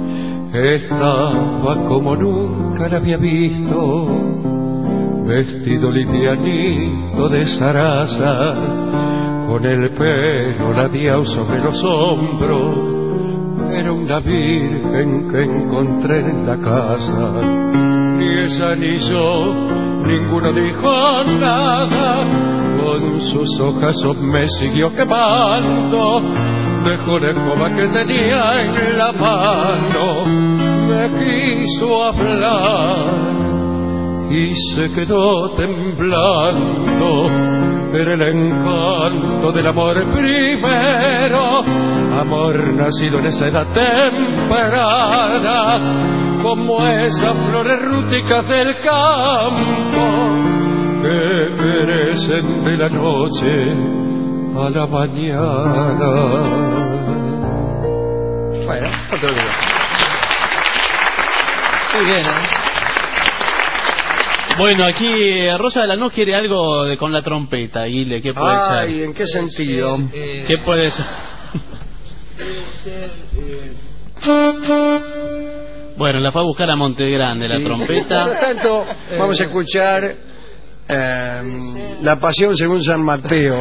E: Estaba como nunca la había visto, vestido livianito de zaraza, con el pelo ladeado sobre los hombros. Era una virgen que encontré en la casa. Ni esa ni yo, ninguno dijo nada. Con sus ojazos me siguió quemando. Dejó la escoba que tenía en la mano. Me quiso hablar y se quedó temblando. Era el encanto del amor primero, amor nacido en esa edad temprana, como esas flores rústicas del campo que perecen de la noche a la mañana.
T: Bueno, otro día. Muy bien,
F: Bueno, aquí Rosa de Lanús quiere algo con la trompeta, Guile, ¿qué puede ser?
E: Ay, ¿en qué sentido?
F: ¿Qué puede ser? Bueno, la fue a buscar a Montegrande, la trompeta.
E: Por lo tanto, vamos a escuchar La Pasión según San Mateo.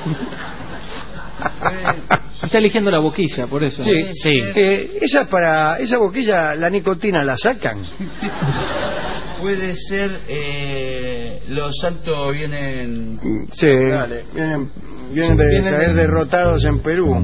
T: Está eligiendo la boquilla, por eso.
E: Sí. Esa boquilla, la nicotina la sacan.
G: Puede ser, los saltos vienen...
E: Sí, vienen de caer derrotados en Perú.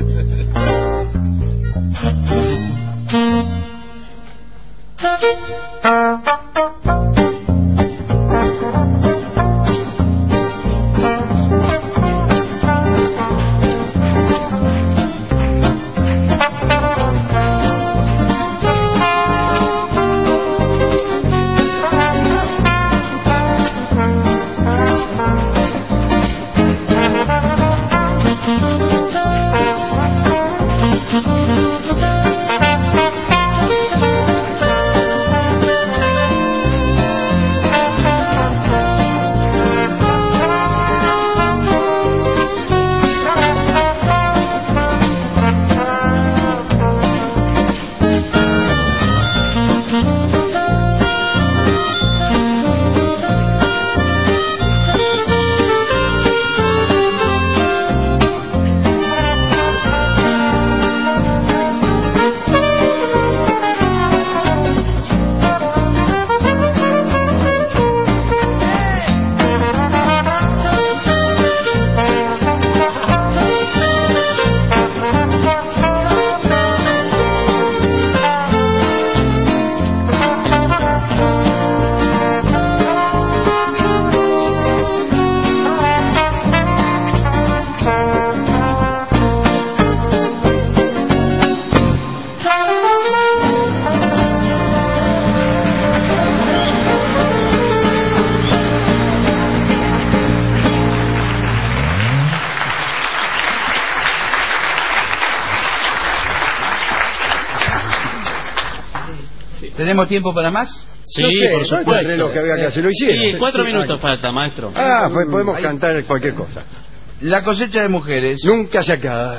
G: ¿Tenemos tiempo para más?
F: Sí,
E: no sé,
F: por supuesto.
E: El reloj que había que hacer lo hicieron.
F: Sí, 4 minutos falta, maestro.
E: Pues podemos cantar cualquier cosa.
G: La cosecha de mujeres.
E: Nunca se acaba.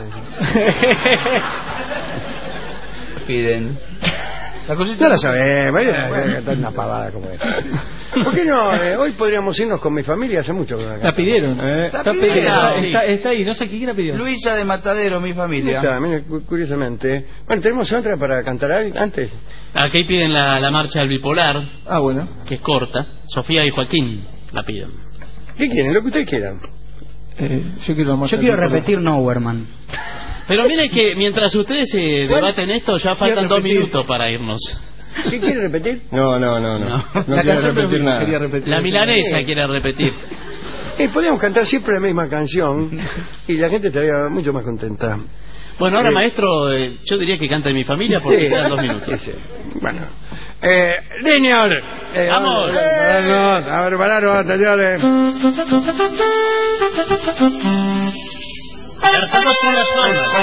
G: Piden. La cosecha
E: No la sabemos, voy a cantar una pavada como esta. ¿Por qué no? Hoy podríamos irnos con mi familia, hace mucho que no la
T: La pidieron.
G: Sí.
T: Está ahí, no sé quién la pidió.
G: Luisa de Matadero, mi familia.
E: Está, mire, curiosamente. Bueno, tenemos otra para cantar antes.
F: Aquí piden la marcha del bipolar.
T: Ah, bueno.
F: Que es corta. Sofía y Joaquín la piden.
E: ¿Qué quieren? Lo que ustedes quieran.
T: Yo quiero
U: repetir Nowherman.
F: Pero miren que mientras ustedes debaten esto, ya faltan 2 minutos para irnos.
E: ¿Qué quiere repetir?
U: No quiero repetir nada.
F: La milanesa quiere repetir.
E: Podríamos cantar siempre la misma canción y la gente estaría mucho más contenta.
F: Bueno, ahora maestro, yo diría que cante Mi Familia porque
E: Sí.
F: quedan 2 minutos.
E: Sí. Bueno. Niños.
F: ¡Vamos!
E: A ver, pararos, señores.
F: Acertados son las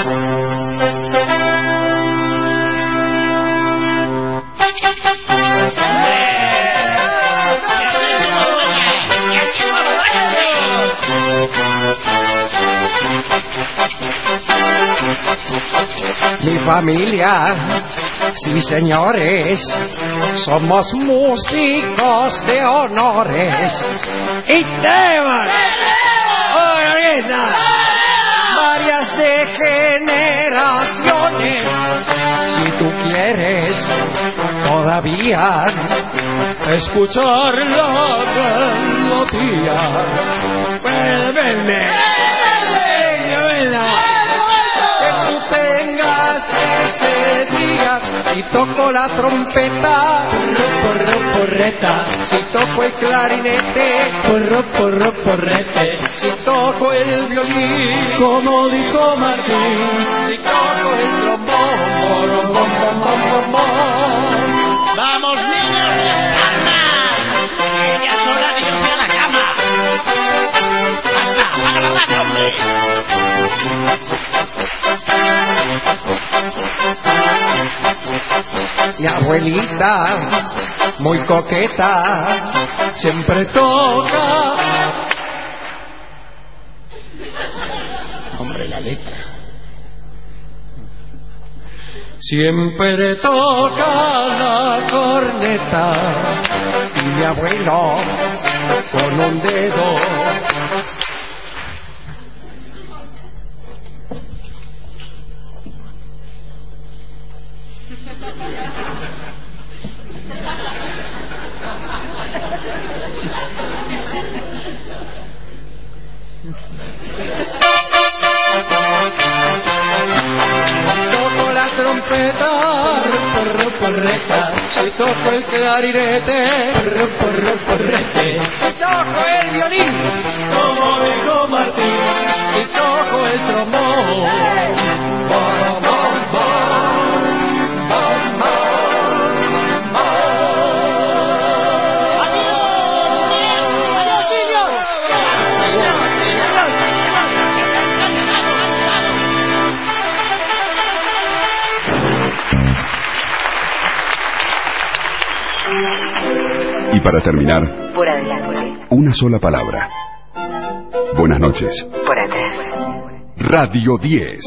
E: Mi familia, sí señores, somos músicos de honores. Y temas, varias de generaciones. Si tú quieres todavía escuchar la melodía, pues venme, que tú tengas ese día. Si toco la trompeta, porreta. Si toco el clarinete, porrete. Si toco el violín, como dijo Martín. Si toco el trombón,
F: ¡Vamos, niños! ¡Anda! ¡Ya es hora de irse a la cama! ¡Basta! ¡Paga la radio, hombre!
E: Mi abuelita, muy coqueta, siempre toca. Hombre, la letra. Siempre toca la corneta y mi abuelo con un dedo toco la trompeta, porreta. Si toco el clarinete, porrete. Si toco el violín, como dijo Martín. Si toco el trombón,
C: Y para terminar,
K: Por adelante.
C: una sola palabra. Buenas noches.
K: Por atrás.
C: Radio 10.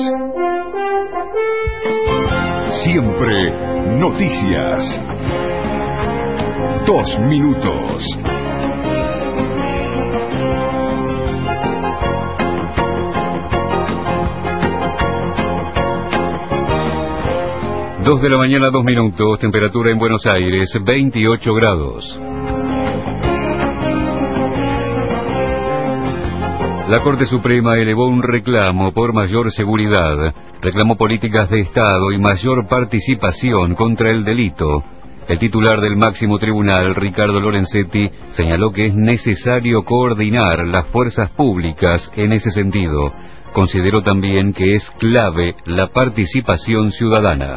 C: Siempre noticias. 2 minutos.
A: Dos de la mañana, 2 minutos, temperatura en Buenos Aires, 28 grados. La Corte Suprema elevó un reclamo por mayor seguridad, reclamó políticas de Estado y mayor participación contra el delito. El titular del máximo tribunal, Ricardo Lorenzetti, señaló que es necesario coordinar las fuerzas públicas en ese sentido. Consideró también que es clave la participación ciudadana.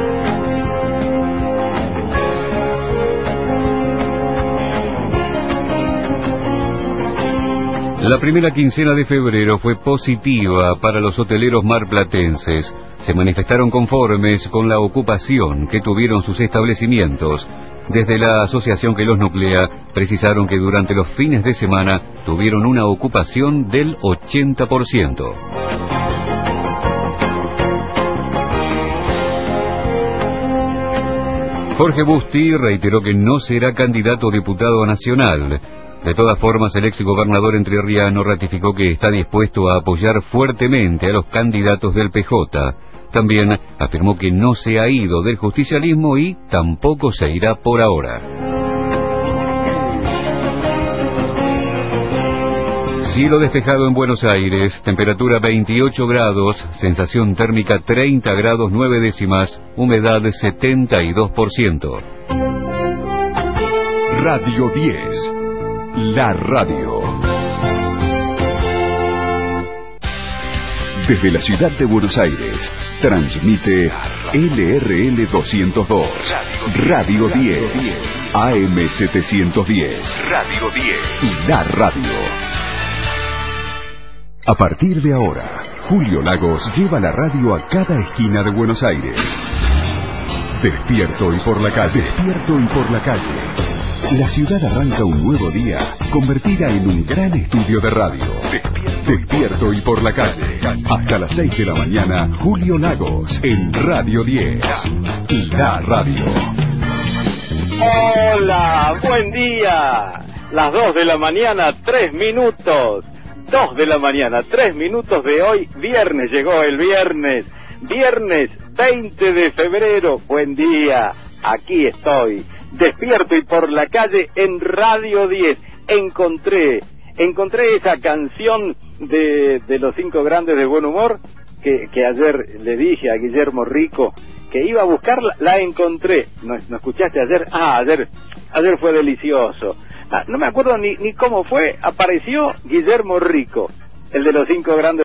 A: La primera quincena de febrero fue positiva para los hoteleros marplatenses. Se manifestaron conformes con la ocupación que tuvieron sus establecimientos. Desde la asociación que los nuclea, precisaron que durante los fines de semana tuvieron una ocupación del 80%. Jorge Busti reiteró que no será candidato a diputado nacional. De todas formas, el exgobernador entrerriano ratificó que está dispuesto a apoyar fuertemente a los candidatos del PJ. También afirmó que no se ha ido del justicialismo y tampoco se irá por ahora. Cielo despejado en Buenos Aires, temperatura 28 grados, sensación térmica 30 grados 9 décimas, humedad 72%.
C: Radio 10. La radio. Desde la ciudad de Buenos Aires, transmite LRL 202, Radio 10, AM 710, Radio 10, La Radio. A partir de ahora, Julio Lagos lleva la radio a cada esquina de Buenos Aires. Despierto y por la calle. Despierto y por la calle. La ciudad arranca un nuevo día, convertida en un gran estudio de radio. Despierto y por la calle. Hasta las 6 de la mañana, Julio Lagos, en Radio 10. La Radio.
B: Hola, buen día. Las 2 de la mañana, 3 minutos. 2 de la mañana, 3 minutos de hoy, viernes, llegó el viernes. Viernes 20 de febrero, buen día, aquí estoy, despierto y por la calle en Radio 10. Encontré esa canción de los 5 grandes de buen humor que ayer le dije a Guillermo Rico que iba a buscarla, la encontré. ¿No escuchaste ayer? Ayer fue delicioso. No me acuerdo ni cómo fue, apareció Guillermo Rico, el de los 5 grandes